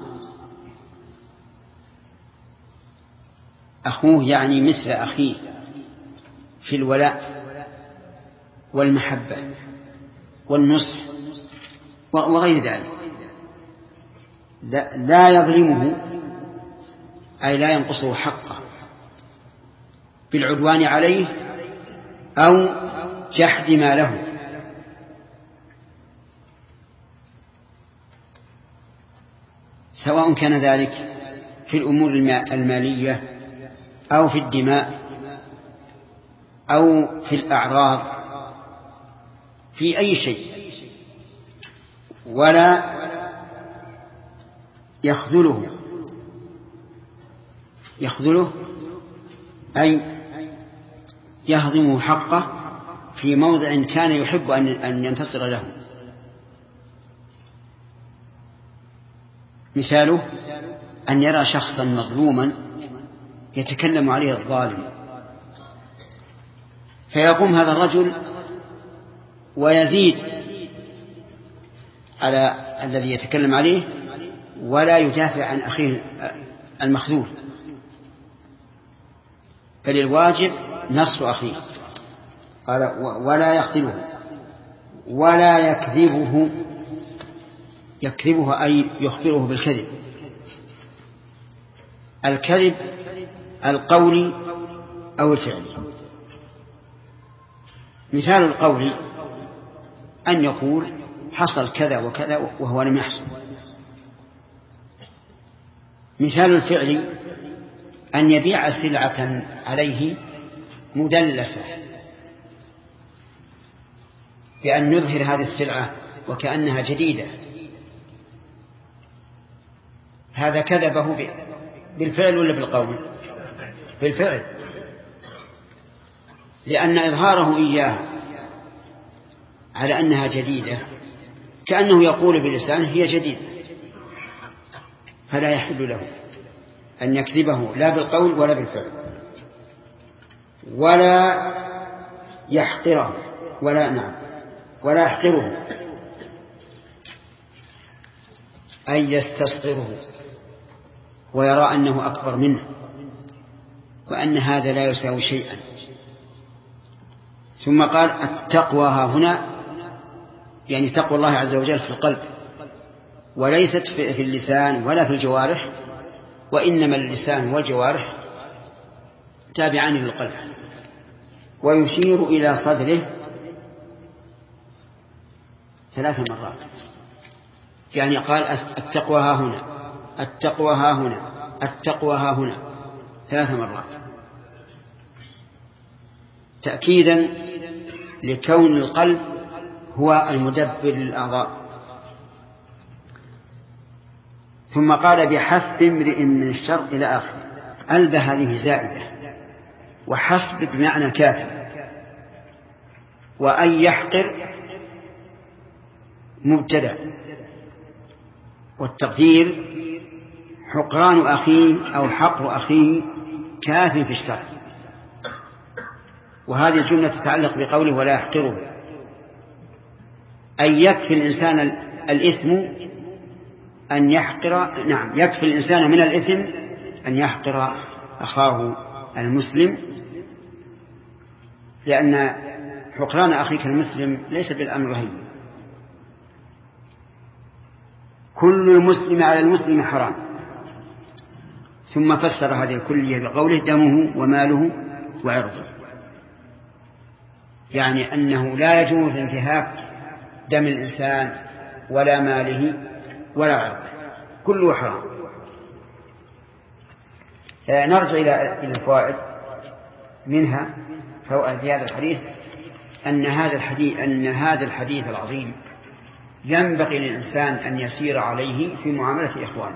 أخوه يعني مثل أخيه في الولاء والمحبة والنصح وغير ذلك. لا يظلمه، أي لا ينقصه حقه بالعدوان عليه أو جحد ما له، سواء كان ذلك في الأمور المالية أو في الدماء أو في الأعراض، في أي شيء. ولا يخذله أي يهضم حقه في موضع كان يحب أن ينتصر له. مثاله أن يرى شخصا مظلوما يتكلم عليه الظالم، فيقوم هذا الرجل ويزيد على الذي يتكلم عليه ولا يدافع عن أخيه المخذول، بل الواجب نصر أخيه. قال ولا يخذله ولا يكذبه أي يخبره بالكذب. الكذب القولي أو الفعلي. مثال القول أن يقول حصل كذا وكذا وهو لم يحصل. مثال الفعل أن يبيع سلعة عليه مدلسة بأن يظهر هذه السلعة وكأنها جديدة، هذا كذبه بالفعل ولا بالقول؟ بالفعل، لأن إظهاره إياها على أنها جديدة كأنه يقول بلسانه هي جديدة، فلا يحل له أن يكذبه لا بالقول ولا بالفعل. ولا يحقره ولا يحقره أن يستصغره ويرى أنه أكبر منه وأن هذا لا يساوي شيئا. ثم قال التقوى ها هنا يعني تقوى الله عز وجل في القلب، وليست في اللسان ولا في الجوارح، وإنما اللسان والجوارح تابعان للقلب. ويشير إلى صدره 3 مرات، يعني قال التقوى ها هنا، التقوى ها هنا، التقوى ها هنا 3 مرات، تأكيدا لكون القلب هو المدبر للأعضاء. ثم قال بحسب امرئ من الشر إلى آخر. ألب هذه زائدة، وحسب بمعنى كافر، وأن يحقر مبتدأ، والتقدير حقران أخيه أو حقر أخيه كاف في الشر. وهذه الجملة تتعلق بقوله ولا يحقره، أن يكفي الإنسان الإثم أن يحقر، نعم يكفي الإنسان من الإثم أن يحقر أخاه المسلم، لأن حقران أخيك المسلم ليس بالأمر هين. كل المسلم على المسلم حرام. ثم فسر هذه الكلية بقوله دمه وماله وعرضه، يعني أنه لا يجوز انتهاك دم الإنسان ولا ماله ولا عرضه، كله حرام. نرجع إلى الفوائد. منها فوائد في هذا الحديث أن هذا الحديث العظيم ينبغي للإنسان أن يسير عليه في معاملة إخوانه،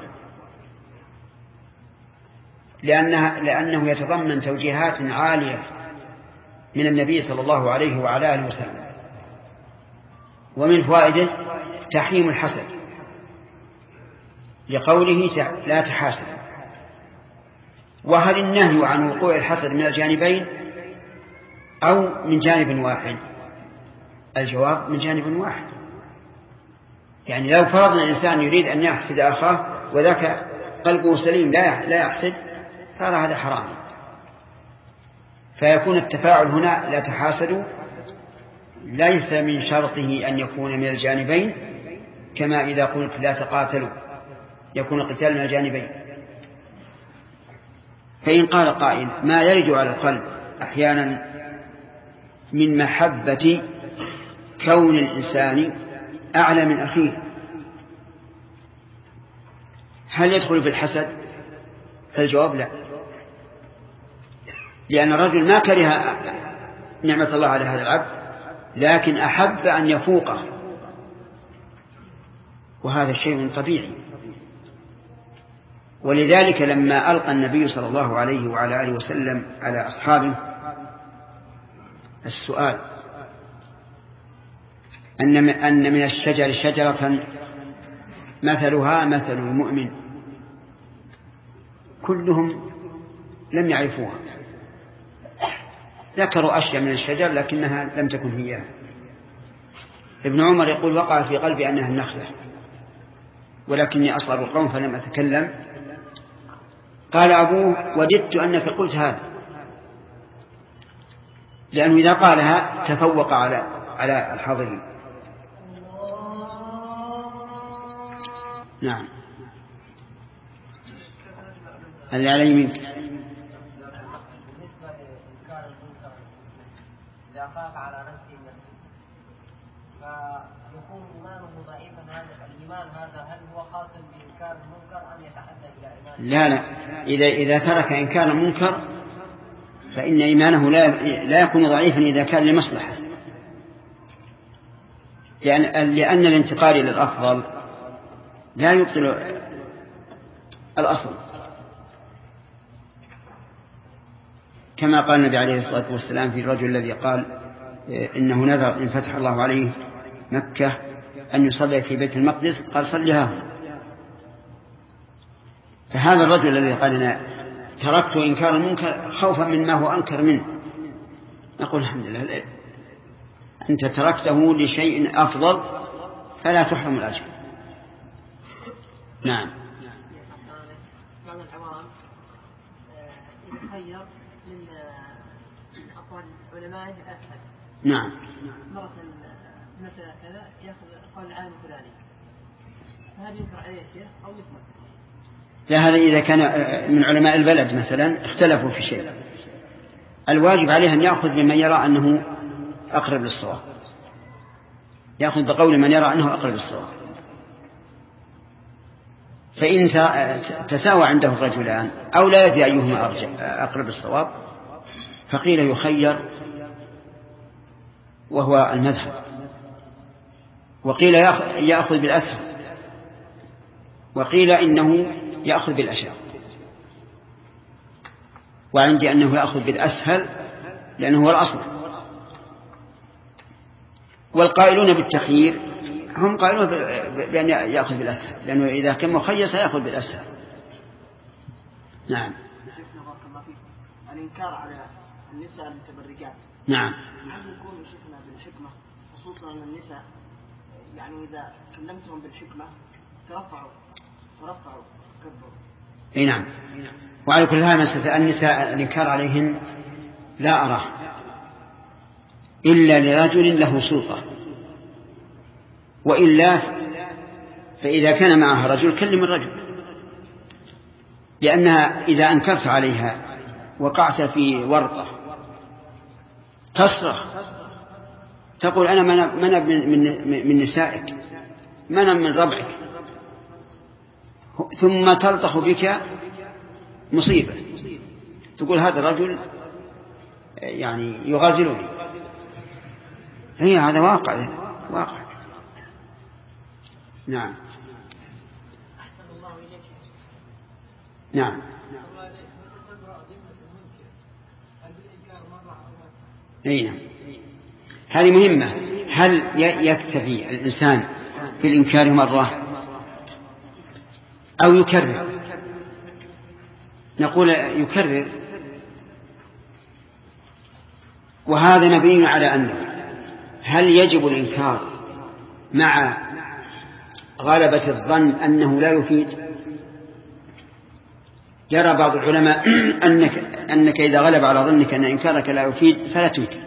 لأنه يتضمن توجيهات عالية من النبي صلى الله عليه وعلى آله وسلم. ومن فوائده تحريم الحسد لقوله لا تحاسد. وهل النهي عن وقوع الحسد من الجانبين أو من جانب واحد؟ الجواب من جانب واحد. يعني لو فرضنا الإنسان يريد أن يحسد أخاه وذاك قلبه سليم لا يحسد، صار هذا حرام. فيكون التفاعل هنا لا تحاسدوا ليس من شرطه أن يكون من الجانبين، كما إذا قلت لا تقاتلوا يكون القتال من الجانبين. فإن قال قائل ما يرد على القلب أحيانا من محبة كون الإنسان أعلى من أخيه، هل يدخل في الحسد؟ فالجواب لا، لأن الرجل ما كره نعمة الله على هذا العبد، لكن أحب أن يفوقه، وهذا شيء طبيعي. ولذلك لما ألقى النبي صلى الله عليه وعلى آله وسلم على أصحابه السؤال أن من الشجر شجرة مثلها مثل المؤمن، كلهم لم يعرفوها، ذكروا أشياء من الشجر لكنها لم تكن هي. ابن عمر يقول وقع في قلبي أنها النخلة ولكني أصغر القوم فلم أتكلم. قال أبوه وددت أنك قلت هذا، لأنه إذا قالها تفوق على الحاضرين. نعم اللي علي منك. بالنسبة لإنكار المنكر إذا خاف على نفسه فيكون إيمانه ضعيفا. هذا الإيمان هل هو خاص بإنكار المنكر أم يتحدى إلى إيمانه؟ لا إذا ترك إنكار المنكر فإن إيمانه لا يكون ضعيفا إذا كان لمصلحة، لأن الانتقال إلى الأفضل لا يبطل الأصل، كما قال النبي عليه الصلاة والسلام في الرجل الذي قال إنه نذر إن فتح الله عليه مكة أن يصلي في بيت المقدس، قال صلها. فهذا الرجل الذي قال أنا تركت إنكار المنكر خوفا مما هو أنكر منه، نقول الحمد لله أنت تركته لشيء أفضل فلا تحرم الأجر. نعم. بعض العوام يتخير من أقوال علمائه أسهل. نعم. مرة مثلا كذا يأخذ أقوال العالم الفلاني، فهل ينكر عليه شيء أو يثبت؟ لا، هذا إذا كان من علماء البلد مثلا اختلفوا في شيء، الواجب عليه أن يأخذ بمن يرى أنه أقرب للصواب، يأخذ بقول من يرى أنه أقرب للصواب. فإن تساوى عنده الرجلان أو لا يدري أيهما أقرب للصواب فقيل يخير وهو المذهب، وقيل يأخذ بالأسهل، وقيل إنه يأخذ بالأشد، وعندي أنه يأخذ بالأسهل لأنه هو الأصل. والقائلون بالتخيير هم قائلون بأن يأخذ بالأسهل، لأنه إذا كان مخير سيأخذ بالأسهل. نعم. الإنكار على النساء المتبرجات. نعم. هل يكون شيخنا بالحكمة، خصوصا أن النساء يعني إذا كلمتهم بالحكمة ترفعوا كبروا. اي نعم. وعلى كل حال مسألة النساء الإنكار عليهن لا أراه إلا لرجل له سلطة، وإلا فإذا كان معها رجل كلم الرجل، لأنها إذا أنكرت عليها وقعت في ورطة تصرخ تقول أنا من نسائك، من ربعك، ثم تلطخ بك مصيبة، تقول هذا الرجل يعني يغازلني. هي هذا واقع. نعم. نعم. نعم. هذه مهمة. هل يكتفي الإنسان بالإنكار مرة أو يكرر؟ نقول يكرر، وهذا نبين على أنه هل يجب الإنكار مع غلبة الظن أنه لا يفيد؟ يرى بعض العلماء أنك إذا غلب على ظنك أن إنكارك لا يفيد فلا تنكر،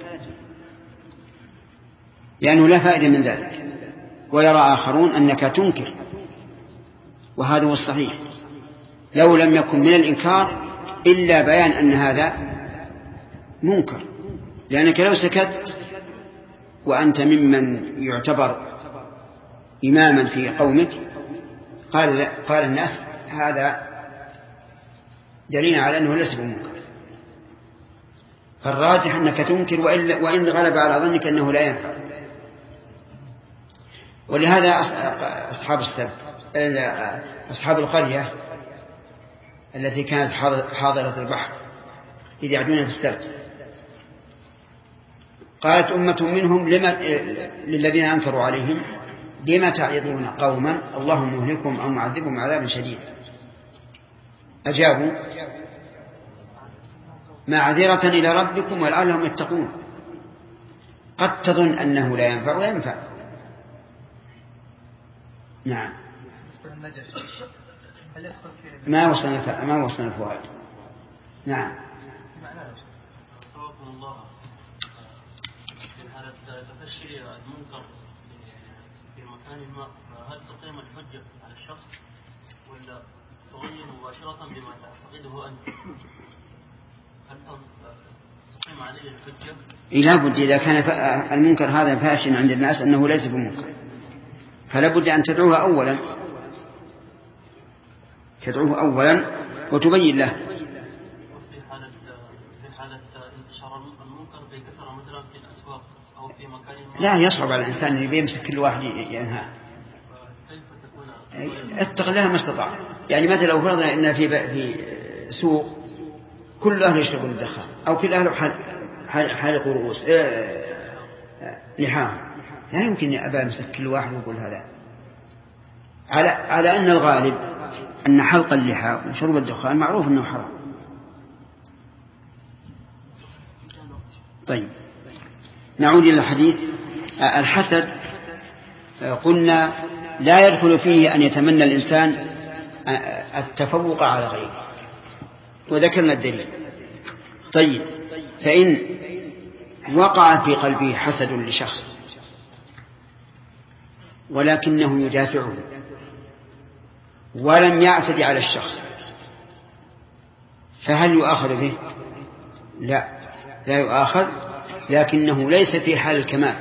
لأنه لا فائدة من ذلك. ويرى آخرون أنك تنكر، وهذا هو الصحيح، لو لم يكن من الإنكار إلا بيان أن هذا منكر، لأنك لو سكت وأنت ممن يعتبر إماما في قومك قال الناس هذا دليل على أنه ليس بمنكر، فالراجح أنك تنكر وإن غلب على ظنك أنه لا ينفع. ولهذا أصحاب السبت أصحاب القرية التي كانت حاضرة البحر إذ يعدون في السبت قالت أمة منهم للذين أنكروا عليهم لما تعظون قوما الله مهلكهم أو معذبهم عذابا شديدا؟ أجابوا معذرة إلى ربكم ولعلهم يتقون. قد تظن أنه لا ينفع وينفع. نعم. ما وصلنا الفوائد. نعم. صوابكم الله في حالة تفشي المنكر في مكان ما، هل تقيم الحجة على الشخص ولا تغير مباشرة بما تعتقده أنت؟ هل تقيم عليه الحجة؟ لا بد إذا كان المنكر هذا فاشن عند الناس أنه ليس بمنكر فلا بد أن تدعوه أولا وتبين له. في حالة انتشار المنكر بكثرة مثلا في الأسواق أو في مكان ما، لا يصعب على الإنسان أن يمسك كل واحد ينهاه. اتق الله ما استطاع. يعني مثلا لو فرضنا أن في سوق كل أهل يشربون الدخان أو كل أهل حالق رؤوس لحاهم، لا يمكن أبا يمسك كل واحد ويقول هذا. على أن الغالب أن حلق اللحى وشرب الدخان معروف أنه حرام. طيب نعود إلى الحديث. الحسد قلنا لا يدخل فيه أن يتمنى الإنسان التفوق على غيره، وذكرنا الدليل. طيب، فإن وقع في قلبه حسد لشخص ولكنه يدافعه ولم يعتدي على الشخص، فهل يؤاخذ به؟ لا يؤاخذ، لكنه ليس في حال الكمال،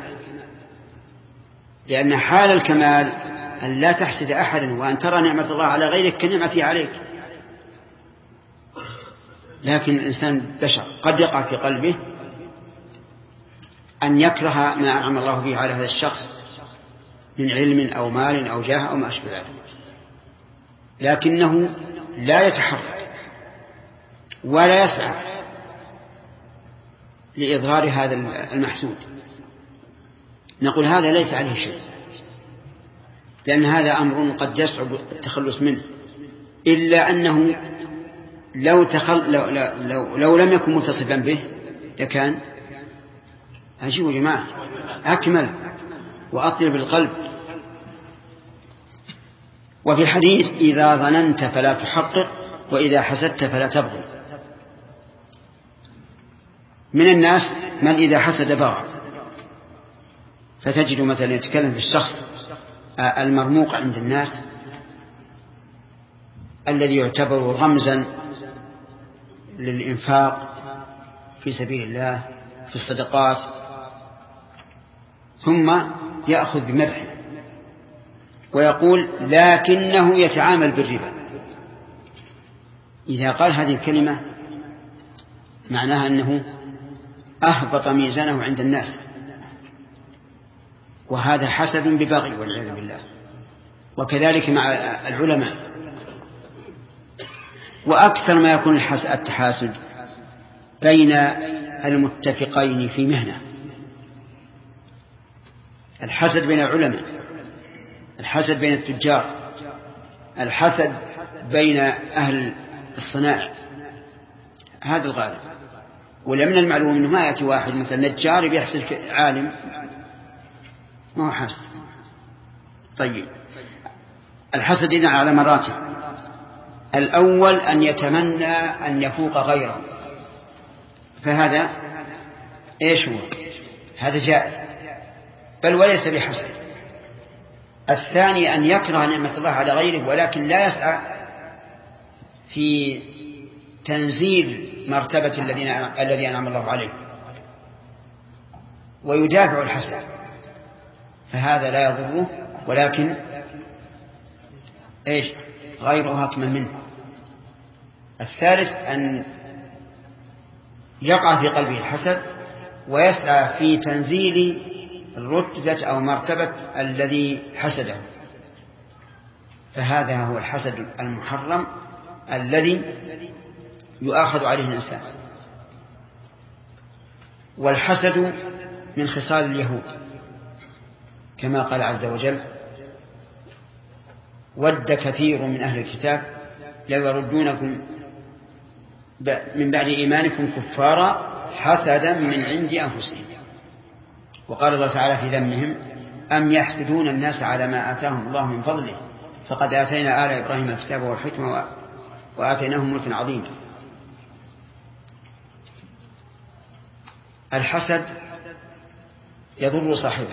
لأن حال الكمال أن لا تحسد أحدا وأن ترى نعمة الله على غيرك كنعمته عليك. لكن الإنسان بشر قد يقع في قلبه أن يكره ما أنعم الله به على هذا الشخص من علم أو مال أو جاه أو ما أشبه ذلك، لكنه لا يتحرك ولا يسعى لإظهار هذا المحسود. نقول هذا ليس عليه شيء، لأن هذا أمر قد يصعب التخلص منه، إلا أنه لو لم يكن متصفا به لكان أجيب جماعة أكمل وأطيب القلب. وفي الحديث: إذا ظننت فلا تحقق، وإذا حسدت فلا تبغي. من الناس من إذا حسد بغى، فتجد مثلا يتكلم في الشخص المرموق عند الناس الذي يعتبر رمزا للإنفاق في سبيل الله في الصدقات، ثم يأخذ بمدحه ويقول لكنه يتعامل بالربا. إذا قال هذه الكلمة معناها أنه أهبط ميزانه عند الناس، وهذا حسد ببغي والعياذ بالله. وكذلك مع العلماء. وأكثر ما يكون التحاسد بين المتفقين في مهنة، الحسد بين العلماء، الحسد بين التجار، الحسد بين أهل الصناعة، هذا الغالب. ولمن المعلوم أنه ما يأتي واحد مثلا نجار بيحسد عالم، ما هو حسد. طيب، الحسد إذن على مراتب. الأول أن يتمنى أن يفوق غيره، فهذا إيش هو؟ هذا جائز بل وليس بحسد. الثاني أن يكره نعمة الله على غيره ولكن لا يسعى في تنزيل مرتبة الذي أنعم الله عليه ويدافع الحسد، فهذا لا يضره، ولكن إيش غيره أكمل منه. الثالث أن يقع في قلبه الحسد ويسعى في تنزيل الرتبة أو مرتبة الذي حسده، فهذا هو الحسد المحرم الذي يؤاخذ عليه الإنسان. والحسد من خصال اليهود كما قال عز وجل: ود كثير من أهل الكتاب لو يردونكم من بعد إيمانكم كفارا حسدا من عند أنفسهم. وقال الله تعالى في ذمهم: أم يحسدون الناس على ما آتاهم الله من فضله فقد آتينا آل إبراهيم الكتاب والحكمة وآتيناهم ملكا عظيما. الحسد يضر صاحبه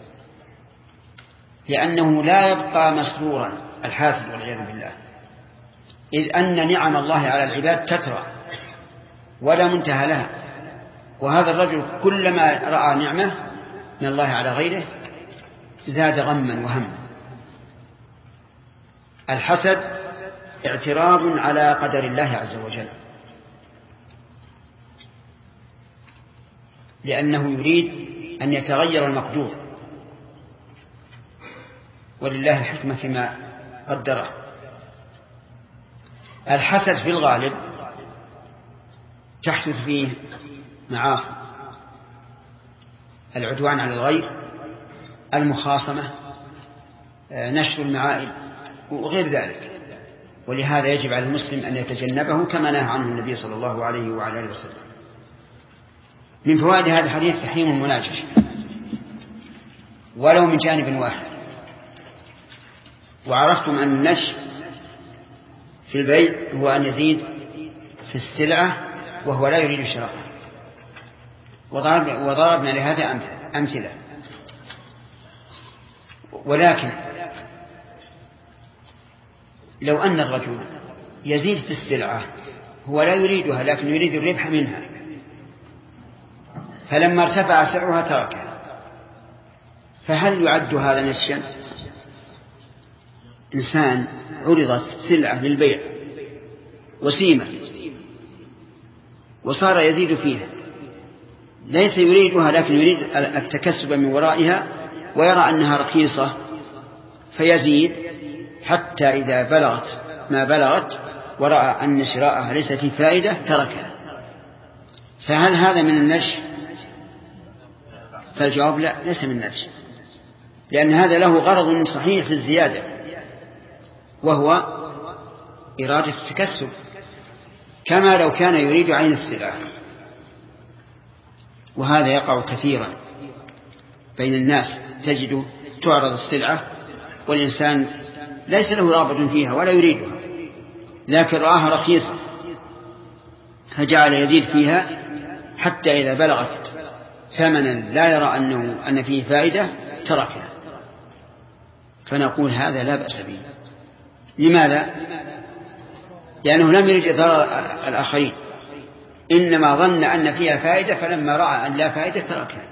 لأنه لا يبقى مسرورا، الحاسد والعياذ بالله، إذ أن نعم الله على العباد تترى ولا منتهى لها. وهذا الرجل كلما رأى نعمة من الله على غيره زاد غما وهما. الحسد اعتراض على قدر الله عز وجل، لأنه يريد أن يتغير المقدور، ولله الحكمة فيما قدره. الحسد في الغالب تحدث فيه معاصي: العدوان على الغير، المخاصمة، نشر المعائب وغير ذلك. ولهذا يجب على المسلم أن يتجنبه كما نهى عنه النبي صلى الله عليه وعلى آله وسلم. من فوائد هذا الحديث تحريم المناجشة ولو من جانب واحد. وعرفتم أن النجش في البيع هو أن يزيد في السلعة وهو لا يريد شراءها، وضربنا لهذا أمثلة. ولكن لو أن الرجل يزيد في السلعة هو لا يريدها لكن يريد الربح منها، فلما ارتفع سعرها تركها، فهل يعد هذا نشا؟ إنسان عرضت سلعة للبيع وسيمة وصار يزيد فيها، ليس يريدها لكن يريد التكسب من ورائها ويرى أنها رخيصة فيزيد حتى إذا بلغت ما بلغت ورأى أن شراءها ليس فيه فائدة تركها، فهل هذا من النشء؟ فالجواب لا، ليس من النشء، لأن هذا له غرض صحيح في الزيادة وهو إرادة التكسب، كما لو كان يريد عين السلعة. وهذا يقع كثيرا بين الناس، تجد تعرض السلعة والإنسان ليس له رغبة فيها ولا يريدها لكن رآها رخيصة فجعل يزيد فيها حتى إذا بلغت ثمنا لا يرى أن فيه فائدة تركها. فنقول هذا لا بأس به. لماذا؟ لأنه لم يريد ضرر الآخرين، إنما ظن أن فيها فائدة فلما رأى أن لا فائدة تركها.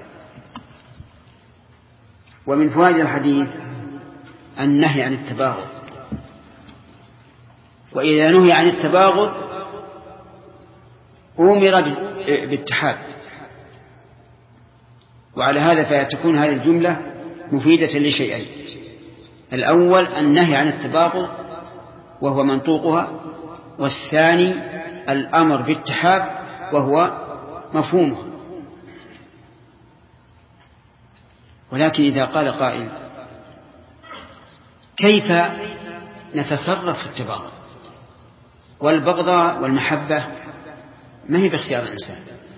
ومن فوائد الحديث النهي عن التباغض، وإذا نهي عن التباغض أمر بالتحاب، وعلى هذا فتكون هذه الجملة مفيدة لشيئين: الأول النهي عن التباغض وهو منطوقها، والثاني الأمر بالتحاب وهو مفهومه. ولكن إذا قال قائل كيف نتصرف في التباغض والبغضاء والمحبة ما هي باختيار الإنسان؟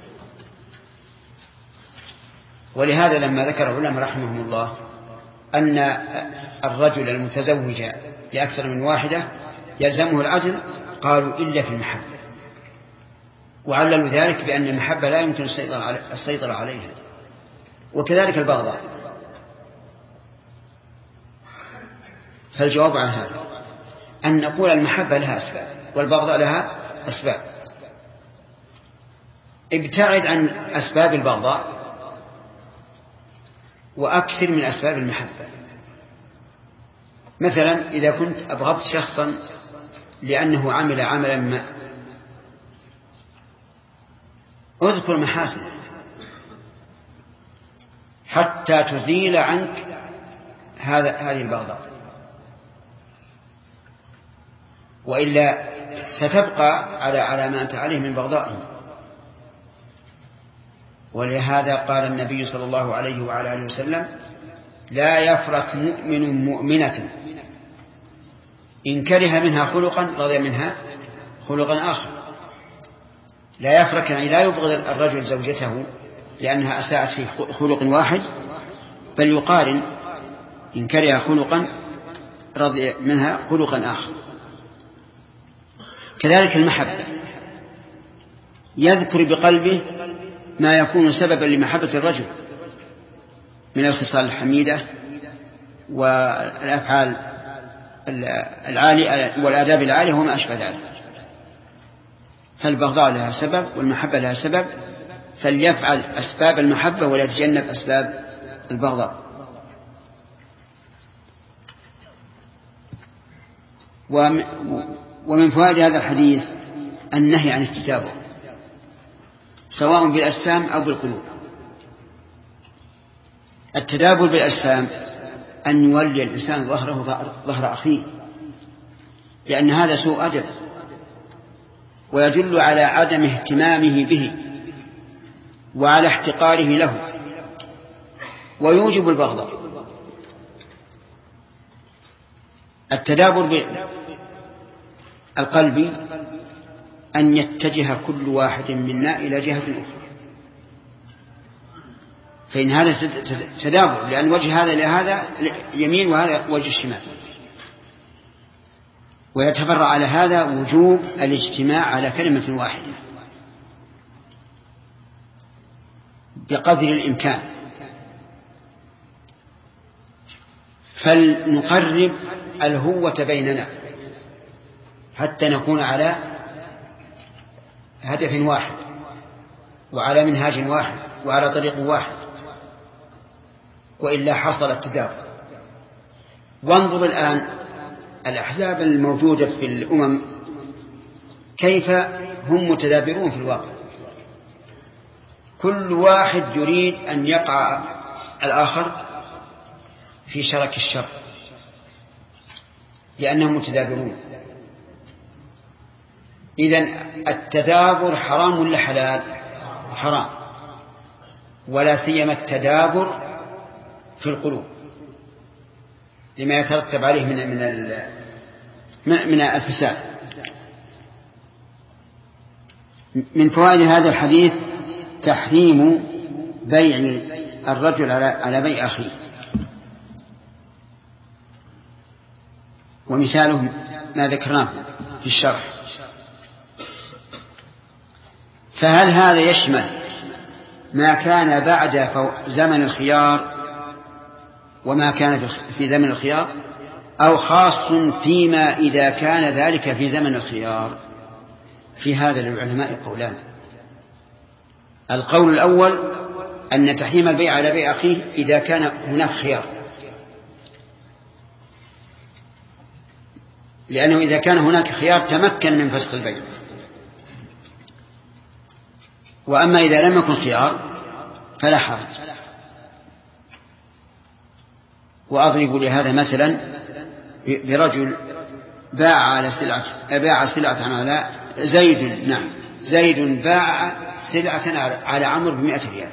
ولهذا لما ذكر العلماء رحمهم الله أن الرجل المتزوج لأكثر من واحدة يلزمه العدل، قالوا إلا في المحبة، وعللوا ذلك بأن المحبة لا يمكن السيطرة عليها، وكذلك البغضاء. فالجواب عن هذا أن نقول المحبة لها أسباب والبغضاء لها أسباب. ابتعد عن أسباب البغضاء وأكثر من أسباب المحبة. مثلا إذا كنت أبغضت شخصا لأنه عمل عملا ما، اذكر محاسنه حتى تزيل عنك هذه البغضاء، وإلا ستبقى على ما أنت عليه من بغضائه. ولهذا قال النبي صلى الله عليه وعلى آله وسلم: لا يفرق مؤمن مؤمنة إن كره منها خلقا رضي منها خلقا آخر. لا يفرق يعني لا يبغض الرجل زوجته لأنها أساءت في خلق واحد، بل يقارن إن كره خلقا رضي منها خلقا آخر. كذلك المحبة، يذكر بقلبه ما يكون سببا لمحبة الرجل من الخصال الحميدة والأفعال العالية والآداب العالية وما أشبه ذلك. فالبغضاء لها سبب والمحبة لها سبب، فليفعل أسباب المحبة وليتجنب أسباب البغضاء. ومن فوائد هذا الحديث النهي عن التتابع سواء بالأجسام أو بالقلوب. التدابر بالأجسام أن يولي الإنسان ظهره ظهر أخيه، لأن هذا سوء أدب ويدل على عدم اهتمامه به وعلى احتقاره له ويوجب البغضاء. التدابر بالقلب أن يتجه كل واحد منا إلى جهة أخرى، فإن هذا تدابر، لأن وجه هذا لهذا يمين وهذا وجه الشمال. ويتفرع على هذا وجوب الاجتماع على كلمة واحدة بقدر الإمكان، فلنقرب الهوة بيننا حتى نكون على هدف واحد وعلى منهاج واحد وعلى طريق واحد، وإلا حصل التدابر. وانظر الآن الأحزاب الموجودة في الأمم كيف هم متدابرون في الواقع، كل واحد يريد أن يقع الآخر في شرك الشر لأنهم متدابرون. إذن التدابر حرام ولا حلال؟ حرام، ولا سيما التدابر في القلوب لما يترتب عليه من الفساد. من فوائد هذا الحديث تحريم بيع الرجل على بيع أخيه، ومثاله ما ذكرناه في الشرح. فهل هذا يشمل ما كان بعد زمن الخيار وما كان في زمن الخيار، أو خاص فيما إذا كان ذلك في زمن الخيار؟ في هذا للعلماء قولان. القول الأول أن تحريم البيع على بيع أخيه إذا كان هناك خيار، لأنه إذا كان هناك خيار تمكن من فسخ البيع. وأما إذا لم يكن خيار فلا حرج. وأضرب لهذا مثلا برجل باع سلعة على زيد، نعم زيد باع سلعة على عمرو ب100 ريال.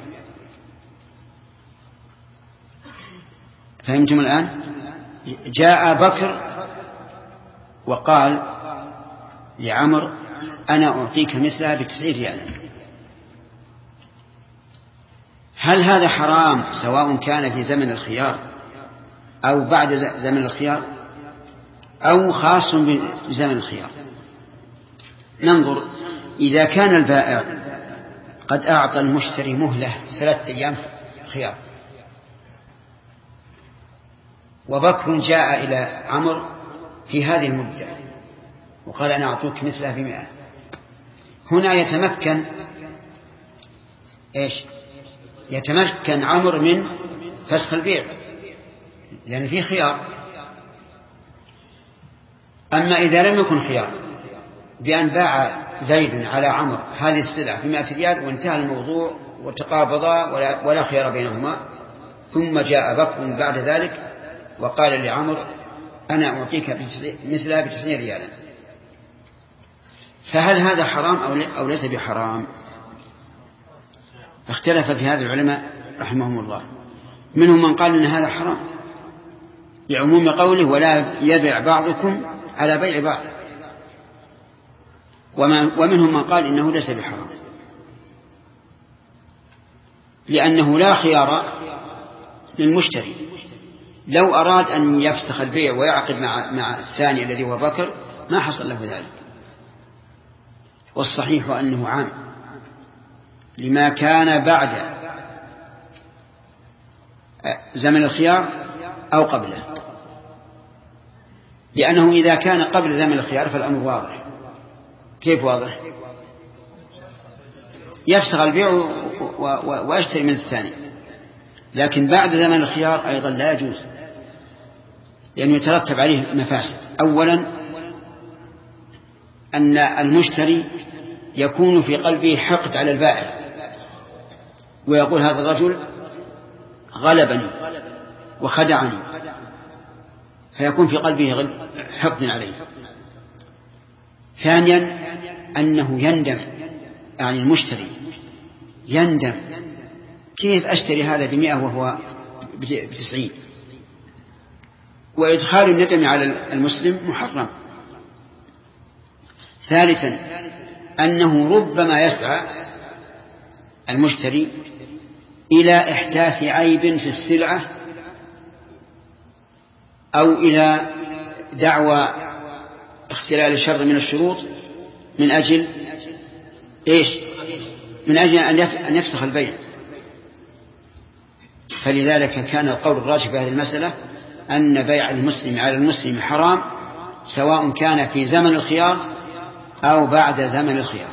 فهمتم الآن؟ جاء بكر وقال لعمرو أنا أعطيك مثلها ب90 ريال. هل هذا حرام سواء كان في زمن الخيار أو بعد زمن الخيار أو خاص بزمن الخيار؟ ننظر. إذا كان البائع قد أعطى المشتري مهلة 3 أيام خيار، وبكر جاء إلى عمرو في هذه المدة وقال أنا أعطوك مثلها ب100، هنا يتمكن إيش؟ يتمكن عمرو من فسخ البيع لأن فيه خيار. أما إذا لم يكن خيار بأن باع زيد على عمرو هذه السلعة ب100 ريال وانتهى الموضوع وتقابضا ولا خيار بينهما، ثم جاء بكر بعد ذلك وقال لعمرو أنا أعطيك مثلها ب90 ريالا، فهل هذا حرام أو ليس بحرام؟ اختلف في هذا العلماء رحمهم الله. منهم من قال إن هذا حرام بعموم قوله ولا يبيع بعضكم على بيع بعض، ومنهم من قال إنه ليس بحرام لأنه لا خيار للمشتري. لو أراد أن يفسخ البيع ويعقد مع الثاني الذي هو بكر ما حصل له ذلك. والصحيح أنه عام لما كان بعد زمن الخيار أو قبله، لأنه إذا كان قبل زمن الخيار فالأمر واضح. كيف واضح؟ يفسخ البيع ويشتري من الثاني، لكن بعد زمن الخيار أيضا لا يجوز لأنه يترتب عليه مفاسد. أولا أن المشتري يكون في قلبه حقد على البائع ويقول هذا الرجل غلبني وخدعني، فيكون في قلبه حقد عليه. ثانيا أنه يندم، يعني المشتري يندم كيف أشتري هذا ب100 وهو ب90، وإدخال الندم على المسلم محرم. ثالثا أنه ربما يسعى المشتري إلى إحداث عيب في السلعة أو إلى دعوى استلال الشر من الشروط من أجل إيش؟ من أجل أن يفسخ البيع. فلذلك كان القول الراجح في هذه المسألة أن بيع المسلم على المسلم حرام، سواء كان في زمن الخيار أو بعد زمن الخيار.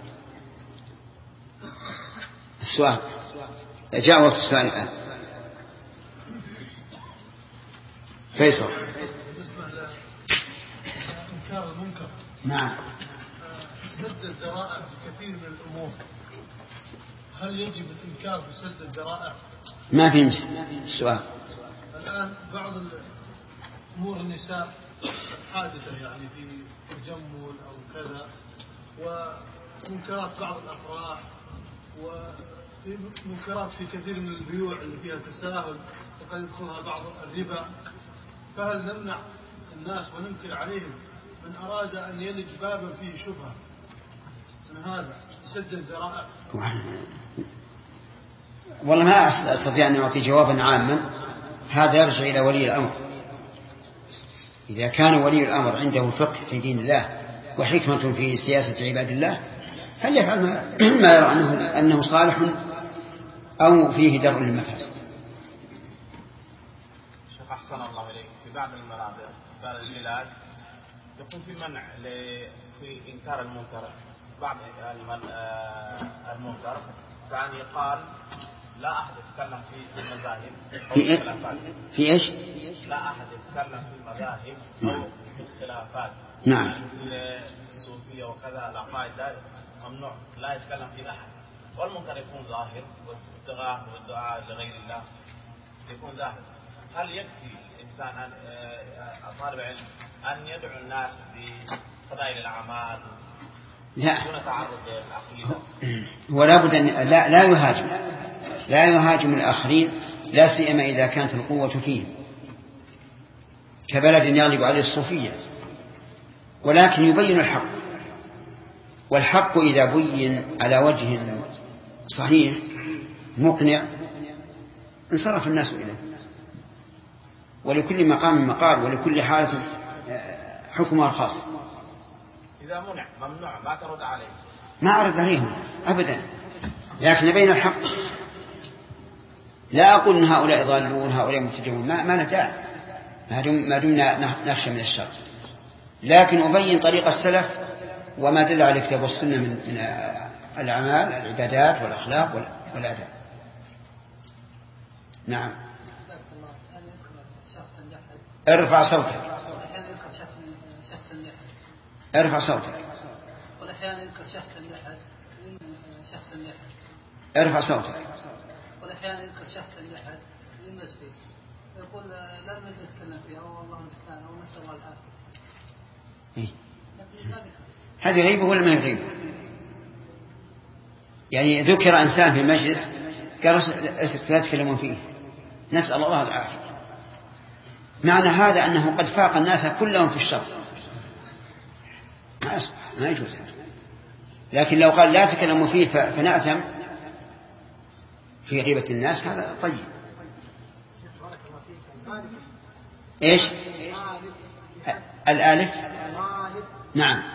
السؤال جاء وقت السؤال الآن. فيصل. إنكار المنكر. نعم. سد الذرائع في كثير من الأمور، هل يجب الإنكار بسد الذرائع؟ ما فهمت السؤال. الآن بعض أمور النساء حادثة يعني في تجمل أو كذا، ومنكرات بعض الأفراح، ومنكرات في كثير من البيوع اللي فيها تساهل وقد يدخلها بعض الربا، فهل نمنع الناس وننكر عليهم من أراد أن يلج بابا فيه شبهة من هذا سد الذرائع؟ والله ما أستطيع أن أعطي جوابا عاما، هذا يرجع إلى ولي الأمر. إذا كان ولي الأمر عنده فقه في دين الله وحكمة في سياسة عباد الله فليفعل ما يرى أنه صالح أو فيه درء للمفاسد. شيخ أحسن الله إليك، في بعض المناطق بعض البلاد يكون في منع في إنكار المنكر، بعض المنكر يعني قال لا أحد يتكلم في المذاهب أو الخلافات. في إيش؟ لا أحد يتكلم في المذاهب أو في الخلافات. نعم. يعني في الصوفية وكذا العقائد ممنوع لا يتكلم في أحد، والمنكر يكون ظاهر والاستغاثة والدعاء لغير الله يكون ظاهر. هل يكفي الإنسان طالب علم أن يدعو الناس بفضائل الأعمال دون تعرض للعقيدة؟ ولا بد أن لا يهاجم الآخرين، لا سيما إذا كانت القوة فيه، كبلد يغلب عليه الصوفية، ولكن يبين الحق، والحق إذا بين على وجه صحيح مقنع انصرف الناس إليه. ولكل مقام مقال، ولكل حالة حكمها الخاص. إذا ممنوع ما ترد عليه؟ ما أرد عليهم أبدا، لكن بين الحق. لا أقول إن هؤلاء ضالون هؤلاء متجاوزون، ما نتاع ما دمنا نخشى من الشر، لكن أبين طريق السلف وما دل على الكتاب والسنة من الأعمال العبادات والأخلاق والآداب. نعم. ارفع صوتك. ارفع صوتك. والأحيان يذكر شخصا لأحد شخصا لأحد. ارفع صوتك. والأحيان يذكر شخصا لأحد يلمس فيه يقول لا نريد نتكلم فيه أو الله المستعان أو نسأل الله العافية. هذه غيبة ولا ما هي غيبة؟ يعني ذكر إنسان في المجلس قال لا تتكلمون فيه، نسأل الله العافية، معنى هذا أنه قد فاق الناس كلهم في الشر، ما يجوز. لكن لو قال لا تكلموا فيه فنأثم في غيبة الناس هذا طيب. إيش الآلف؟ نعم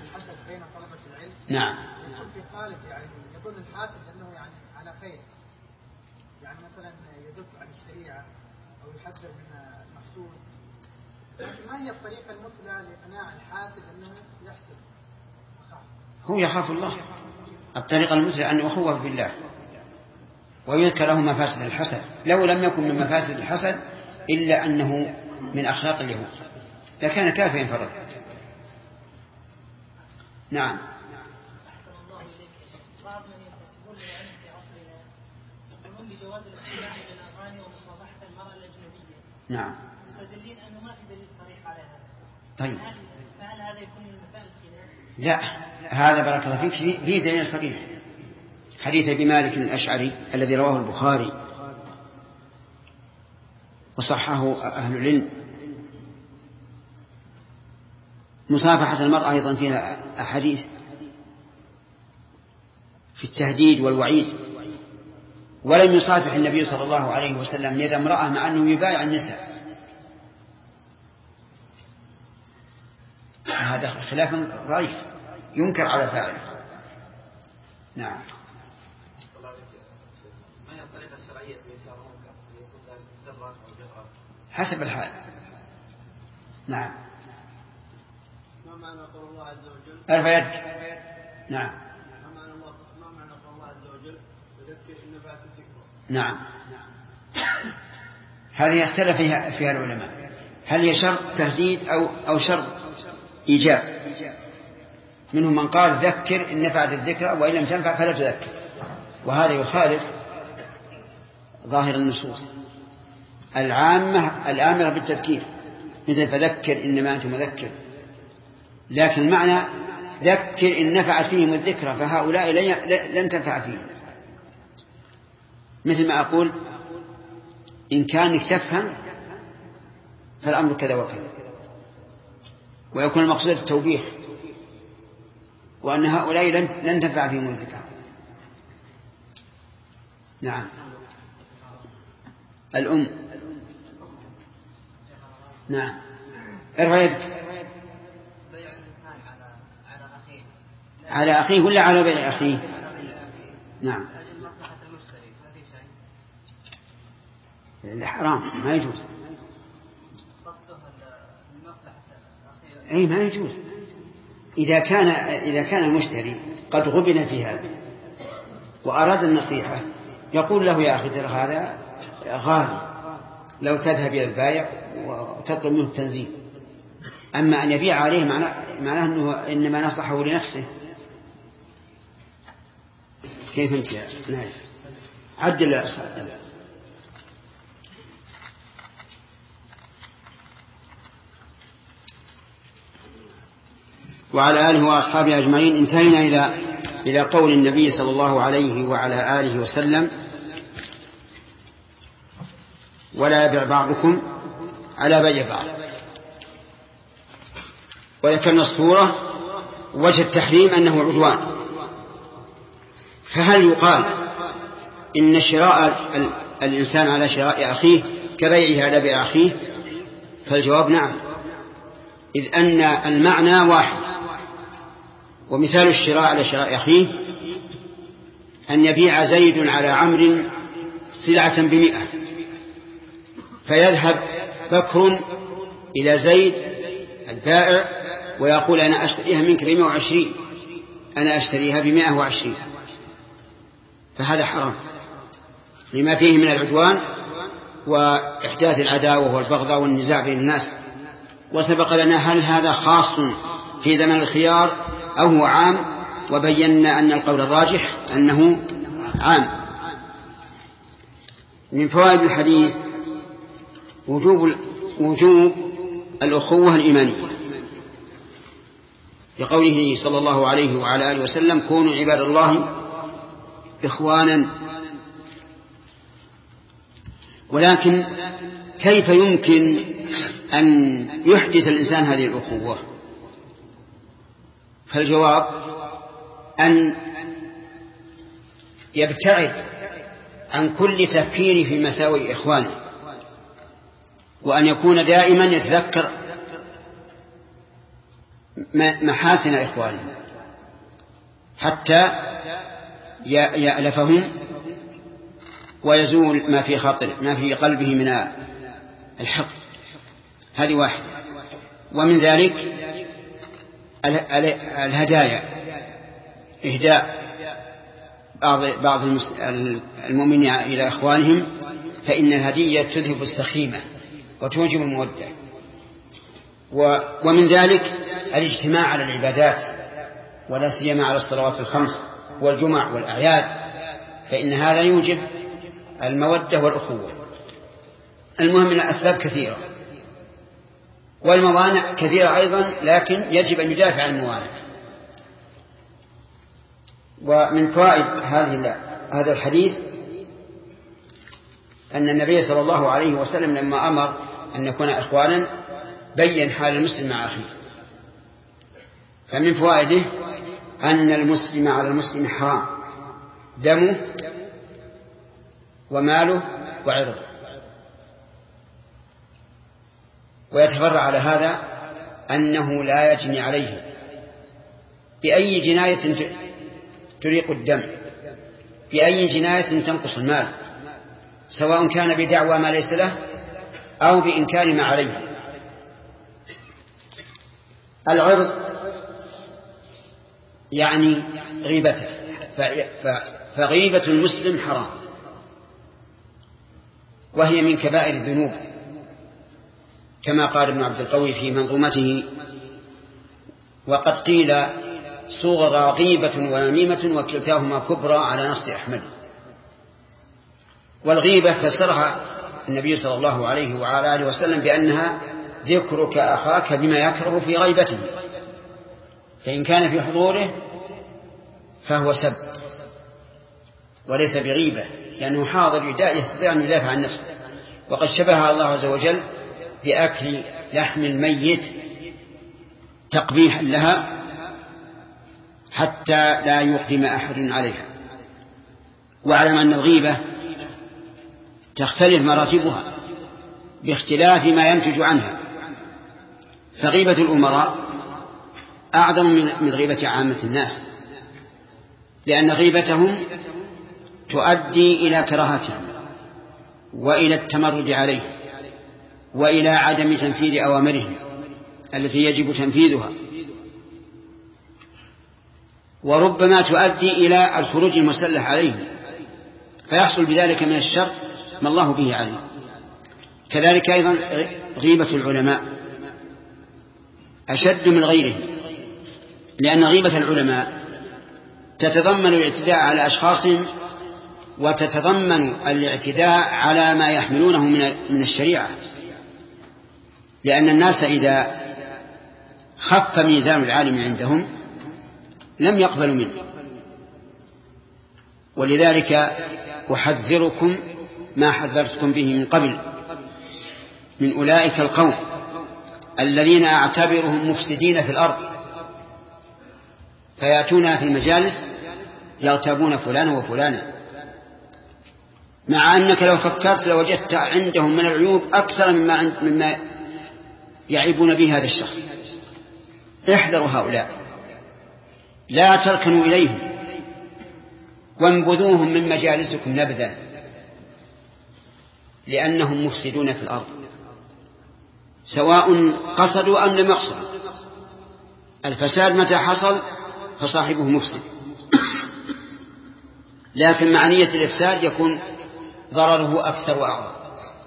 نعم. يظن الحاسب أنه يعني على خير، يعني مثلا يدل عن الشريعة أو يحذر من المحسوب، لكن ما هي الطريقة المثلى لإقناع الحاسب أنه يحسب؟ هو يخاف الله. الطريقة المثلى أن يخوف بالله ويذكر له مفاسد الحسد، لو لم يكن من مفاسد الحسد إلا أنه من أخلاق اليهود لكان كافيا فرد. نعم. بعض من يقول العلم في عصرنا يقولون بجواز الاستماع الى الاغاني ومصافحه المراه الاجنبيه. نعم. مستدلين انه ما في دليل صريح على هذا. طيب. فهل هذا يكون من مسائل الخلاف؟ لا، هذا بارك الله فيك فيه دليل صريح، حديث أبي مالك الأشعري الذي رواه البخاري وصححه أهل العلم. مصافحة المرأة أيضا فيها أحاديث في التهديد والوعيد، ولم يصافح النبي صلى الله عليه وسلم يد امرأة مع أنه يبايع النساء. هذا خلاف ضعيف ينكر على فاعله. نعم. حسب الحال. نعم. ما معنى قول الله عز وجل ارفع يدك. نعم. ما معنى قول الله عز وجل وذكر إن نفعت الذكرى. نعم. هذه اختلف فيها العلماء، هل هي شرط تهديد أو شرط إيجاب. منهم من قال ذكر إن نفعت الذكرى وإن لم تنفع فلا تذكر، وهذا يخالف ظاهر النصوص العامة الآمرة بالتذكير، مثل فذكر إنما أنت مذكر، لكن المعنى ذكر إن نفعت فيهم الذكرى فهؤلاء لن تنفع فيهم. مثل ما أقول إن كانك تفهم فالأمر كذا وكذا، ويكون المقصود التوبيخ، وأن هؤلاء لن تنفع فيهم الذكرى. نعم. الأم. نعم. ارفع يدك. بيع الإنسان على أخيه ولا على بيع أخيه؟ نعم. الحرام ما يجوز. أي ما يجوز. إذا كان المشتري قد غبن في هذا وأراد النصيحة يقول له يا أخي ترى هذا غالي، لو تذهب إلى البائع وتطلب منه التنزيل. أما أن يبيع عليه معناه أنه إنما نصحه لنفسه. كيف أنت يا نايف؟ عدل الأصحاب. وعلى آله وأصحابه أجمعين. انتهينا إلى قول النبي صلى الله عليه وعلى آله وسلم: ولا يبيع بعضكم على بيع بعض. وذكرنا الصورة وجه التحريم أنه عدوان. فهل يقال إن شراء الإنسان على شراء أخيه كبيعه على بيع أخيه؟ فالجواب نعم، إذ أن المعنى واحد. ومثال الشراء على شراء أخيه أن يبيع زيد على عمرو سلعة ب100، فيذهب بكر إلى زيد البائع ويقول أنا أشتريها منك ب120، أنا أشتريها ب120، فهذا حرام لما فيه من العدوان وإحداث العداوة والبغضاء والنزاع بين الناس. وسبق لنا هل هذا خاص في زمن الخيار أو هو عام، وبينا أن القول الراجح أنه عام. من فوائد الحديث وجوب الأخوة الإيمانية، لقوله صلى الله عليه وعلى آله وسلم: كونوا عباد الله إخوانا. ولكن كيف يمكن أن يحدث الإنسان هذه الأخوة؟ فالجواب أن يبتعد عن كل تفكير في مساوئ إخوانه، وأن يكون دائما يتذكر محاسن إخوانه حتى يألفهم ويزول ما في قلبه من الحق. هذه واحدة. ومن ذلك الهدايا، إهداء بعض المؤمنين إلى إخوانهم، فإن الهدية تذهب السخيمة وتوجب المودة. ومن ذلك الاجتماع على العبادات، ولا سيما على الصلوات الخمس والجمع والأعياد، فإن هذا يوجب المودة والأخوة. المهم من الأسباب كثيرة والموانع كثيرة أيضا، لكن يجب أن يدافع عن الموانع. ومن فوائد هذا الحديث أن النبي صلى الله عليه وسلم لما أمر أن نكون إخوانا بين حال المسلم مع أخيه. فمن فوائده أن المسلم على المسلم حرام دمه وماله وعرضه. ويتفرع على هذا أنه لا يجني عليه بأي جناية تريق الدم، بأي جناية تنقص المال، سواء كان بدعوى ما ليس له أو بإنكار ما عليه. العرض يعني غيبته، فغيبة المسلم حرام، وهي من كبائر الذنوب، كما قال ابن عبد القوي في منظومته: وقد قيل صغرى غيبة ونميمة وكلتاهما كبرى على نص أحمد. والغيبة فسرها النبي صلى الله عليه وعلى آله وسلم بأنها ذكرك أخاك بما يكره في غيبته، فإن كان في حضوره فهو سب وليس بغيبة، لأنه حاضر يستطيع أن يدافع عن نفسه. وقد شبه الله عز وجل بأكل لحم الميت تقبيحا لها حتى لا يقدم أحد عليها. واعلم أن الغيبة تختلف مراتبها باختلاف ما ينتج عنها، فغيبة الأمراء أعظم من غيبة عامة الناس، لأن غيبتهم تؤدي إلى كراهتهم وإلى التمرد عليه وإلى عدم تنفيذ أوامرهم التي يجب تنفيذها، وربما تؤدي إلى الخروج المسلح عليهم، فيحصل بذلك من الشر ما الله به عليه. كذلك أيضا غيبة العلماء أشد من غيرهم، لأن غيبة العلماء تتضمن الاعتداء على أشخاصهم وتتضمن الاعتداء على ما يحملونه من الشريعة، لأن الناس إذا خف ميزان العالم عندهم لم يقبلوا منه. ولذلك أحذركم ما حذرتكم به من قبل من أولئك القوم الذين أعتبرهم مفسدين في الأرض، فيأتون في المجالس يغتابون فلانا وفلانا، مع أنك لو فكرت لوجدت عندهم من العيوب أكثر مما يعيبون به هذا الشخص. احذروا هؤلاء، لا تركنوا إليهم وانبذوهم من مجالسكم نبذا، لأنهم مفسدون في الأرض سواء قصدوا أم لم يقصدوا. الفساد متى حصل فصاحبه مفسد، لكن مع نية الإفساد يكون ضرره أكثر وأعظم.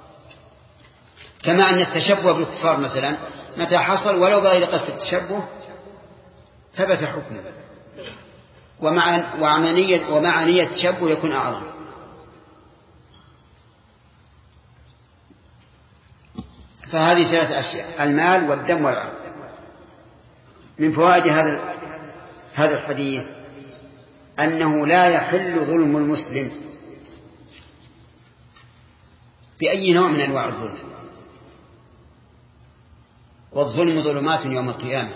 كما أن التشبه بالكفار مثلا متى حصل ولو بغير قصد التشبه ثبت حكمه، ومع نية التشبه يكون أعظم. فهذه ثلاث أشياء: المال والدم والعرض. من فوائد هذا الحديث أنه لا يحل ظلم المسلم بأي نوع من أنواع الظلم، والظلم ظلمات يوم القيامة.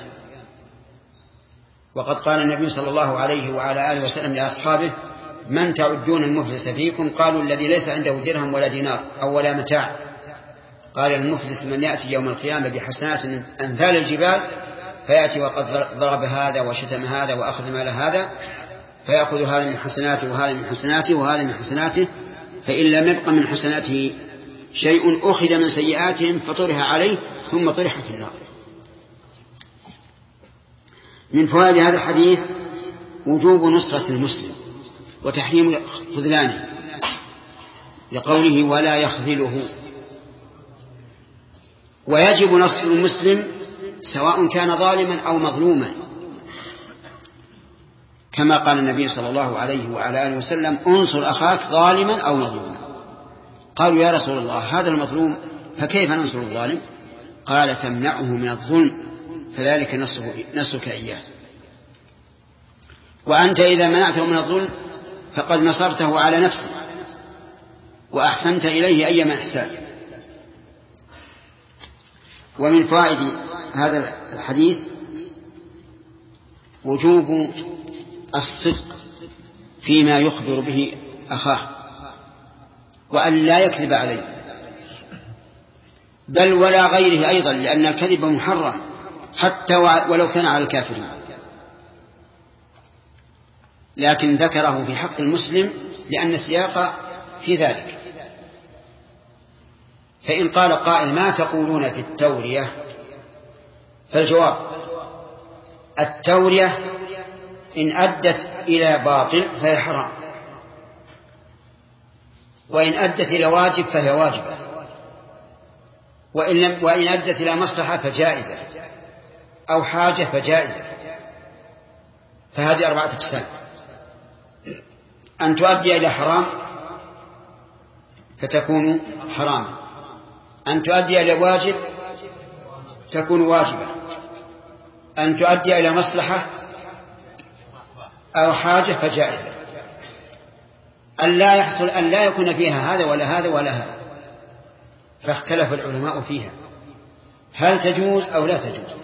وقد قال النبي صلى الله عليه وعلى آله وسلم لأصحابه: من تعدون المفلس فيكم؟ قالوا: الذي ليس عنده درهم ولا دينار أو ولا متاع. قال: المفلس من يأتي يوم القيامة بحسنات أمثال الجبال، فيأتي وقد ضرب هذا وشتم هذا وأخذ مال هذا، فيأخذ هذا من حسناته وهذا من حسناته وهذا من حسناته، فإن لم يبق من حسناته شيء أخذ من سيئاتهم فطرح عليه ثم طرح في النار. من فوائد هذا الحديث وجوب نصرة المسلم وتحريم خذلانه، لقوله: ولا يخذله. ويجب نصر المسلم سواء كان ظالما أو مظلوما، كما قال النبي صلى الله عليه وعلى آله وسلم: انصر أخاك ظالما أو مظلوما. قالوا: يا رسول الله هذا المظلوم فكيف ننصر الظالم؟ قال: تمنعه من الظلم فذلك نصرك إياه. وأنت إذا منعته من الظلم فقد نصرته على نفسه وأحسنت إليه أيما إحسان. ومن فوائد هذا الحديث وجوب الصدق فيما يخبر به أخاه، وأن لا يكذب عليه، بل ولا غيره أيضا، لأن الكذب محرم حتى ولو كان على الكافرين، لكن ذكره في حق المسلم لأن السياق في ذلك. فإن قال قائل ما تقولون في التورية؟ فالجواب: التورية إن أدت إلى باطل فهي حرام، وإن أدت إلى واجب فهي واجبة، وإن أدت إلى مصلحة فجائزة، أو حاجة فجائزة. فهذه 4 أقسام: أن تؤدي إلى حرام فتكون حرام، أن تؤدي إلى واجب تكون واجبة، أن تؤدي إلى مصلحة أو حاجة فجائزة. أن لا يحصل أن لا يكون فيها هذا ولا هذا ولا هذا. فاختلف العلماء فيها هل تجوز أو لا تجوز.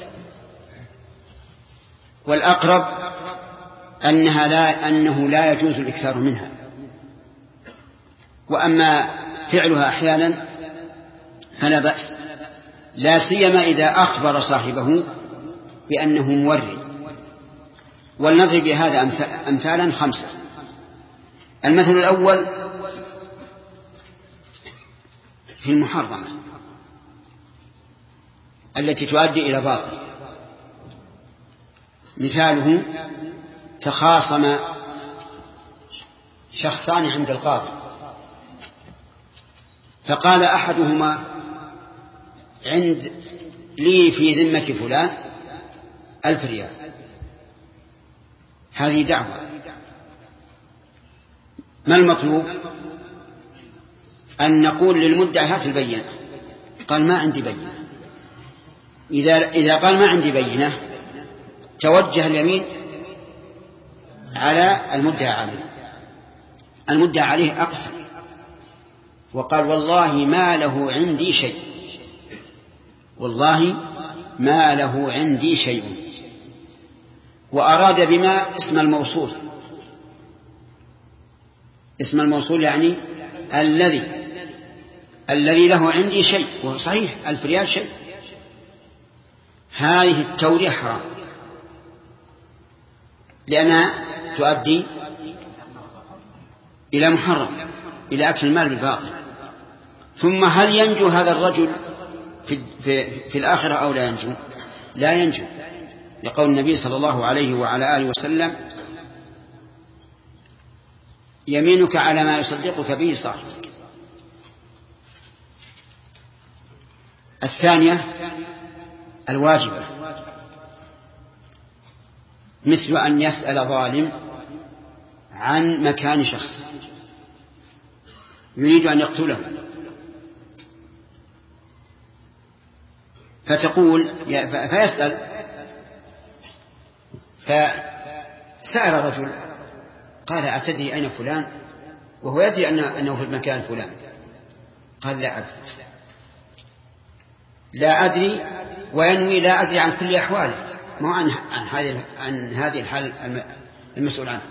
والأقرب أنه لا يجوز الإكثار منها، وأما فعلها أحيانا فلا بأس، لا سيما إذا أخبر صاحبه بأنه موري. ولنضرب بهذا أمثالا 5. المثل الأول في المحرمة التي تؤدي إلى باطل. مثاله: تخاصم شخصان عند القاضي، فقال أحدهما: لي في ذمة فلان 1000 ريال. هذه دعوة. ما المطلوب؟ أن نقول للمدعي هات البينة. قال ما عندي بينة. إذا قال ما عندي بينة توجه اليمين على المدعى عليه. المدعى عليه أقسم وقال: والله ما له عندي شيء، والله ما له عندي شيء، وأراد بما اسم الموصول. اسم الموصول يعني الذي له عندي شيء، وهو صحيح 1000 ريال شيء. هذه التورية حرام لأنها تؤدي إلى محرم، إلى أكل المال بالباطل. ثم هل ينجو هذا الرجل في الآخرة أو لا ينجو؟ لا ينجو، لقول النبي صلى الله عليه وعلى آله وسلم: يمينك على ما يصدقك به صاحبك. الثانية الواجبة، مثل أن يسأل ظالم عن مكان شخص يريد أن يقتله، فيسأل، فسأل رجل قال: أتدري أين فلان؟ وهو يدري أنه في المكان الفلاني. قال: لا أدري، وينوي لا أدري عن كل أحواله، ما عن هذه الحال المسؤول عنه.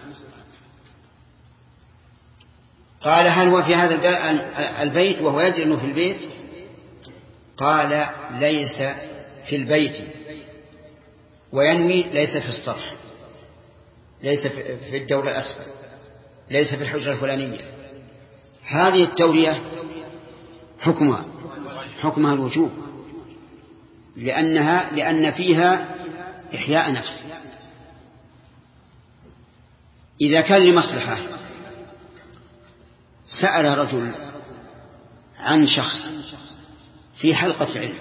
قال: هل هو في هذا البيت؟ وهو يدري أنه في البيت. قال: ليس في البيت، وينوي ليس في السطح، ليس في الدور الأسفل، ليس في الحجرة الفلانية. هذه التورية حكمها الوجوب، لأن فيها إحياء نفس. إذا كان لمصلحة، سأل رجل عن شخص في حلقة علم،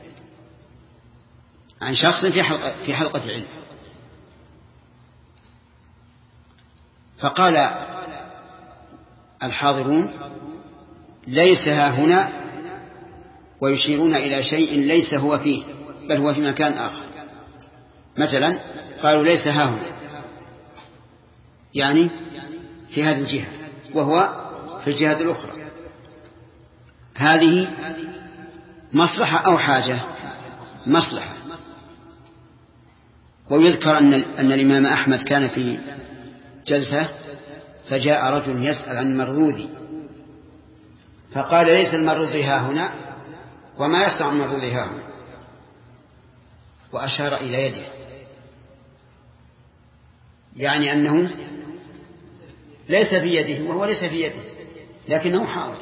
عن شخص في حلقة علم، فقال الحاضرون: ليس ها هنا، ويشيرون إلى شيء ليس هو فيه، بل هو في مكان آخر. مثلا قالوا: ليس ها هنا، يعني في هذه الجهة، وهو في الجهة الأخرى. هذه مصلحة أو حاجة؟ مصلحة. ويذكر أن الإمام أحمد كان في جلسة، فجاء رجل يسأل عن المرذوذ، فقال: ليس المرذوذ ها هنا، وما يسع المرذوذ ها هنا. وأشار إلى يده، يعني أنه ليس في يده وهو ليس في يده لكنه حاضر.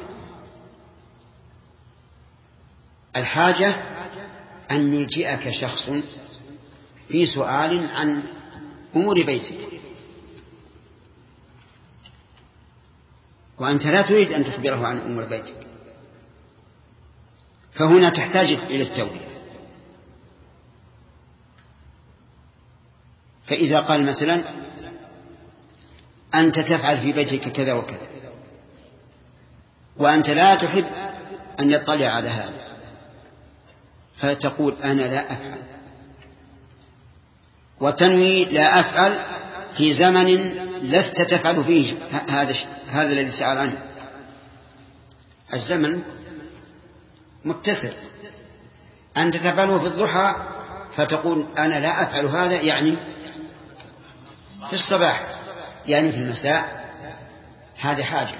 الحاجة أن يلجئك شخص في سؤال عن أمور بيتك وأنت لا تريد أن تخبره عن أمور بيتك، فهنا تحتاج إلى التورية. فإذا قال مثلا أنت تفعل في بيتك كذا وكذا وأنت لا تحب أن يطلع على هذا، فتقول أنا لا أفعل، وتنوي لا أفعل في زمن لست تفعل فيه هذا الذي سأل عنه. الزمن متسر، أنت تفعله في الضحى فتقول أنا لا أفعل هذا، يعني في الصباح، يعني في المساء، هذه حاجة.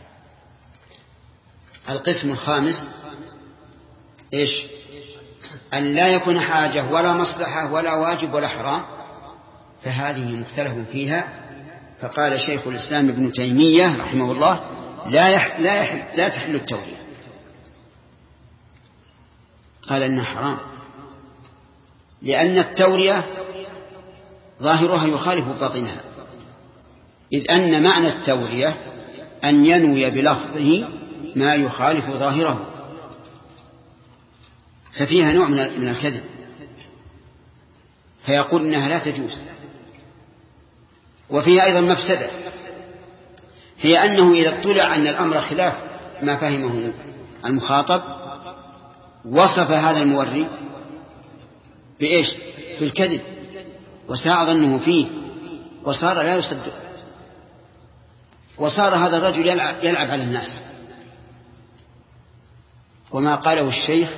القسم الخامس إيش؟ أن لا يكون حاجة ولا مصلحة ولا واجب ولا حرام، فهذه مختلف فيها. فقال شيخ الإسلام ابن تيمية رحمه الله لا تحل التورية، قال إنها حرام، لأن التورية ظاهرها يخالف باطنها، إذ أن معنى التورية أن ينوي بلفظه ما يخالف ظاهره، ففيها نوع من الكذب، فيقول إنها لا تجوز. وفيها أيضا مفسدة، هي أنه إذا اطلع أن الأمر خلاف ما فهمه المخاطب وصف هذا الموري بإيش؟ بالكذب، وساء ظنه فيه وصار لا يصدق، وصار هذا الرجل يلعب على الناس. وما قاله الشيخ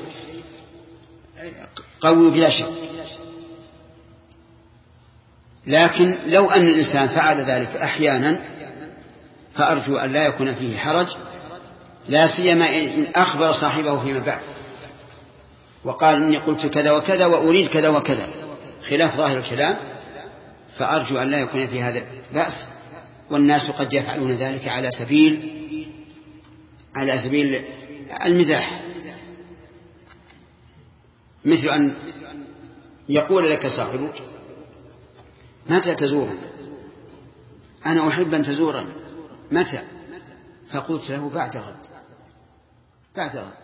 قوي بلا شك، لكن لو أن الإنسان فعل ذلك أحيانا فأرجو أن لا يكون فيه حرج، لا سيما إن أخبر صاحبه فيما بعد وقال إني قلت كذا وكذا وأريد كذا وكذا خلاف ظاهر الكلام، فأرجو أن لا يكون في هذا بأس. والناس قد يفعلون ذلك على سبيل المزاح، مثل أن يقول لك صاحبك متى تزورني؟ أنا أحب أن تزورني، متى؟ فقلت له بعد غد.